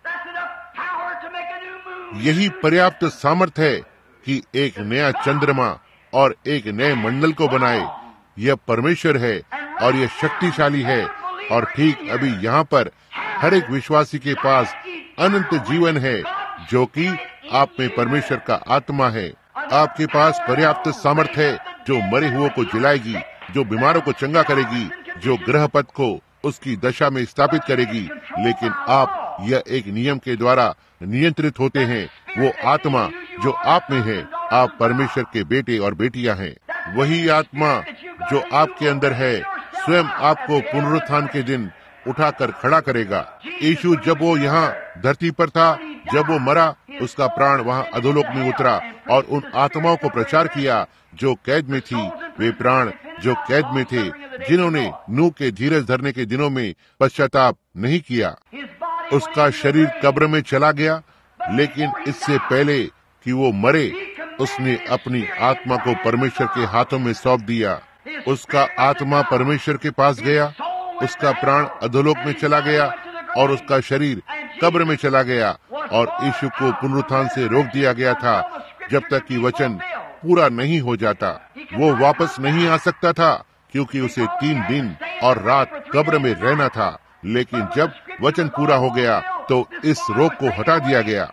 Speaker 1: यही पर्याप्त सामर्थ है कि एक नया चंद्रमा और एक नए मंडल को बनाए। यह परमेश्वर है और यह शक्तिशाली है। और ठीक अभी यहाँ पर हर एक विश्वासी के पास अनंत जीवन है, जो कि आप में परमेश्वर का आत्मा है। आपके पास पर्याप्त सामर्थ है जो मरे हुओं को जिलाएगी, जो बीमारों को चंगा करेगी, जो ग्रहपथ को उसकी दशा में स्थापित करेगी। लेकिन आप यह एक नियम के द्वारा नियंत्रित होते हैं। वो आत्मा जो आप में है, आप परमेश्वर के बेटे और बेटियां हैं। वही आत्मा जो आपके अंदर है स्वयं आपको पुनरुत्थान के दिन उठाकर खड़ा करेगा। यीशु जब वो यहाँ धरती पर था, जब वो मरा, उसका प्राण वहाँ अधोलोक में उतरा और उन आत्माओं को प्रचार किया जो कैद में थी। वे प्राण जो कैद में थे, जिन्होंने नूह के धीरज धरने के दिनों में पश्चाताप नहीं किया। उसका शरीर कब्र में चला गया, लेकिन इससे पहले कि वो मरे, उसने अपनी आत्मा को परमेश्वर के हाथों में सौंप दिया। उसका आत्मा परमेश्वर के पास गया, उसका प्राण अधोलोक में चला गया और उसका शरीर कब्र में चला गया। और यीशु को पुनरुत्थान से रोक दिया गया था जब तक कि वचन पूरा नहीं हो जाता। वो वापस नहीं आ सकता था, क्योंकि उसे तीन दिन और रात कब्र में रहना था। लेकिन जब वचन पूरा हो गया तो इस रोक को हटा दिया गया।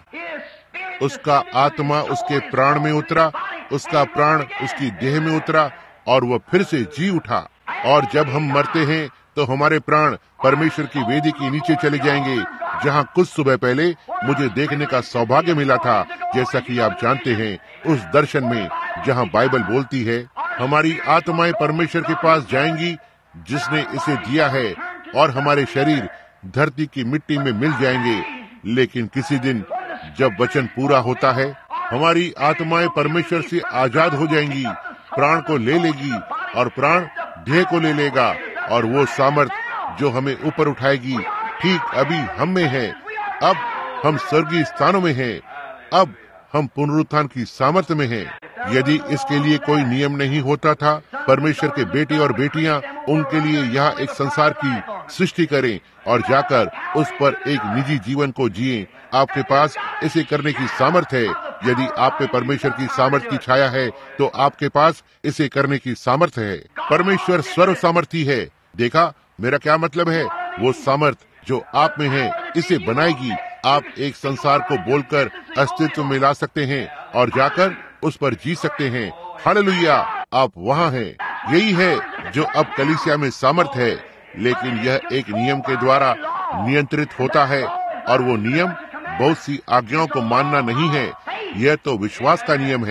Speaker 1: उसका आत्मा उसके प्राण में उतरा, उसका प्राण उसकी देह में उतरा और वह फिर से जी उठा। और जब हम मरते हैं तो हमारे प्राण परमेश्वर की वेदी के नीचे चले जाएंगे, जहाँ कुछ सुबह पहले मुझे देखने का सौभाग्य मिला था। जैसा कि आप जानते हैं, उस दर्शन में जहाँ बाइबल बोलती है, हमारी आत्माएं परमेश्वर के पास जाएंगी जिसने इसे दिया है, और हमारे शरीर धरती की मिट्टी में मिल जाएंगे। लेकिन किसी दिन जब वचन पूरा होता है, हमारी आत्माएं परमेश्वर से आजाद हो जाएंगी, प्राण को ले लेगी और प्राण देह को ले लेगा। और वो सामर्थ जो हमें ऊपर उठाएगी ठीक अभी हम में है। अब हम स्वर्गीय स्थानों में हैं, अब हम पुनरुत्थान की सामर्थ्य में हैं। यदि इसके लिए कोई नियम नहीं होता था, परमेश्वर के बेटे और बेटियां उनके लिए यहाँ एक संसार की सृष्टि करें और जाकर उस पर एक निजी जीवन को जिएं। आपके पास इसे करने की सामर्थ है। यदि आप पे परमेश्वर की सामर्थ की छाया है, तो आपके पास इसे करने की सामर्थ है। परमेश्वर सर्व सामर्थी है। देखा मेरा क्या मतलब है? वो सामर्थ जो आप में है, इसे बनाएगी। आप एक संसार को बोलकर अस्तित्व में ला सकते हैं और जाकर उस पर जी सकते हैं। हालेलुया, आप वहाँ हैं। यही है जो अब कलीसिया में सामर्थ है। लेकिन यह एक नियम के द्वारा नियंत्रित होता है, और वो नियम बहुत सी आज्ञाओं को मानना नहीं है। यह तो विश्वास का नियम है।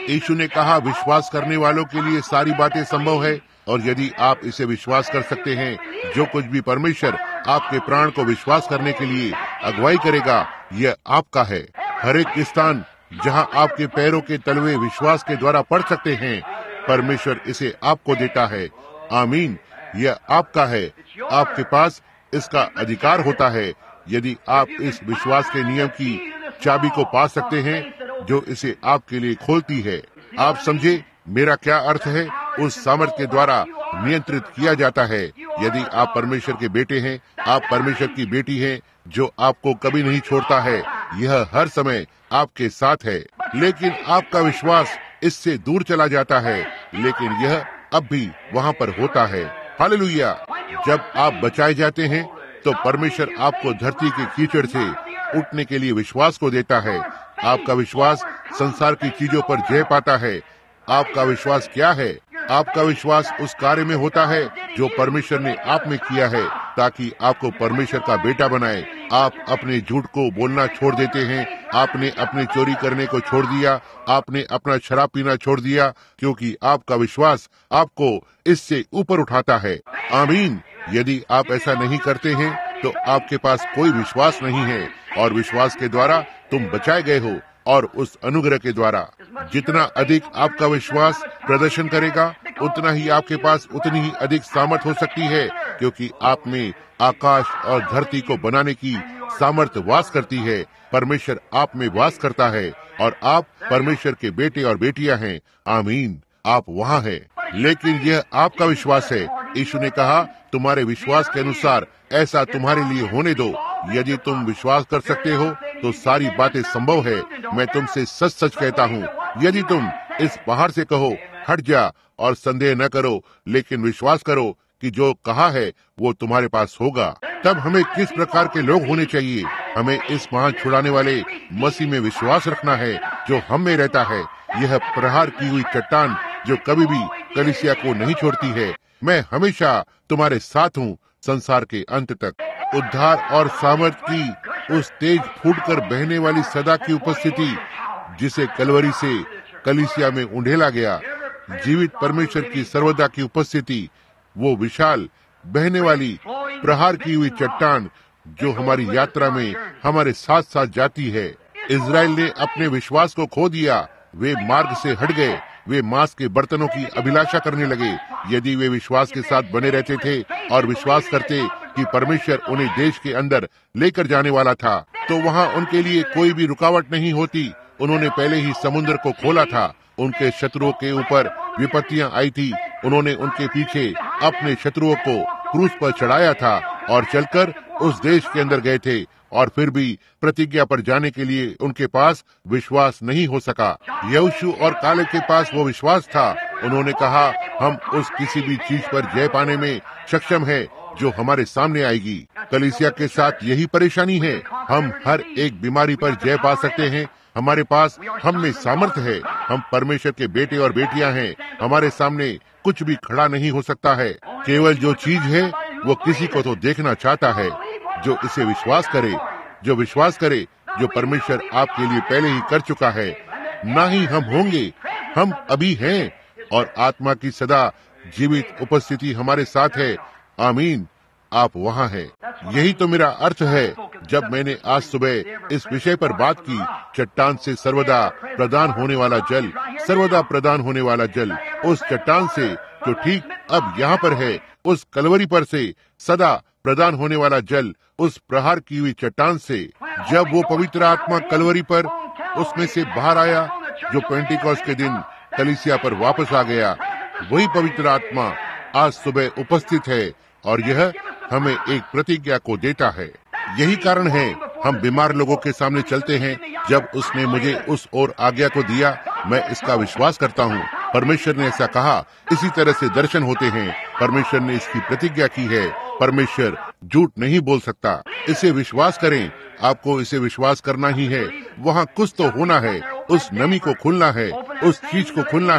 Speaker 1: यीशु ने कहा, विश्वास करने वालों के लिए सारी बातें संभव है, और यदि आप इसे विश्वास कर सकते हैं, जो कुछ भी परमेश्वर आपके प्राण को विश्वास करने के लिए अगुवाई करेगा, यह आपका है। हर एक स्थान जहां आपके पैरों के तलवे विश्वास के द्वारा पड़ सकते हैं, परमेश्वर इसे आपको देता है। आमीन। यह आपका है। आपके पास इसका अधिकार होता है यदि आप इस विश्वास के नियम की चाबी को पा सकते हैं जो इसे आपके लिए खोलती है। आप समझे मेरा क्या अर्थ है? उस सामर्थ के द्वारा नियंत्रित किया जाता है। यदि आप परमेश्वर के बेटे हैं, आप परमेश्वर की बेटी हैं, जो आपको कभी नहीं छोड़ता है, यह हर समय आपके साथ है। लेकिन आपका विश्वास इससे दूर चला जाता है, लेकिन यह अब भी वहाँ पर होता है। हालेलुया। जब आप बचाए जाते हैं तो परमेश्वर आपको धरती के कीचड़ से उठने के लिए विश्वास को देता है। आपका विश्वास संसार की चीजों पर जय पाता है। आपका विश्वास क्या है? आपका विश्वास उस कार्य में होता है जो परमेश्वर ने आप में किया है, ताकि आपको परमेश्वर का बेटा बनाए। आप अपने झूठ को बोलना छोड़ देते हैं। आपने अपने चोरी करने को छोड़ दिया। आपने अपना शराब पीना छोड़ दिया, क्योंकि आपका विश्वास आपको इससे ऊपर उठाता है। आमीन। यदि आप ऐसा नहीं करते हैं तो आपके पास कोई विश्वास नहीं है, और विश्वास के द्वारा तुम बचाए गए हो, और उस अनुग्रह के द्वारा जितना अधिक आपका विश्वास प्रदर्शन करेगा, उतना ही आपके पास उतनी ही अधिक सामर्थ हो सकती है, क्योंकि आप में आकाश और धरती को बनाने की सामर्थ वास करती है। परमेश्वर आप में वास करता है, और आप परमेश्वर के बेटे और बेटियां हैं। आमीन। आप वहाँ हैं। लेकिन यह आपका विश्वास है। यीशु ने कहा, तुम्हारे विश्वास के अनुसार ऐसा तुम्हारे लिए होने दो। यदि तुम विश्वास कर सकते हो तो सारी बातें संभव है। मैं तुमसे सच सच कहता हूँ, यदि तुम इस पहाड़ से कहो हट जा, और संदेह न करो, लेकिन विश्वास करो कि जो कहा है वो तुम्हारे पास होगा। तब हमें किस प्रकार के लोग होने चाहिए? हमें इस महान छुड़ाने वाले मसीह में विश्वास रखना है, जो हम में रहता है। यह प्रहार की हुई चट्टान जो कभी भी कलीसिया को नहीं छोड़ती है। मैं हमेशा तुम्हारे साथ हूँ संसार के अंत तक। उद्धार और सामर्थ की उस तेज फूटकर बहने वाली सदा की उपस्थिति, जिसे कलवरी से कलीसिया में उंडेला गया, जीवित परमेश्वर की सर्वदा की उपस्थिति, वो विशाल बहने वाली प्रहार की हुई चट्टान जो हमारी यात्रा में हमारे साथ साथ जाती है। इज़राइल ने अपने विश्वास को खो दिया। वे मार्ग से हट गए। वे मांस के बर्तनों की अभिलाषा करने लगे। यदि वे विश्वास के साथ बने रहते थे और विश्वास करते कि परमेश्वर उन्हें देश के अंदर लेकर जाने वाला था, तो वहाँ उनके लिए कोई भी रुकावट नहीं होती। उन्होंने पहले ही समुद्र को खोला था। उनके शत्रुओं के ऊपर विपत्तियां आई थी। उन्होंने उनके पीछे अपने शत्रुओं को क्रूस पर चढ़ाया था और चलकर उस देश के अंदर गए थे, और फिर भी प्रतिज्ञा पर जाने के लिए उनके पास विश्वास नहीं हो सका। यहोशू और कालेब के पास वो विश्वास था। उन्होंने कहा, हम उस किसी भी चीज पर जय पाने में सक्षम है जो हमारे सामने आएगी। कलीसिया के साथ यही परेशानी है। हम हर एक बीमारी पर जय पा सकते हैं। हमारे पास हम में सामर्थ्य है। हम परमेश्वर के बेटे और बेटियां हैं। हमारे सामने कुछ भी खड़ा नहीं हो सकता है। केवल जो चीज है वो किसी को तो देखना चाहता है जो इसे विश्वास करे, जो विश्वास करे जो परमेश्वर आपके लिए पहले ही कर चुका है। ना ही हम होंगे, हम अभी हैं, और आत्मा की सदा जीवित उपस्थिति हमारे साथ है। आमीन। आप वहाँ हैं। यही तो मेरा अर्थ है जब मैंने आज सुबह इस विषय पर बात की। चट्टान से सर्वदा प्रदान होने वाला जल, सर्वदा प्रदान होने वाला जल, उस चट्टान से जो ठीक अब यहाँ पर है, उस कलवरी पर से सदा प्रदान होने वाला जल, उस प्रहार की हुई चट्टान से। जब वो पवित्र आत्मा कलवरी पर उसमें से बाहर आया, जो पेंटिकॉस्ट के दिन कलीसिया पर वापस आ गया, वही पवित्र आत्मा आज सुबह उपस्थित है, और यह हमें एक प्रतिज्ञा को देता है। यही कारण है हम बीमार लोगों के सामने चलते हैं। जब उसने मुझे उस ओर आज्ञा को दिया, मैं इसका विश्वास करता हूँ। परमेश्वर ने ऐसा कहा। इसी तरह से दर्शन होते हैं। परमेश्वर ने इसकी प्रतिज्ञा की है। परमेश्वर झूठ नहीं बोल सकता। इसे विश्वास करें। आपको इसे विश्वास करना ही है। वहाँ कुछ तो होना है। उस नमी को खुलना है, उस चीज को खुलना है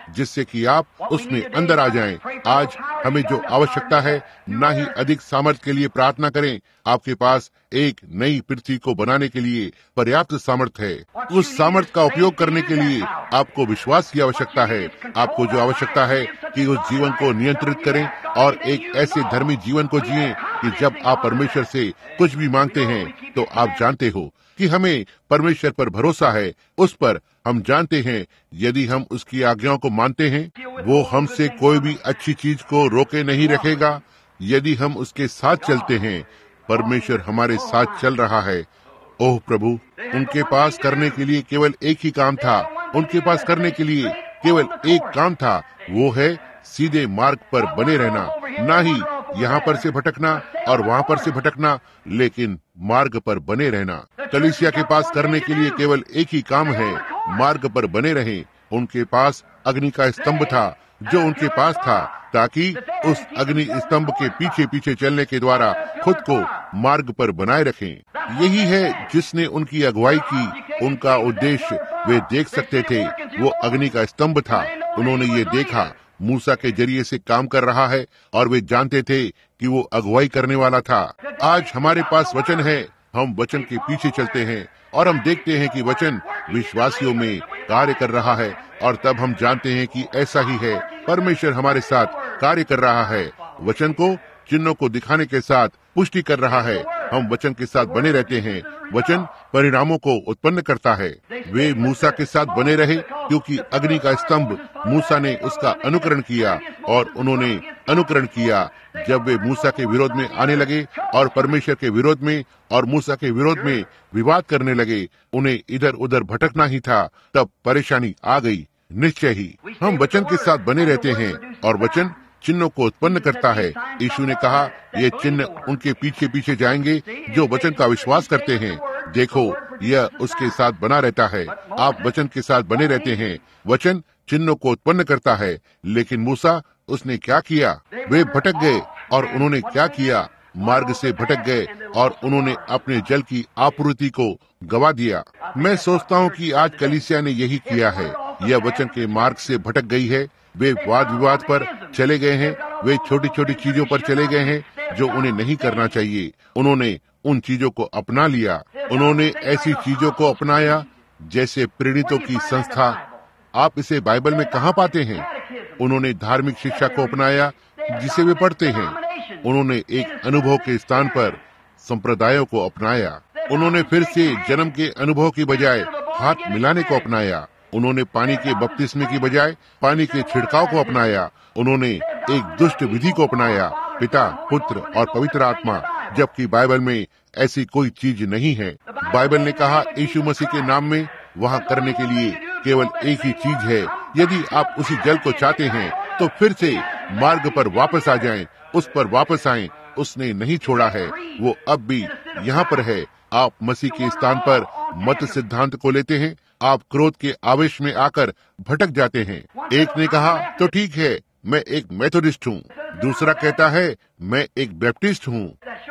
Speaker 1: जिससे कि आप उसमें अंदर आ जाएं। आज हमें जो आवश्यकता है, ना ही अधिक सामर्थ्य के लिए प्रार्थना करें। आपके पास एक नई पृथ्वी को बनाने के लिए पर्याप्त सामर्थ्य है। उस सामर्थ्य का उपयोग करने के लिए आपको विश्वास की आवश्यकता है। आपको जो आवश्यकता है कि उस जीवन को नियंत्रित करें और एक ऐसे धर्मी जीवन को जिएं कि जब आप परमेश्वर से कुछ भी मांगते हैं तो आप जानते हो कि हमें परमेश्वर पर भरोसा है। उस पर हम जानते हैं यदि हम उसकी आज्ञाओं को मानते हैं, वो हमसे कोई भी अच्छी चीज को रोके नहीं रखेगा। यदि हम उसके साथ चलते हैं, परमेश्वर हमारे साथ चल रहा है। ओह प्रभु, उनके पास करने के लिए केवल एक ही काम था। उनके पास करने के लिए केवल एक काम था, वो है सीधे मार्ग पर बने रहना, ना ही यहाँ पर से भटकना और वहाँ पर से भटकना, लेकिन मार्ग पर बने रहना। कलीसिया के पास करने के लिए केवल एक ही काम है, मार्ग पर बने रहें। उनके पास अग्नि का स्तंभ था जो उनके पास था, ताकि उस अग्नि स्तंभ के पीछे पीछे चलने के द्वारा खुद को मार्ग पर बनाए रखें। यही है जिसने उनकी अगुवाई की। उनका उद्देश्य वे देख सकते थे, वो अग्नि का स्तंभ था। उन्होंने ये देखा मूसा के जरिए से काम कर रहा है और वे जानते थे कि वो अगुवाई करने वाला था। आज हमारे पास वचन है, हम वचन के पीछे चलते हैं और हम देखते हैं कि वचन विश्वासियों में कार्य कर रहा है, और तब हम जानते हैं कि ऐसा ही है। परमेश्वर हमारे साथ कार्य कर रहा है, वचन को चिन्हों को दिखाने के साथ पुष्टि कर रहा है। हम वचन के साथ बने रहते हैं, वचन परिणामों को उत्पन्न करता है। वे मूसा के साथ बने रहे क्योंकि अग्नि का स्तंभ, मूसा ने उसका अनुकरण किया और उन्होंने अनुकरण किया। जब वे मूसा के विरोध में आने लगे और परमेश्वर के विरोध में और मूसा के विरोध में विवाद करने लगे, उन्हें इधर उधर भटकना ही था, तब परेशानी आ गई। निश्चय ही हम वचन के साथ बने रहते हैं और वचन चिन्हों को उत्पन्न करता है। यीशु ने कहा, ये चिन्ह उनके पीछे पीछे जाएंगे जो वचन का विश्वास करते हैं। देखो, यह उसके साथ बना रहता है। आप वचन के साथ बने रहते हैं, वचन चिन्हों को उत्पन्न करता है। लेकिन मूसा, उसने क्या किया? वे भटक गए और उन्होंने क्या किया? मार्ग से भटक गए और उन्होंने अपने जल की आपूर्ति को गवा दिया। मैं सोचता हूँ कि आज कलीसिया ने यही किया है। यह वचन के मार्ग से भटक गई है। वे वाद विवाद पर चले गए हैं, वे छोटी छोटी चीजों पर चले गए हैं जो उन्हें नहीं करना चाहिए। उन्होंने उन चीजों को अपना लिया। उन्होंने ऐसी चीजों को अपनाया जैसे प्रेरितों की संस्था। आप इसे बाइबल में कहाँ पाते हैं? उन्होंने धार्मिक शिक्षा को अपनाया जिसे वे पढ़ते हैं। उन्होंने एक अनुभव के स्थान पर संप्रदायों को अपनाया। उन्होंने फिर से जन्म के अनुभव की बजाय हाथ मिलाने को अपनाया। उन्होंने पानी के बपतिस्मे की बजाय पानी के छिड़काव को अपनाया। उन्होंने एक दुष्ट विधि को अपनाया, पिता, पुत्र और पवित्र आत्मा, जबकि बाइबल में ऐसी कोई चीज नहीं है। बाइबल ने कहा यीशु मसीह के नाम में वहाँ करने के लिए केवल एक ही चीज है। यदि आप उसी जल को चाहते हैं तो फिर से मार्ग पर वापस आ जाएं, उस पर वापस आएं। उसने नहीं छोड़ा है, वो अब भी यहाँ पर है। आप मसीह के स्थान पर मत सिद्धांत को लेते हैं। आप क्रोध के आवेश में आकर भटक जाते हैं। एक ने कहा, तो ठीक है, मैं एक मेथोडिस्ट हूँ। दूसरा कहता है, मैं एक बैप्टिस्ट हूँ।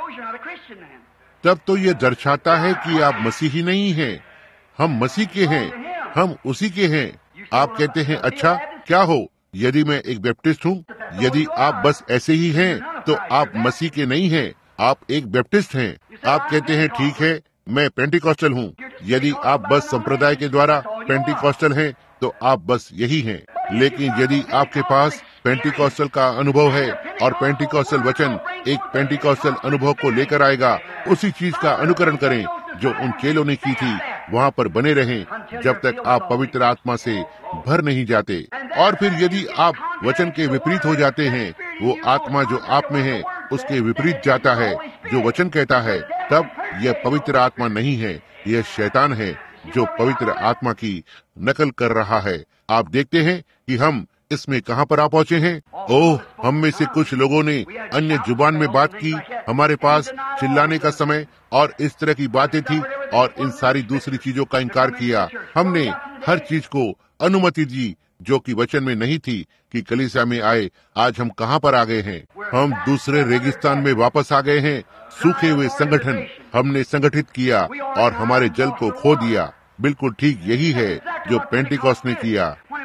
Speaker 1: तब तो ये दर्शाता है कि आप मसीही नहीं हैं। हम मसीह के हैं, हम उसी के हैं। आप कहते हैं, अच्छा क्या हो यदि मैं एक बैप्टिस्ट हूँ? यदि आप बस ऐसे ही हैं तो आप मसीह के नहीं हैं, आप एक बैप्टिस्ट हैं। आप कहते हैं, ठीक है, मैं पेंटिकॉस्टल हूँ। यदि आप बस संप्रदाय के द्वारा पेंटिकॉस्टल हैं तो आप बस यही हैं। लेकिन यदि आपके पास पेंटिकॉस्टल का अनुभव है और पेंटिकॉस्टल वचन एक पेंटिकॉस्टल अनुभव को लेकर आएगा, उसी चीज का अनुकरण करें जो उन चेलों ने की थी। वहाँ पर बने रहें जब तक आप पवित्र आत्मा से भर नहीं जाते। और फिर यदि आप वचन के विपरीत हो जाते हैं, वो आत्मा जो आप में है उसके विपरीत जाता है जो वचन कहता है, तब यह पवित्र आत्मा नहीं है, यह शैतान है जो पवित्र आत्मा की नकल कर रहा है। आप देखते हैं कि हम इसमें कहाँ पर आ पहुँचे हैं। ओह, हम में से कुछ लोगों ने अन्य जुबान में बात की। हमारे पास चिल्लाने का समय और इस तरह की बातें थी और इन सारी दूसरी चीजों का इनकार किया। हमने हर चीज को अनुमति दी जो कि वचन में नहीं थी कि कलीसिया में आए। आज हम कहाँ पर आ गए हैं? हम दूसरे रेगिस्तान में वापस आ गए हैं। सूखे हुए संगठन हमने संगठित किया और हमारे जल को खो दिया। बिल्कुल ठीक यही है जो पेंटिकॉस्ट ने किया।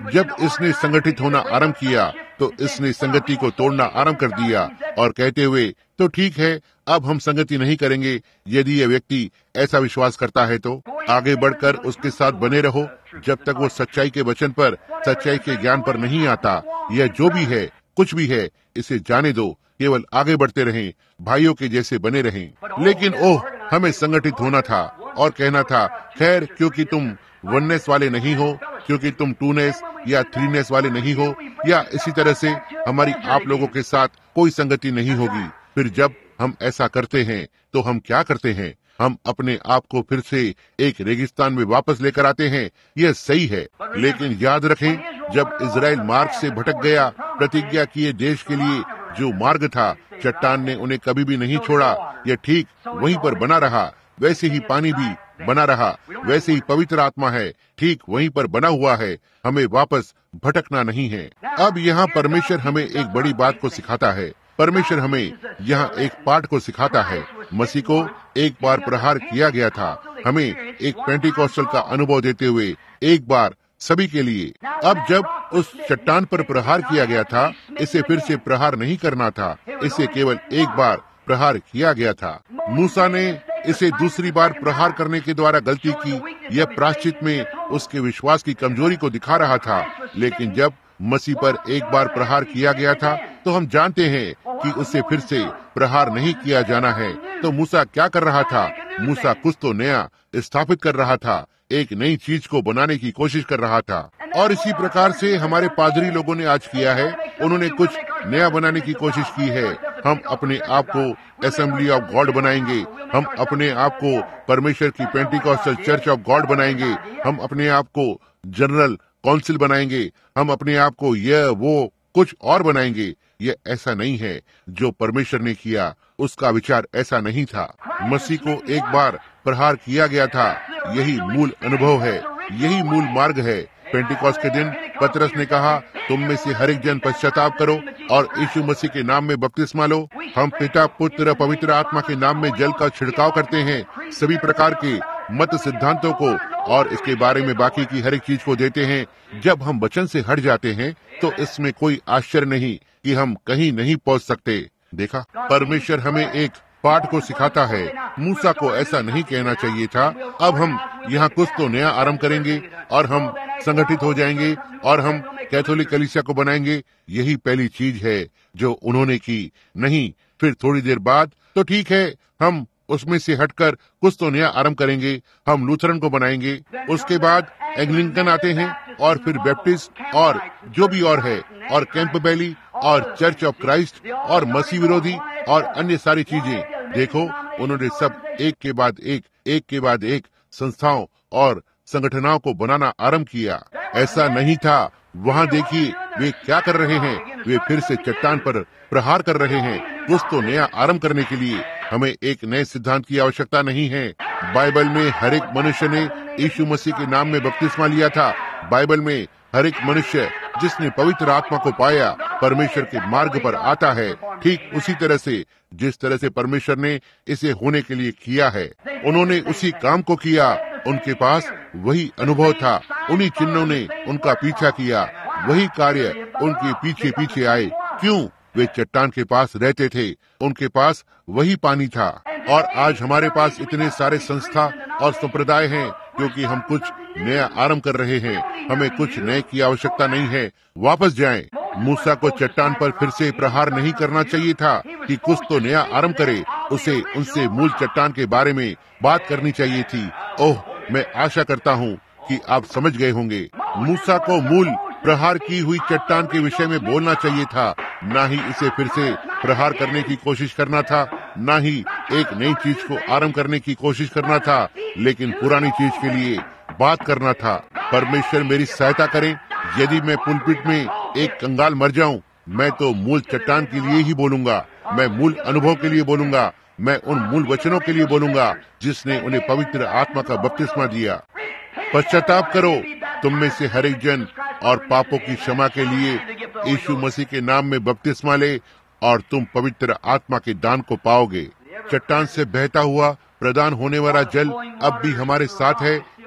Speaker 1: जब इसने संगठित होना आरंभ किया तो इसने संगति को तोड़ना आरंभ कर दिया और कहते हुए, तो ठीक है, अब हम संगति नहीं करेंगे। यदि यह व्यक्ति ऐसा विश्वास करता है तो आगे बढ़कर उसके साथ बने रहो जब तक वो सच्चाई के वचन पर, सच्चाई के ज्ञान पर नहीं आता। यह जो भी है, कुछ भी है, इसे जाने दो, केवल आगे बढ़ते रहें, भाइयों के जैसे बने रहें। लेकिन ओह, हमें संगठित होना था और कहना था, खैर, क्योंकि तुम वननेस वाले नहीं हो, क्योंकि तुम टूनेस या थ्रीनेस वाले नहीं हो, या इसी तरह से हमारी आप लोगों के साथ कोई संगति नहीं होगी। फिर जब हम ऐसा करते हैं तो हम क्या करते हैं? हम अपने आप को फिर से एक रेगिस्तान में वापस लेकर आते हैं। यह सही है, लेकिन याद रखें, जब इजराइल मार्ग से भटक गया, प्रतिज्ञा किए देश के लिए जो मार्ग था, चट्टान ने उन्हें कभी भी नहीं छोड़ा। यह ठीक वहीं पर बना रहा। वैसे ही पानी भी बना रहा, वैसे ही पवित्र आत्मा है, ठीक वहीं पर बना हुआ है। हमें वापस भटकना नहीं है। अब यहाँ परमेश्वर हमें एक बड़ी बात को सिखाता है। परमेश्वर हमें यहाँ एक पाठ को सिखाता है। मसीह को एक बार प्रहार किया गया था, हमें एक पेंटिकॉस्टल का अनुभव देते हुए एक बार सभी के लिए। अब जब उस चट्टान पर प्रहार किया गया था, इसे फिर से प्रहार नहीं करना था, इसे केवल एक बार प्रहार किया गया था। मूसा ने इसे दूसरी बार प्रहार करने के द्वारा गलती की। यह प्रायश्चित में उसके विश्वास की कमजोरी को दिखा रहा था। लेकिन जब मसीह पर एक बार प्रहार किया गया था तो हम जानते हैं कि उसे फिर से प्रहार नहीं किया जाना है। तो मूसा क्या कर रहा था? मूसा कुछ तो नया स्थापित कर रहा था, एक नई चीज को बनाने की कोशिश कर रहा था। और इसी प्रकार से हमारे पादरी लोगों ने आज किया है। उन्होंने कुछ नया बनाने की कोशिश की है। हम अपने आप को असेंबली ऑफ गॉड बनाएंगे, हम अपने आप को परमेश्वर की पेंटिकॉस्टल चर्च ऑफ गॉड बनाएंगे, हम अपने आप को जनरल काउंसिल बनाएंगे, हम अपने आप को यह वो कुछ और बनाएंगे। यह ऐसा नहीं है जो परमेश्वर ने किया, उसका विचार ऐसा नहीं था। मसीह को एक बार प्रहार किया गया था। यही मूल अनुभव है, यही मूल मार्ग है। पेंटिकॉस्ट के दिन पतरस ने कहा, तुम में से हर एक जन पश्चाताप करो और यीशु मसीह के नाम में बपतिस्मा लो। हम पिता, पुत्र, पवित्र आत्मा के नाम में जल का छिड़काव करते हैं, सभी प्रकार के मत सिद्धांतों को और इसके बारे में बाकी की हर एक चीज को देते हैं। जब हम वचन से हट जाते हैं तो इसमें कोई आश्चर्य नहीं कि हम कहीं नहीं पहुंच सकते। देखा, परमेश्वर हमें एक पाठ को सिखाता है। मूसा को ऐसा नहीं कहना चाहिए था। अब हम यहाँ कुछ तो नया आरंभ करेंगे और हम संगठित हो जाएंगे और हम कैथोलिक कलीसिया को बनाएंगे। यही पहली चीज है जो उन्होंने की। नहीं, फिर थोड़ी देर बाद तो ठीक है, हम उसमें से हटकर कुछ तो नया आरंभ करेंगे, हम लूथरन को बनाएंगे। उसके बाद एंग्लिकन आते हैं और फिर बैप्टिस्ट और जो भी और है, और कैंपबेली और चर्च ऑफ क्राइस्ट और मसीह विरोधी और अन्य सारी चीजें। देखो, उन्होंने सब एक के बाद एक एक के बाद एक संस्थाओं और संगठनों को बनाना आरंभ किया। ऐसा नहीं था। वहाँ देखिए वे क्या कर रहे हैं। वे फिर से चट्टान पर प्रहार कर रहे हैं। कुछ तो नया आरंभ करने के लिए हमें एक नए सिद्धांत की आवश्यकता नहीं है। बाइबल में हर एक मनुष्य ने यीशु मसीह के नाम में बपतिस्मा लिया था। बाइबल में हर एक मनुष्य जिसने पवित्र आत्मा को पाया परमेश्वर के मार्ग पर आता है, ठीक उसी तरह से जिस तरह से परमेश्वर ने इसे होने के लिए किया है। उन्होंने उसी काम को किया। उनके पास वही अनुभव था। उन्हीं चिन्हों ने उनका पीछा किया। वही कार्य उनके पीछे पीछे आए। क्यों? वे चट्टान के पास रहते थे, उनके पास वही पानी था। और आज हमारे पास इतने सारे संस्था और संप्रदाय हैं क्योंकि हम कुछ नया आरंभ कर रहे हैं। हमें कुछ नए की आवश्यकता नहीं है। वापस जाएं। मूसा को चट्टान पर फिर से प्रहार नहीं करना चाहिए था कि कुछ तो नया आरंभ करे। उसे उनसे मूल चट्टान के बारे में बात करनी चाहिए थी। ओह, मैं आशा करता हूँ कि आप समझ गए होंगे। मूसा को मूल प्रहार की हुई चट्टान के विषय में बोलना चाहिए था, ना ही इसे फिर से प्रहार करने की कोशिश करना था, ना ही एक नई चीज को आरंभ करने की कोशिश करना था, लेकिन पुरानी चीज के लिए बात करना था। परमेश्वर मेरी सहायता करें। यदि मैं पुलपिट में एक कंगाल मर जाऊं, मैं तो मूल चट्टान के लिए ही बोलूंगा। मैं मूल अनुभव के लिए बोलूंगा। मैं उन मूल वचनों के लिए बोलूंगा जिसने उन्हें पवित्र आत्मा का बपतिस्मा दिया। पश्चाताप करो, तुम में से हर एक जन, और पापों की क्षमा के लिए यीशु मसीह के नाम में बपतिस्मा ले और तुम पवित्र आत्मा के दान को पाओगे। चट्टान से बहता हुआ प्रदान होने वाला जल अब भी हमारे साथ है।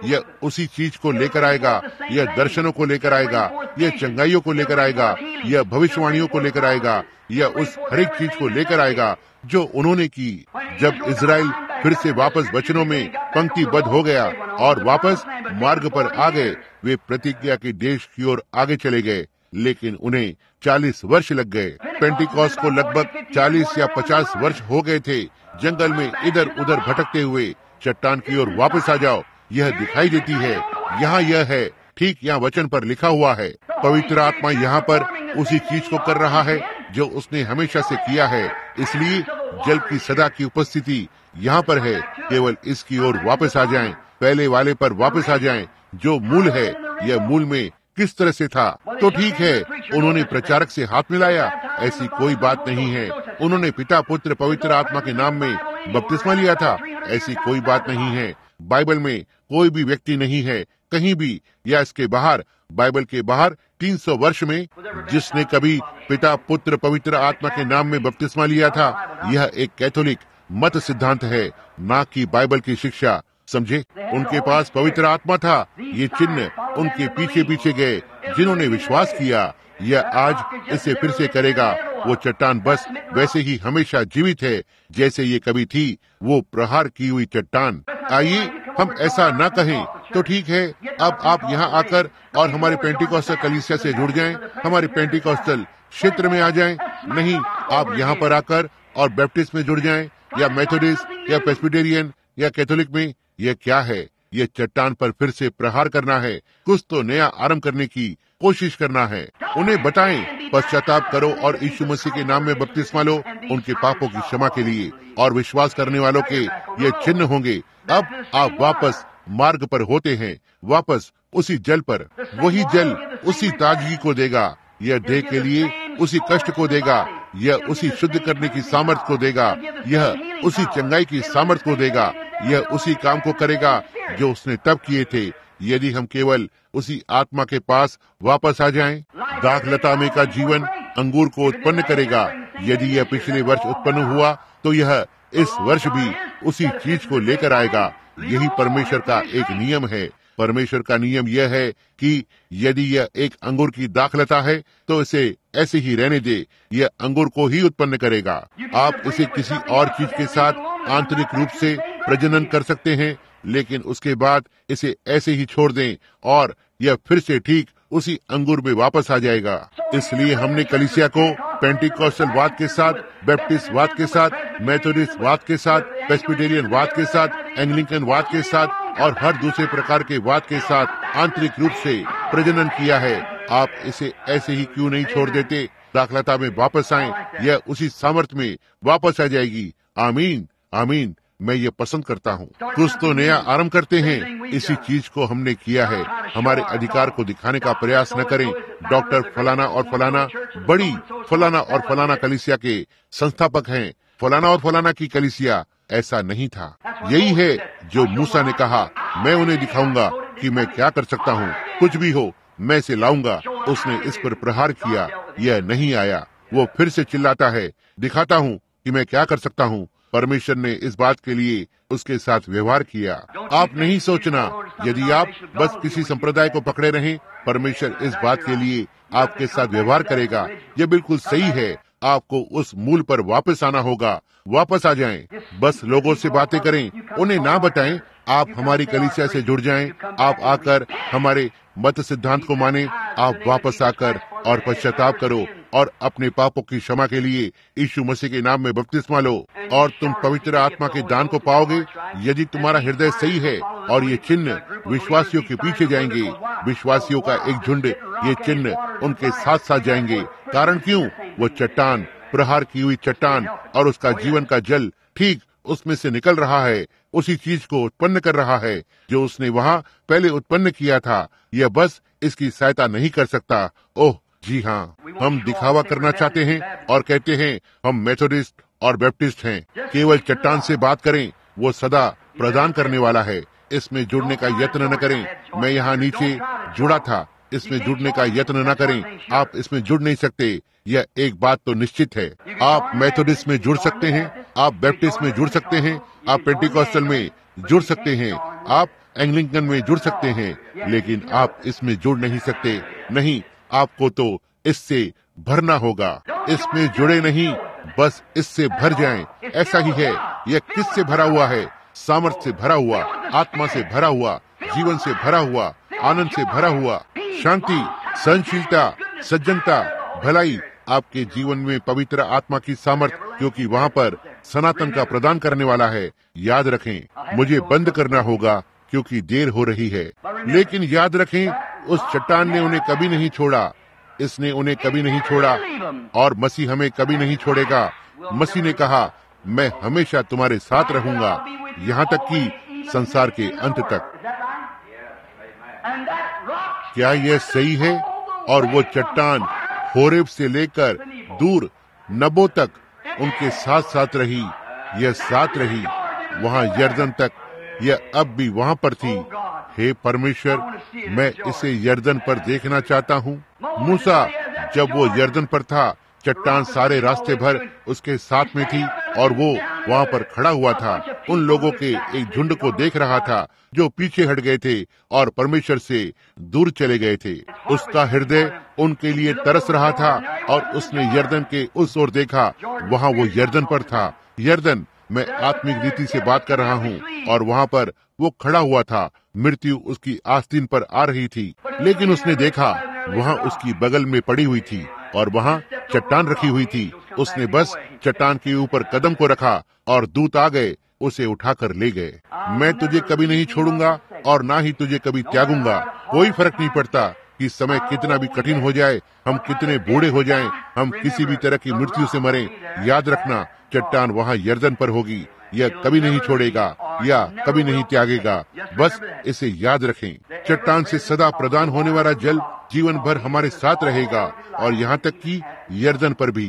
Speaker 1: यह उसी चीज को लेकर आएगा, यह दर्शनों को लेकर आएगा, यह चंगाइयों को लेकर आएगा, यह भविष्यवाणियों को लेकर आएगा, यह उस हर एक चीज को लेकर आएगा जो उन्होंने की। जब इजराइल फिर से वापस वचनों में पंक्तिबद्ध हो गया और वापस मार्ग पर आ गए, वे प्रतिज्ञा के देश की ओर आगे चले गए, लेकिन उन्हें चालीस वर्ष लग गए। पेंटिकॉस्ट को लगभग चालीस या पचास वर्ष हो गए थे जंगल में इधर उधर भटकते हुए। चट्टान की ओर वापस आ जाओ, यह दिखाई देती है। यहाँ यह है, ठीक यहाँ वचन पर लिखा हुआ है। पवित्र आत्मा यहाँ पर उसी चीज को कर रहा है जो उसने हमेशा से किया है। इसलिए जल की सदा की उपस्थिति यहाँ पर है। केवल इसकी ओर वापस आ जाएं, पहले वाले पर वापस आ जाएं, जो मूल है। यह मूल में किस तरह से था? तो ठीक है, उन्होंने प्रचारक से हाथ मिलाया, ऐसी कोई बात नहीं है। उन्होंने पिता पुत्र पवित्र आत्मा के नाम में बपतिस्मा लिया था, ऐसी कोई बात नहीं है। बाइबल में कोई भी व्यक्ति नहीं है कहीं भी या इसके बाहर, बाइबल के बाहर तीन सौ वर्ष में, जिसने कभी पिता पुत्र पवित्र आत्मा के नाम में बपतिस्मा लिया था। यह एक कैथोलिक मत सिद्धांत है, ना कि बाइबल की शिक्षा। समझे? उनके पास पवित्र आत्मा था। ये चिन्ह उनके पीछे पीछे गए जिन्होंने विश्वास किया। यह आज इसे फिर से करेगा। वो चट्टान बस वैसे ही हमेशा जीवित है जैसे ये कभी थी, वो प्रहार की हुई चट्टान। आइए हम ऐसा न कहें तो ठीक है। अब आप यहाँ आकर और हमारे पेंटिकॉस्टल कलीसिया से जुड़ जाएं, हमारे पेंटिकॉस्टल क्षेत्र में आ जाएं। नहीं, आप यहाँ पर आकर और बैप्टिस्ट में जुड़ जाएं, या मेथोडिस्ट या प्रेस्बिटेरियन या कैथोलिक में। यह क्या है? ये चट्टान पर फिर से प्रहार करना है, कुछ तो नया आरंभ करने की कोशिश करना है। उन्हें बताएं, पश्चाताप करो और यीशु मसीह के नाम में बपतिस्मा लो उनके पापों की क्षमा के लिए, और विश्वास करने वालों के ये चिन्ह होंगे। अब आप वापस मार्ग पर होते हैं, वापस उसी जल पर। वही जल उसी ताजगी को देगा, यह देह के लिए उसी कष्ट को देगा, यह उसी शुद्ध करने की सामर्थ्य को देगा, यह उसी चंगाई की सामर्थ्य को देगा, यह उसी काम को करेगा जो उसने तब किए थे, यदि हम केवल उसी आत्मा के पास वापस आ जाएं। दाखलता में का जीवन अंगूर को उत्पन्न करेगा। यदि यह पिछले वर्ष उत्पन्न हुआ तो यह इस वर्ष भी उसी चीज को लेकर आएगा। यही परमेश्वर का एक नियम है। परमेश्वर का नियम यह है कि यदि यह एक अंगूर की दाखलता है तो इसे ऐसे ही रहने दे, यह अंगूर को ही उत्पन्न करेगा। आप इसे किसी और चीज के साथ आंतरिक रूप से प्रजनन कर सकते हैं, लेकिन उसके बाद इसे ऐसे ही छोड़ दें और यह फिर से ठीक उसी अंगूर में वापस आ जाएगा। इसलिए हमने कलीसिया को पेंटिकॉस्टल वाद के साथ, बैप्टिस्ट वाद के साथ, मेथोडिस्ट वाद के साथ, प्रेस्बिटेरियन वाद के साथ, एंग्लिकन वाद के साथ और हर दूसरे प्रकार के वाद के साथ आंतरिक रूप से प्रजनन किया है। आप इसे ऐसे ही क्यों नहीं छोड़ देते? दाखलता में वापस आएं, यह उसी सामर्थ्य में वापस आ जाएगी। आमीन, आमीन। मैं ये पसंद करता हूँ। कुछ तो नया आरंभ करते हैं। इसी चीज को हमने किया है। हमारे अधिकार को दिखाने का प्रयास न करें। डॉक्टर फलाना और फलाना बड़ी फलाना और फलाना कलीसिया के संस्थापक हैं, फलाना और फलाना की कलीसिया। ऐसा नहीं था। यही है जो मूसा ने कहा, मैं उन्हें दिखाऊंगा कि मैं क्या कर सकता हूँ। कुछ भी हो, मैं इसे लाऊंगा। उसने इस पर प्रहार किया, यह नहीं आया। वो फिर से चिल्लाता है, दिखाता हूँ कि मैं क्या कर सकता हूँ। परमेश्वर ने इस बात के लिए उसके साथ व्यवहार किया। आप नहीं सोचना, यदि आप बस किसी संप्रदाय को पकड़े रहें, परमेश्वर इस बात के लिए आपके साथ व्यवहार करेगा। यह बिल्कुल सही है। आपको उस मूल पर वापस आना होगा। वापस आ जाएं। बस लोगों से बातें करें, उन्हें ना बताएं। आप हमारी कलीसिया से जुड़ जाएं। आप आकर हमारे मत सिद्धांत को माने। आप वापस आकर और पश्चाताप करो और अपने पापों की क्षमा के लिए यीशु मसीह के नाम में बपतिस्मा लो, और तुम पवित्र आत्मा के दान को पाओगे। यदि तुम्हारा हृदय सही है, और ये चिन्ह विश्वासियों के पीछे जाएंगे, विश्वासियों का एक झुंड, ये चिन्ह उनके साथ साथ जाएंगे। कारण क्यों? वो चट्टान, प्रहार की हुई चट्टान, और उसका जीवन का जल ठीक उसमें से निकल रहा है, उसी चीज को उत्पन्न कर रहा है जो उसने वहाँ पहले उत्पन्न किया था। यह बस इसकी सहायता नहीं कर सकता। ओह जी हाँ, हम दिखावा करना चाहते हैं और कहते हैं हम मेथोडिस्ट और बैप्टिस्ट हैं। केवल चट्टान से बात करें, वो सदा प्रदान करने वाला है। इसमें जुड़ने का यत्न न करें। मैं यहाँ नीचे जुड़ा था, इसमें जुड़ने का यत्न न करें। आप इसमें जुड़ नहीं सकते। यह एक बात तो निश्चित है। आप मेथोडिस्ट में जुड़ सकते हैं, आप बैप्टिस्ट में जुड़ सकते हैं, आप पेंटिकॉस्टल में जुड़ सकते हैं, आप एंग्लिकन में जुड़ सकते हैं, लेकिन आप इसमें जुड़ नहीं सकते। नहीं, आपको तो इससे भरना होगा। इसमें जुड़े नहीं, बस इससे भर जाएं। ऐसा ही है, यह किससे भरा हुआ है? सामर्थ से भरा हुआ, आत्मा से भरा हुआ, जीवन से भरा हुआ, आनंद से भरा हुआ, शांति, सहनशीलता, सज्जनता, भलाई, आपके जीवन में पवित्र आत्मा की सामर्थ, क्योंकि वहाँ पर सनातन का प्रदान करने वाला है। याद रखें, मुझे बंद करना होगा क्योंकि देर हो रही है, लेकिन याद रखें, उस चट्टान ने उन्हें कभी नहीं छोड़ा। इसने उन्हें कभी नहीं छोड़ा और मसीह हमें कभी नहीं छोड़ेगा। मसीह ने कहा, मैं हमेशा तुम्हारे साथ रहूंगा, यहाँ तक कि संसार के अंत तक। क्या यह सही है? और वो चट्टान होरेब से लेकर दूर नबो तक उनके साथ साथ रही। यह साथ रही वहाँ यर्दन तक। यह अब भी वहाँ पर थी। हे परमेश्वर, मैं इसे यर्दन पर देखना चाहता हूँ। मूसा जब वो यर्दन पर था, चट्टान सारे रास्ते भर उसके साथ में थी और वो वहाँ पर खड़ा हुआ था। उन लोगों के एक झुंड को देख रहा था जो पीछे हट गए थे और परमेश्वर से दूर चले गए थे। उसका हृदय उनके लिए तरस रहा था और उसने यर्दन के उस ओर देखा। वहाँ वो यर्दन पर था। यर्दन, मैं आत्मिक रीति से बात कर रहा हूँ, और वहाँ पर वो खड़ा हुआ था। मृत्यु उसकी आस्तीन पर आ रही थी, लेकिन उसने देखा वहाँ उसकी बगल में पड़ी हुई थी और वहाँ चट्टान रखी हुई थी। उसने बस चट्टान के ऊपर कदम को रखा और दूत आ गए, उसे उठाकर ले गए। मैं तुझे कभी नहीं छोड़ूंगा और ना ही तुझे कभी त्यागूंगा। कोई फर्क नहीं पड़ता कि समय कितना भी कठिन हो जाए, हम कितने बूढ़े हो जाएं, हम किसी भी तरह की मृत्यु से मरें। याद रखना, चट्टान वहाँ यर्दन पर होगी। यह कभी नहीं छोड़ेगा या कभी नहीं त्यागेगा। बस इसे याद रखें। चट्टान से सदा प्रदान होने वाला जल जीवन भर हमारे साथ रहेगा, और यहाँ तक कि यर्दन पर भी।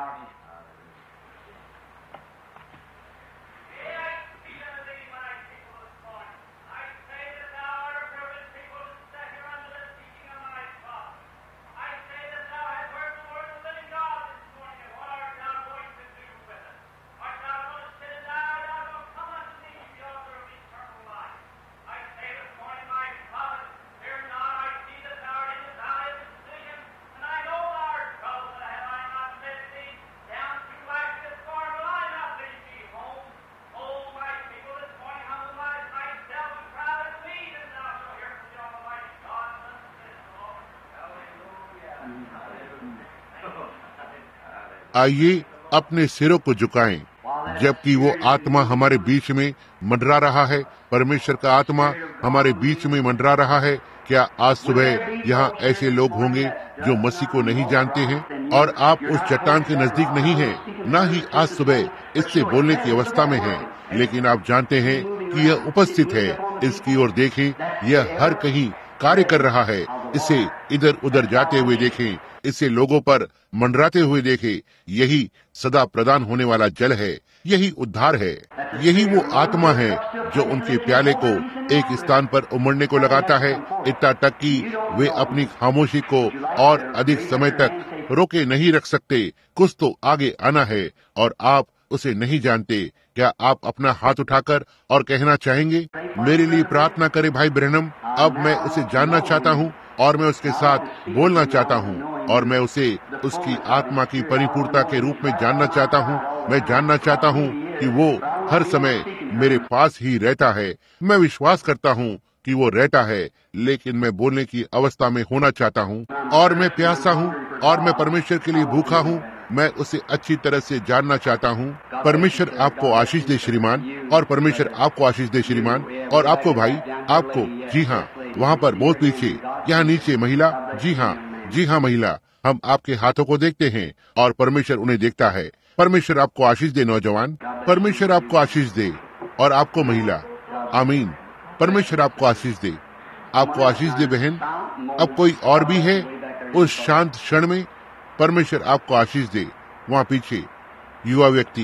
Speaker 1: आइए अपने सिरों को झुकाएं जबकि वो आत्मा हमारे बीच में मंडरा रहा है। परमेश्वर का आत्मा हमारे बीच में मंडरा रहा है। क्या आज सुबह यहाँ ऐसे लोग होंगे जो मसीह को नहीं जानते हैं और आप उस चट्टान के नजदीक नहीं हैं, ना ही आज सुबह इससे बोलने की अवस्था में हैं, लेकिन आप जानते हैं कि यह उपस्थित है। इसकी ओर देखें, यह हर कहीं कार्य कर रहा है। इसे इधर उधर जाते हुए देखें, इसे लोगों पर मंडराते हुए देखें। यही सदा प्रदान होने वाला जल है, यही उद्धार है, यही वो आत्मा है जो उनके प्याले को एक स्थान पर उमड़ने को लगाता है, इतना तक कि वे अपनी खामोशी को और अधिक समय तक रोके नहीं रख सकते। कुछ तो आगे आना है और आप उसे नहीं जानते। क्या आप अपना हाथ उठाकर और कहना चाहेंगे, मेरे लिए प्रार्थना करे भाई ब्रैनम। अब मैं उसे जानना चाहता हूँ और मैं उसके साथ बोलना चाहता हूँ और मैं उसे उसकी आत्मा की परिपूर्णता के रूप में जानना चाहता हूँ। मैं जानना चाहता हूँ कि वो हर समय मेरे पास ही रहता है। मैं विश्वास करता हूँ कि वो रहता है, लेकिन मैं बोलने की अवस्था में होना चाहता हूँ और मैं प्यासा हूँ और मैं परमेश्वर के लिए भूखा हूँ। मैं उसे अच्छी तरह से जानना चाहता हूँ। परमेश्वर आपको आशीष दे श्रीमान, और परमेश्वर आपको आशीष दे श्रीमान, और आपको भाई, आपको। जी हाँ, वहाँ पर बहुत पीछे, यहाँ नीचे महिला। जी हाँ, जी हाँ महिला। हम आपके हाथों को देखते हैं और परमेश्वर उन्हें देखता है। परमेश्वर आपको आशीष दे नौजवान, परमेश्वर आपको आशीष दे, और आपको महिला। आमीन। परमेश्वर आपको आशीष दे, आपको आशीष दे बहन। अब कोई और भी है उस शांत क्षण में? परमेश्वर आपको आशीष दे। वहाँ पीछे युवा व्यक्ति।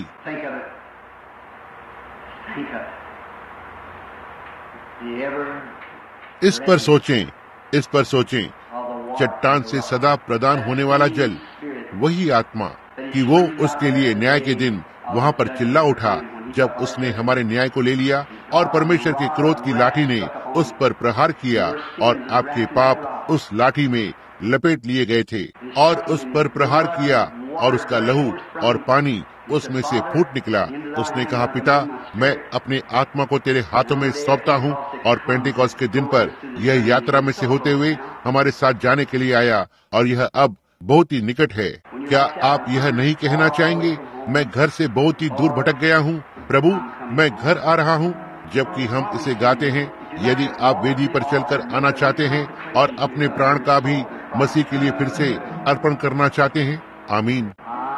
Speaker 1: इस पर सोचें, इस पर सोचें। चट्टान से सदा प्रदान होने वाला जल, वही आत्मा कि वो उसके लिए न्याय के दिन वहाँ पर चिल्ला उठा जब उसने हमारे न्याय को ले लिया। और परमेश्वर के क्रोध की लाठी ने उस पर प्रहार किया और आपके पाप उस लाठी में लपेट लिए गए थे और उस पर प्रहार किया और उसका लहू और पानी उसमें से फूट निकला। उसने कहा, पिता, मैं अपने आत्मा को तेरे हाथों में सौंपता हूँ। और पेंटिकॉस्ट के दिन पर यह यात्रा में से होते हुए हमारे साथ जाने के लिए आया और यह अब बहुत ही निकट है। क्या आप यह नहीं कहना चाहेंगे, मैं घर से बहुत ही दूर भटक गया हूँ, प्रभु मैं घर आ रहा हूँ। जबकि हम इसे गाते हैं, यदि आप वेदी पर चलकर आना चाहते हैं और अपने प्राण का भी मसीह के लिए फिर से अर्पण करना चाहते हैं। आमीन।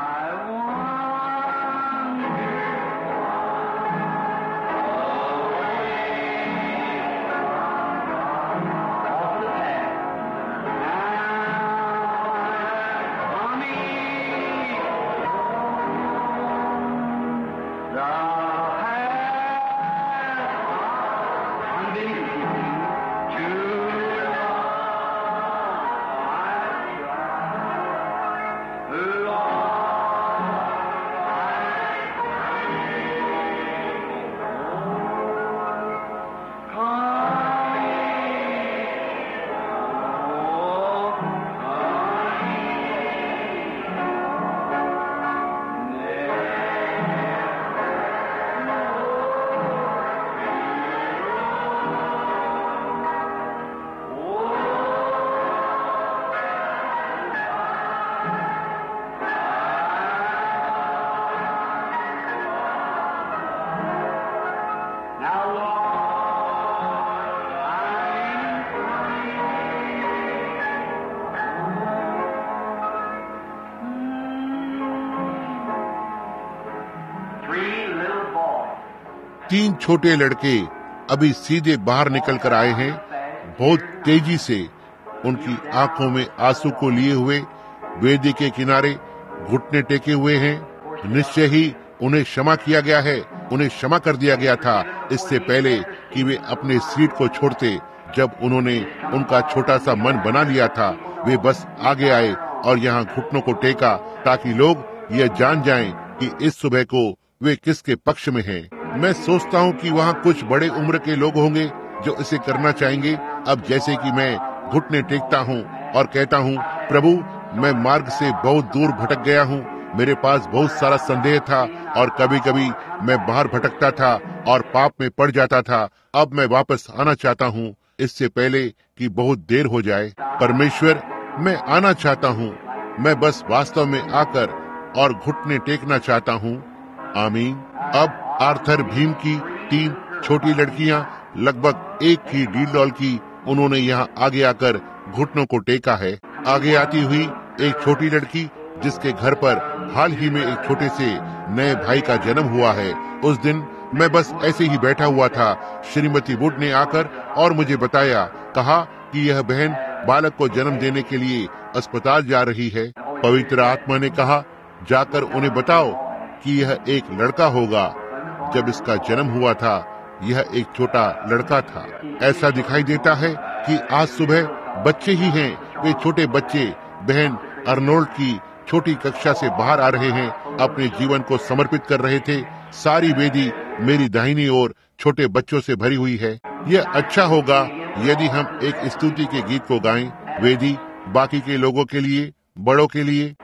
Speaker 1: तीन छोटे लड़के अभी सीधे बाहर निकल कर आए हैं, बहुत तेजी से, उनकी आंखों में आंसू को लिए हुए, वेदी के किनारे घुटने टेके हुए हैं। निश्चय ही उन्हें क्षमा किया गया है, उन्हें क्षमा कर दिया गया था इससे पहले कि वे अपने सीट को छोड़ते। जब उन्होंने उनका छोटा सा मन बना लिया था, वे बस आगे आए और यहाँ घुटनों को टेका ताकि लोग यह जान जाएं कि इस सुबह को वे किसके पक्ष में हैं। मैं सोचता हूँ कि वहाँ कुछ बड़े उम्र के लोग होंगे जो इसे करना चाहेंगे। अब जैसे कि मैं घुटने टेकता हूँ और कहता हूँ, प्रभु मैं मार्ग से बहुत दूर भटक गया हूँ, मेरे पास बहुत सारा संदेह था और कभी कभी मैं बाहर भटकता था और पाप में पड़ जाता था। अब मैं वापस आना चाहता हूँ इससे पहले कि बहुत देर हो जाए। परमेश्वर, मैं आना चाहता हूँ, मैं बस वास्तव में आकर और घुटने टेकना चाहता हूँ। आमीन। अब आर्थर भीम की तीन छोटी लड़कियां लगभग एक ही डील की, उन्होंने यहाँ आगे आकर घुटनों को टेका है। आगे आती हुई एक छोटी लड़की जिसके घर पर हाल ही में एक छोटे से नए भाई का जन्म हुआ है। उस दिन मैं बस ऐसे ही बैठा हुआ था, श्रीमती वुड ने आकर और मुझे बताया, कहा कि यह बहन बालक को जन्म देने के लिए अस्पताल जा रही है। पवित्र आत्मा ने कहा, जाकर उन्हें बताओ कि यह एक लड़का होगा। जब इसका जन्म हुआ था, यह एक छोटा लड़का था। ऐसा दिखाई देता है कि आज सुबह बच्चे ही हैं, वे छोटे बच्चे बहन अर्नोल्ड की छोटी कक्षा से बाहर आ रहे हैं, अपने जीवन को समर्पित कर रहे थे। सारी वेदी मेरी दाहिनी ओर छोटे बच्चों से भरी हुई है। यह अच्छा होगा यदि हम एक स्तुति के गीत को गाएं, वेदी बाकी के लोगों के लिए, बड़ों के लिए।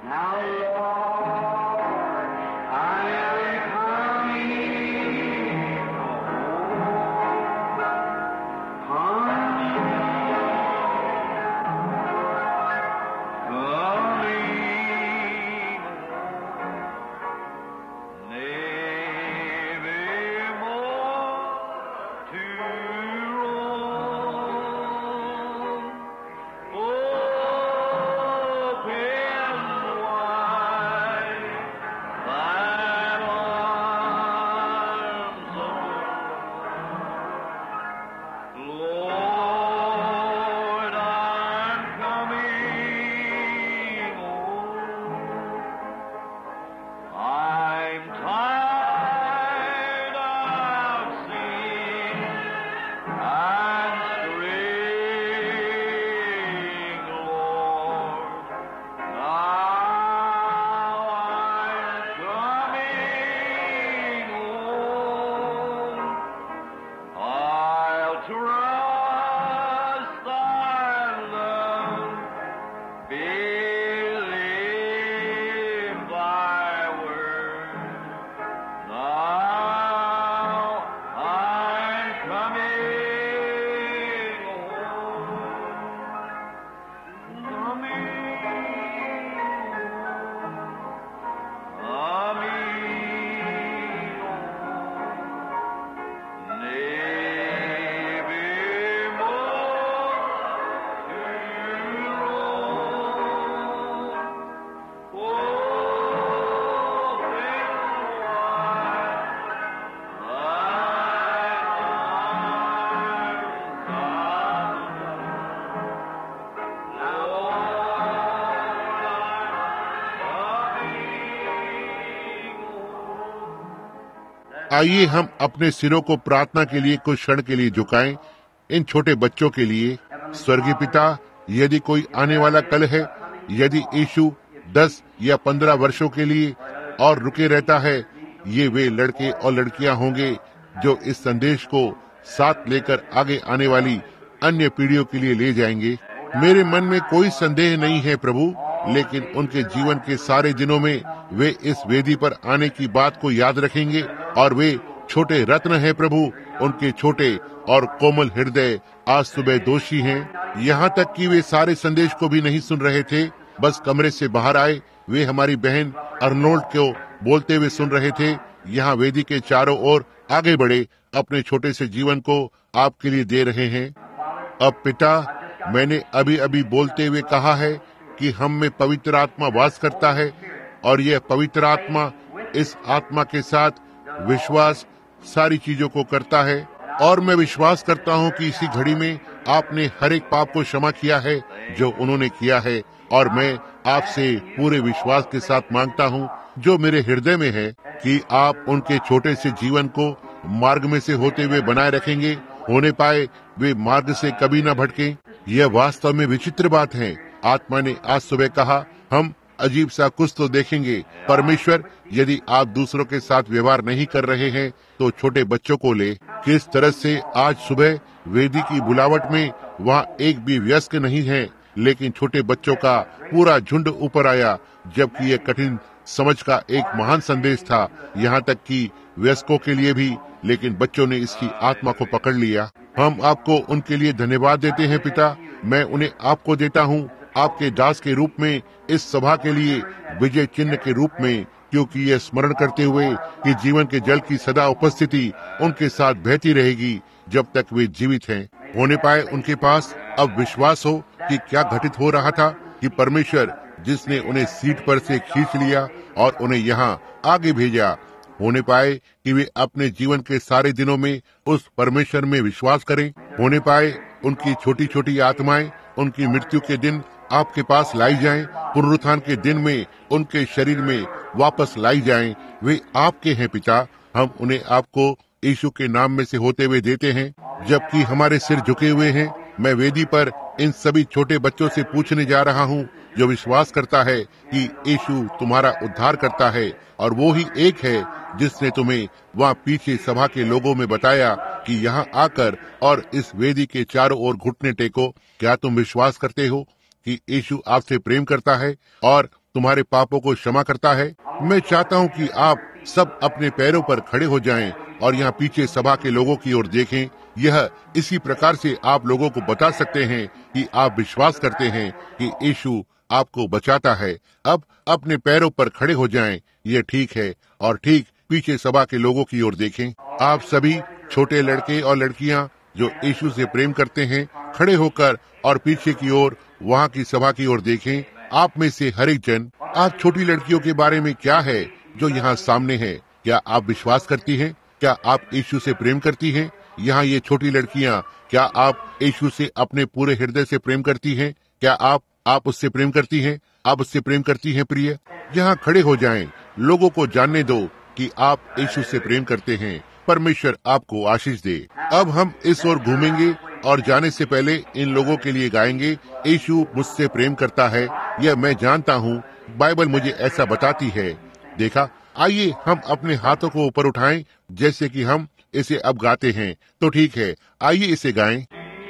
Speaker 1: आइए हम अपने सिरों को प्रार्थना के लिए कुछ क्षण के लिए झुकाएं, इन छोटे बच्चों के लिए। स्वर्गीय पिता, यदि कोई आने वाला कल है, यदि यीशु दस या पंद्रह वर्षों के लिए और रुके रहता है, ये वे लड़के और लड़कियां होंगे जो इस संदेश को साथ लेकर आगे आने वाली अन्य पीढ़ियों के लिए ले जाएंगे। मेरे मन में कोई संदेह नहीं है प्रभु, लेकिन उनके जीवन के सारे दिनों में वे इस वेदी पर आने की बात को याद रखेंगे और वे छोटे रत्न हैं प्रभु। उनके छोटे और कोमल हृदय आज सुबह दोषी हैं। यहाँ तक कि वे सारे संदेश को भी नहीं सुन रहे थे, बस कमरे से बाहर आए। वे हमारी बहन अर्नोल्ड को बोलते हुए सुन रहे थे। यहाँ वेदी के चारों ओर आगे बढ़े अपने छोटे से जीवन को आपके लिए दे रहे हैं। अब पिता, मैंने अभी अभी बोलते हुए कहा है कि हम में पवित्र आत्मा वास करता है और यह पवित्र आत्मा इस आत्मा के साथ विश्वास सारी चीजों को करता है। और मैं विश्वास करता हूँ कि इसी घड़ी में आपने हर एक पाप को क्षमा किया है जो उन्होंने किया है, और मैं आपसे पूरे विश्वास के साथ मांगता हूँ जो मेरे हृदय में है कि आप उनके छोटे से जीवन को मार्ग में से होते हुए बनाए रखेंगे, होने पाए वे मार्ग से कभी न भटके। यह वास्तव में विचित्र बात है। आत्मा ने आज सुबह कहा, हम अजीब सा कुछ तो देखेंगे। परमेश्वर, यदि आप दूसरों के साथ व्यवहार नहीं कर रहे हैं तो छोटे बच्चों को ले। किस तरह से आज सुबह वेदी की बुलावट में वहाँ एक भी वयस्क नहीं है, लेकिन छोटे बच्चों का पूरा झुंड ऊपर आया, जबकि यह कठिन समझ का एक महान संदेश था, यहाँ तक कि वयस्कों के लिए भी, लेकिन बच्चों ने इसकी आत्मा को पकड़ लिया। हम आपको उनके लिए धन्यवाद देते हैं पिता। मैं उन्हें आपको देता हूँ, आपके दास के रूप में, इस सभा के लिए विजय चिन्ह के रूप में, क्योंकि ये स्मरण करते हुए कि जीवन के जल की सदा उपस्थिति उनके साथ बहती रहेगी जब तक वे जीवित हैं। होने पाए उनके पास अब विश्वास हो कि क्या घटित हो रहा था, कि परमेश्वर जिसने उन्हें सीट पर से खींच लिया और उन्हें यहाँ आगे भेजा, होने पाए कि वे अपने जीवन के सारे दिनों में उस परमेश्वर में विश्वास करें। होने पाए उनकी छोटी छोटी आत्माएं उनकी मृत्यु के दिन आपके पास लाई जाएं, पुनरुत्थान के दिन में उनके शरीर में वापस लाई जाएं। वे आपके हैं पिता। हम उन्हें आपको यीशु के नाम में से होते हुए देते हैं। जबकि हमारे सिर झुके हुए हैं, मैं वेदी पर इन सभी छोटे बच्चों से पूछने जा रहा हूँ जो विश्वास करता है कि यीशु तुम्हारा उद्धार करता है, और वो ही एक है जिसने तुम्हें वहाँ पीछे सभा के लोगों में बताया कि यहाँ आकर और इस वेदी के चारों ओर घुटने टेको। क्या तुम विश्वास करते हो कि यीशु आपसे प्रेम करता है और तुम्हारे पापों को क्षमा करता है? मैं चाहता हूँ कि आप सब अपने पैरों पर खड़े हो जाएं और यहाँ पीछे सभा के लोगों की ओर देखें। यह इसी प्रकार से आप लोगों को बता सकते हैं कि आप विश्वास करते हैं कि यीशु आपको बचाता है। अब अपने पैरों पर खड़े हो जाएं। ये ठीक है। और ठीक पीछे सभा के लोगों की ओर देखें। आप सभी छोटे लड़के और लड़कियां जो यीशु से प्रेम करते हैं, खड़े होकर और पीछे की ओर वहाँ की सभा की ओर देखें। आप में से हर एक जन, आप छोटी लड़कियों के बारे में क्या है जो यहाँ सामने है? क्या आप विश्वास करती हैं? क्या आप यीशु से प्रेम करती हैं? यहाँ ये छोटी लड़कियाँ, क्या आप यीशु से अपने पूरे हृदय से प्रेम करती हैं? क्या आप आप उससे प्रेम करती हैं? आप उससे प्रेम करती हैं प्रिय? यहाँ खड़े हो जाएं। लोगों को जानने दो कि आप यीशु से प्रेम करते हैं। परमेश्वर आपको आशीष दे। अब हम इस ओर घूमेंगे और जाने से पहले इन लोगों के लिए गाएंगे, यीशु मुझसे प्रेम करता है, यह मैं जानता हूँ, बाइबल मुझे ऐसा बताती है। देखा, आइए हम अपने हाथों को ऊपर उठाएं जैसे कि हम इसे अब गाते हैं। तो ठीक है, आइए इसे गाएं।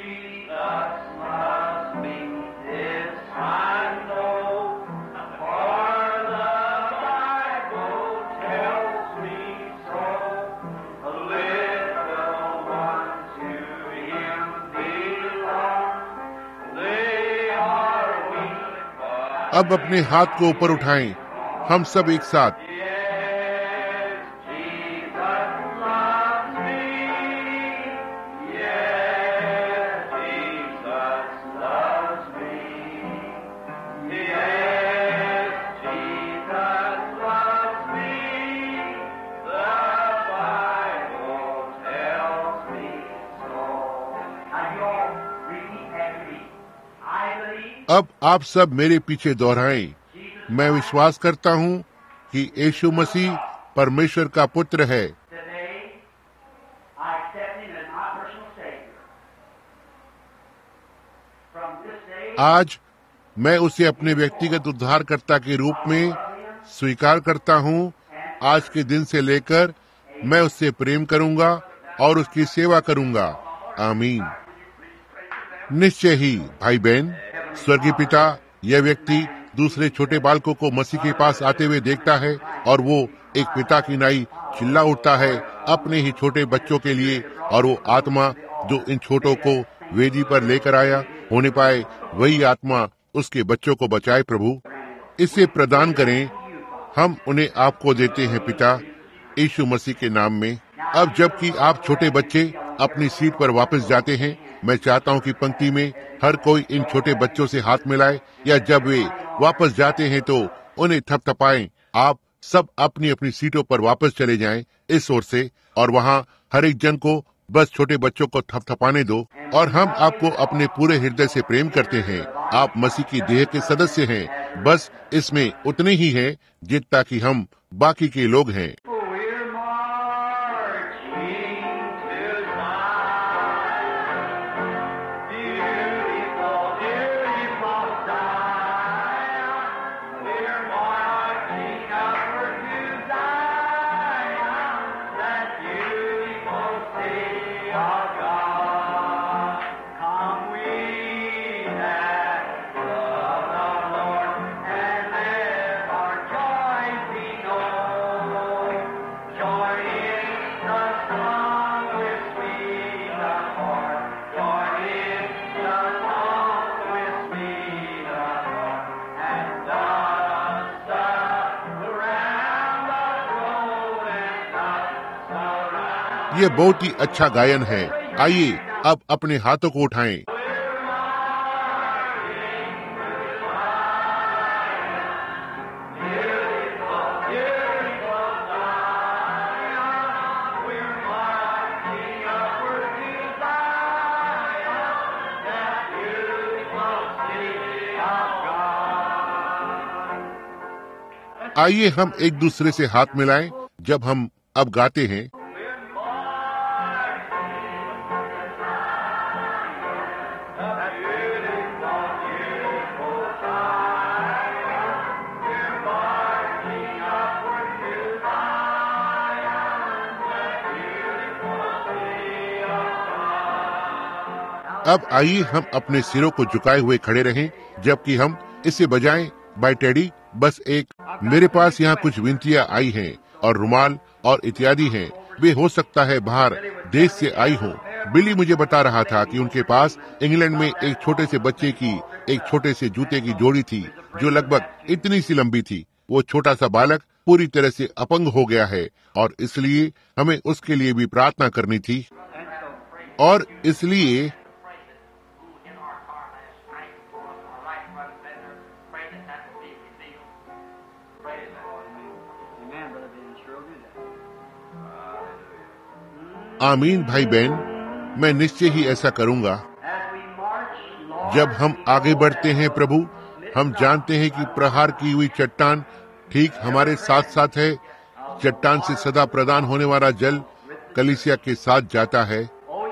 Speaker 1: अब अपने हाथ को ऊपर उठाएं, हम सब एक साथ। अब आप सब मेरे पीछे दोहराएं। मैं विश्वास करता हूँ कि यीशु मसीह परमेश्वर का पुत्र है। आज मैं उसे अपने व्यक्तिगत उद्धारकर्ता के रूप में स्वीकार करता हूँ। आज के दिन से लेकर मैं उससे प्रेम करूंगा और उसकी सेवा करूंगा। आमीन। निश्चय ही भाई बहन, स्वर्गीय पिता यह व्यक्ति दूसरे छोटे बालकों को मसीह के पास आते हुए देखता है और वो एक पिता की नाई चिल्ला उठता है अपने ही छोटे बच्चों के लिए, और वो आत्मा जो इन छोटों को वेदी पर लेकर आया होने पाए, वही आत्मा उसके बच्चों को बचाए। प्रभु इसे प्रदान करें। हम उन्हें आपको देते हैं पिता, यीशु मसीह के नाम में। अब जबकि आप छोटे बच्चे अपनी सीट पर वापस जाते हैं, मैं चाहता हूं कि पंक्ति में हर कोई इन छोटे बच्चों से हाथ मिलाए, या जब वे वापस जाते हैं तो उन्हें थपथपाएं। आप सब अपनी अपनी सीटों पर वापस चले जाएं इस ओर से, और वहां हर एक जन को बस छोटे बच्चों को थपथपाने दो। और हम आपको अपने पूरे हृदय से प्रेम करते हैं। आप मसीह की देह के सदस्य हैं, बस इसमें उतने ही हैं जितना कि हम बाकी के लोग हैं। ये बहुत ही अच्छा गायन है। आइए अब अपने हाथों को उठाएं। आइए हम एक दूसरे से हाथ मिलाएं जब हम अब गाते हैं। अब आइए हम अपने सिरों को झुकाए हुए खड़े रहें जबकि हम इसे बजाएं। बाय टेडी, बस एक मेरे पास यहाँ कुछ विनतियाँ आई हैं और रुमाल और इत्यादि हैं। वे हो सकता है बाहर देश से आई हों। बिली मुझे बता रहा था कि उनके पास इंग्लैंड में एक छोटे से बच्चे की एक छोटे से जूते की जोड़ी थी जो लगभग इतनी सी लंबी थी। वो छोटा सा बालक पूरी तरह से अपंग हो गया है और इसलिए हमें उसके लिए भी प्रार्थना करनी थी। और इसलिए आमीन भाई बहन, मैं निश्चय ही ऐसा करूंगा। जब हम आगे बढ़ते हैं प्रभु, हम जानते हैं कि प्रहार की हुई चट्टान ठीक हमारे साथ साथ है। चट्टान से सदा प्रदान होने वाला जल कलीसिया के साथ जाता है।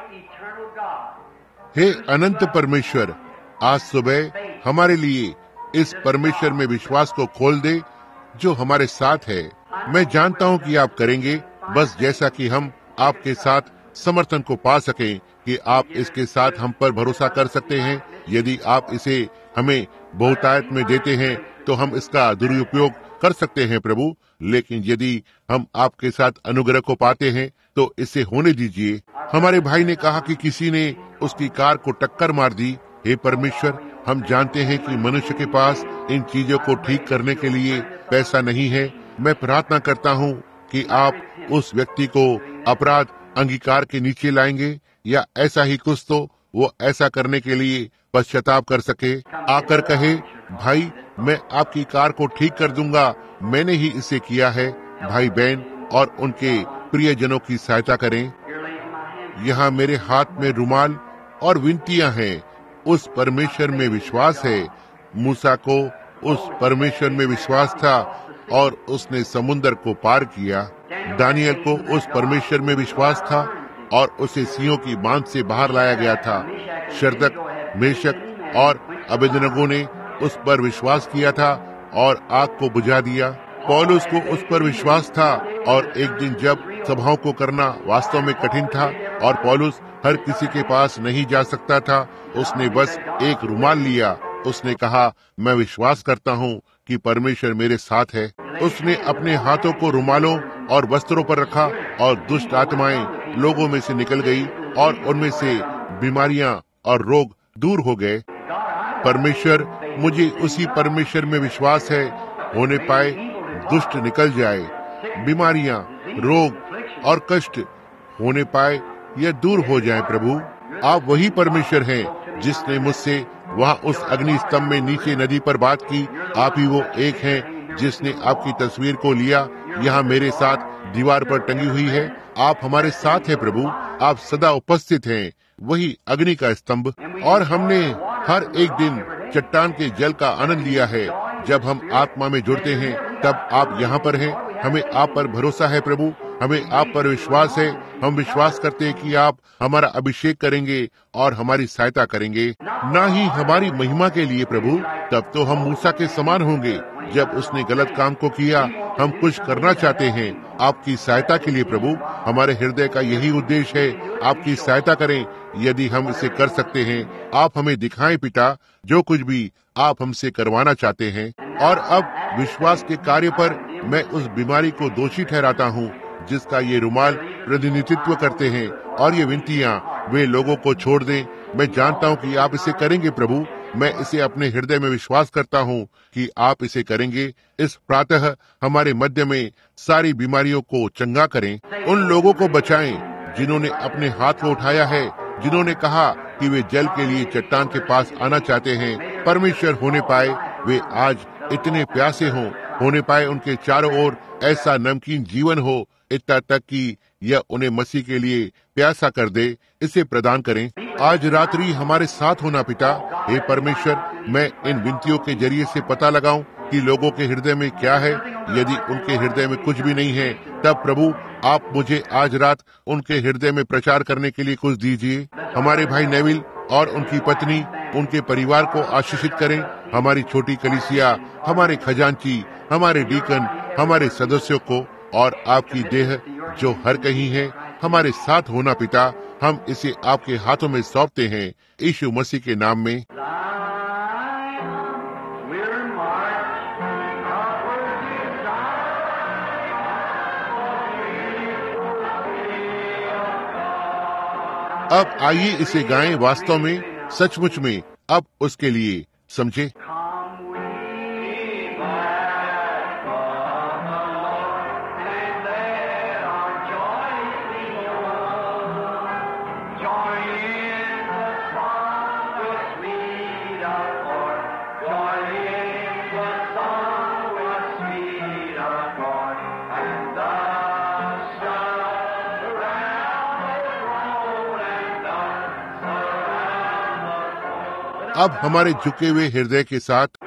Speaker 1: हे अनंत परमेश्वर, आज सुबह हमारे लिए इस परमेश्वर में विश्वास को खोल दे जो हमारे साथ है। मैं जानता हूँ कि आप करेंगे, बस जैसा कि हम आपके साथ समर्थन को पा सकें कि आप इसके साथ हम पर भरोसा कर सकते हैं। यदि आप इसे हमें बहुतायत में देते हैं तो हम इसका दुरुपयोग कर सकते हैं प्रभु, लेकिन यदि हम आपके साथ अनुग्रह को पाते हैं तो इसे होने दीजिए। हमारे भाई ने कहा कि किसी ने उसकी कार को टक्कर मार दी। हे परमेश्वर, हम जानते हैं कि मनुष्य के पास इन चीजों को ठीक करने के लिए पैसा नहीं है। मैं प्रार्थना करता हूँ कि आप उस व्यक्ति को अपराध अंगीकार के नीचे लाएंगे, या ऐसा ही कुछ तो वो ऐसा करने के लिए पश्चाताप कर सके, आकर कहे, भाई मैं आपकी कार को ठीक कर दूंगा, मैंने ही इसे किया है। भाई बहन और उनके प्रियजनों की सहायता करें। यहाँ मेरे हाथ में रुमाल और विनतियाँ हैं। उस परमेश्वर में विश्वास है। मूसा को उस परमेश्वर में विश्वास था और उसने समुन्दर को पार किया। दानियल को उस परमेश्वर में विश्वास था और उसे सिंहों की बांध से बाहर लाया गया था। शद्रक, मेशक और अबेदनगो ने उस पर विश्वास किया था और आग को बुझा दिया। पौलुस को उस पर विश्वास था और एक दिन जब सभाओं को करना वास्तव में कठिन था और पौलुस हर किसी के पास नहीं जा सकता था, उसने बस एक रुमाल लिया। उसने कहा, मैं विश्वास करता हूँ कि परमेश्वर मेरे साथ है। उसने अपने हाथों को रुमालों और वस्त्रों पर रखा और दुष्ट आत्माएं लोगों में से निकल गई और उनमें से बीमारियां और रोग दूर हो गए। परमेश्वर, मुझे उसी परमेश्वर में विश्वास है, होने पाए दुष्ट निकल जाए, बीमारियां, रोग और कष्ट होने पाए या दूर हो जाए। प्रभु, आप वही परमेश्वर हैं जिसने मुझसे वहाँ उस अग्नि स्तंभ में नीचे नदी पर बात की। आप ही वो एक हैं जिसने आपकी तस्वीर को लिया, यहाँ मेरे साथ दीवार पर टंगी हुई है। आप हमारे साथ हैं प्रभु, आप सदा उपस्थित हैं, वही अग्नि का स्तंभ। और हमने हर एक दिन चट्टान के जल का आनंद लिया है। जब हम आत्मा में जुड़ते हैं तब आप यहाँ पर हैं। हमें आप पर भरोसा है प्रभु, हमें आप पर विश्वास है। हम विश्वास करते हैं कि आप हमारा अभिषेक करेंगे और हमारी सहायता करेंगे, ना ही हमारी महिमा के लिए प्रभु। तब तो हम मूसा के समान होंगे जब उसने गलत काम को किया। हम कुछ करना चाहते हैं आपकी सहायता के लिए प्रभु। हमारे हृदय का यही उद्देश्य है, आपकी सहायता करें। यदि हम इसे कर सकते हैं, आप हमें दिखाएं पिता, जो कुछ भी आप हमसे करवाना चाहते हैं। और अब विश्वास के कार्य पर मैं उस बीमारी को दोषी ठहराता हूँ जिसका ये रुमाल प्रतिनिधित्व करते हैं, और ये विनतियाँ वे लोगों को छोड़ दें। मैं जानता हूँ कि आप इसे करेंगे प्रभु। मैं इसे अपने हृदय में विश्वास करता हूँ कि आप इसे करेंगे। इस प्रातः हमारे मध्य में सारी बीमारियों को चंगा करें। उन लोगों को बचाएं जिन्होंने अपने हाथ को उठाया है, जिन्होंने कहा कि वे जल के लिए चट्टान के पास आना चाहते हैं। परमेश्वर, होने पाए वे आज इतने प्यासे हों, होने पाए उनके चारों ओर ऐसा नमकीन जीवन हो, इतना तक कि यह उन्हें मसीह के लिए प्यासा कर दे। इसे प्रदान करें। आज रात्रि हमारे साथ होना पिता। हे परमेश्वर, मैं इन विनतियों के जरिए से पता लगाऊं कि लोगों के हृदय में क्या है। यदि उनके हृदय में कुछ भी नहीं है, तब प्रभु आप मुझे आज रात उनके हृदय में प्रचार करने के लिए कुछ दीजिए। हमारे भाई नेविल और उनकी पत्नी, उनके परिवार को आशीषित करें। हमारी छोटी कलीसिया, हमारे खजांची, हमारे डीकन, हमारे सदस्यों को और आपकी देह जो हर कहीं है, हमारे साथ होना पिता। हम इसे आपके हाथों में सौंपते हैं, यीशु मसीह के नाम में। अब आइए इसे गाएं वास्तव में, सचमुच में। अब उसके लिए समझे। अब हमारे झुके हुए हृदय के साथ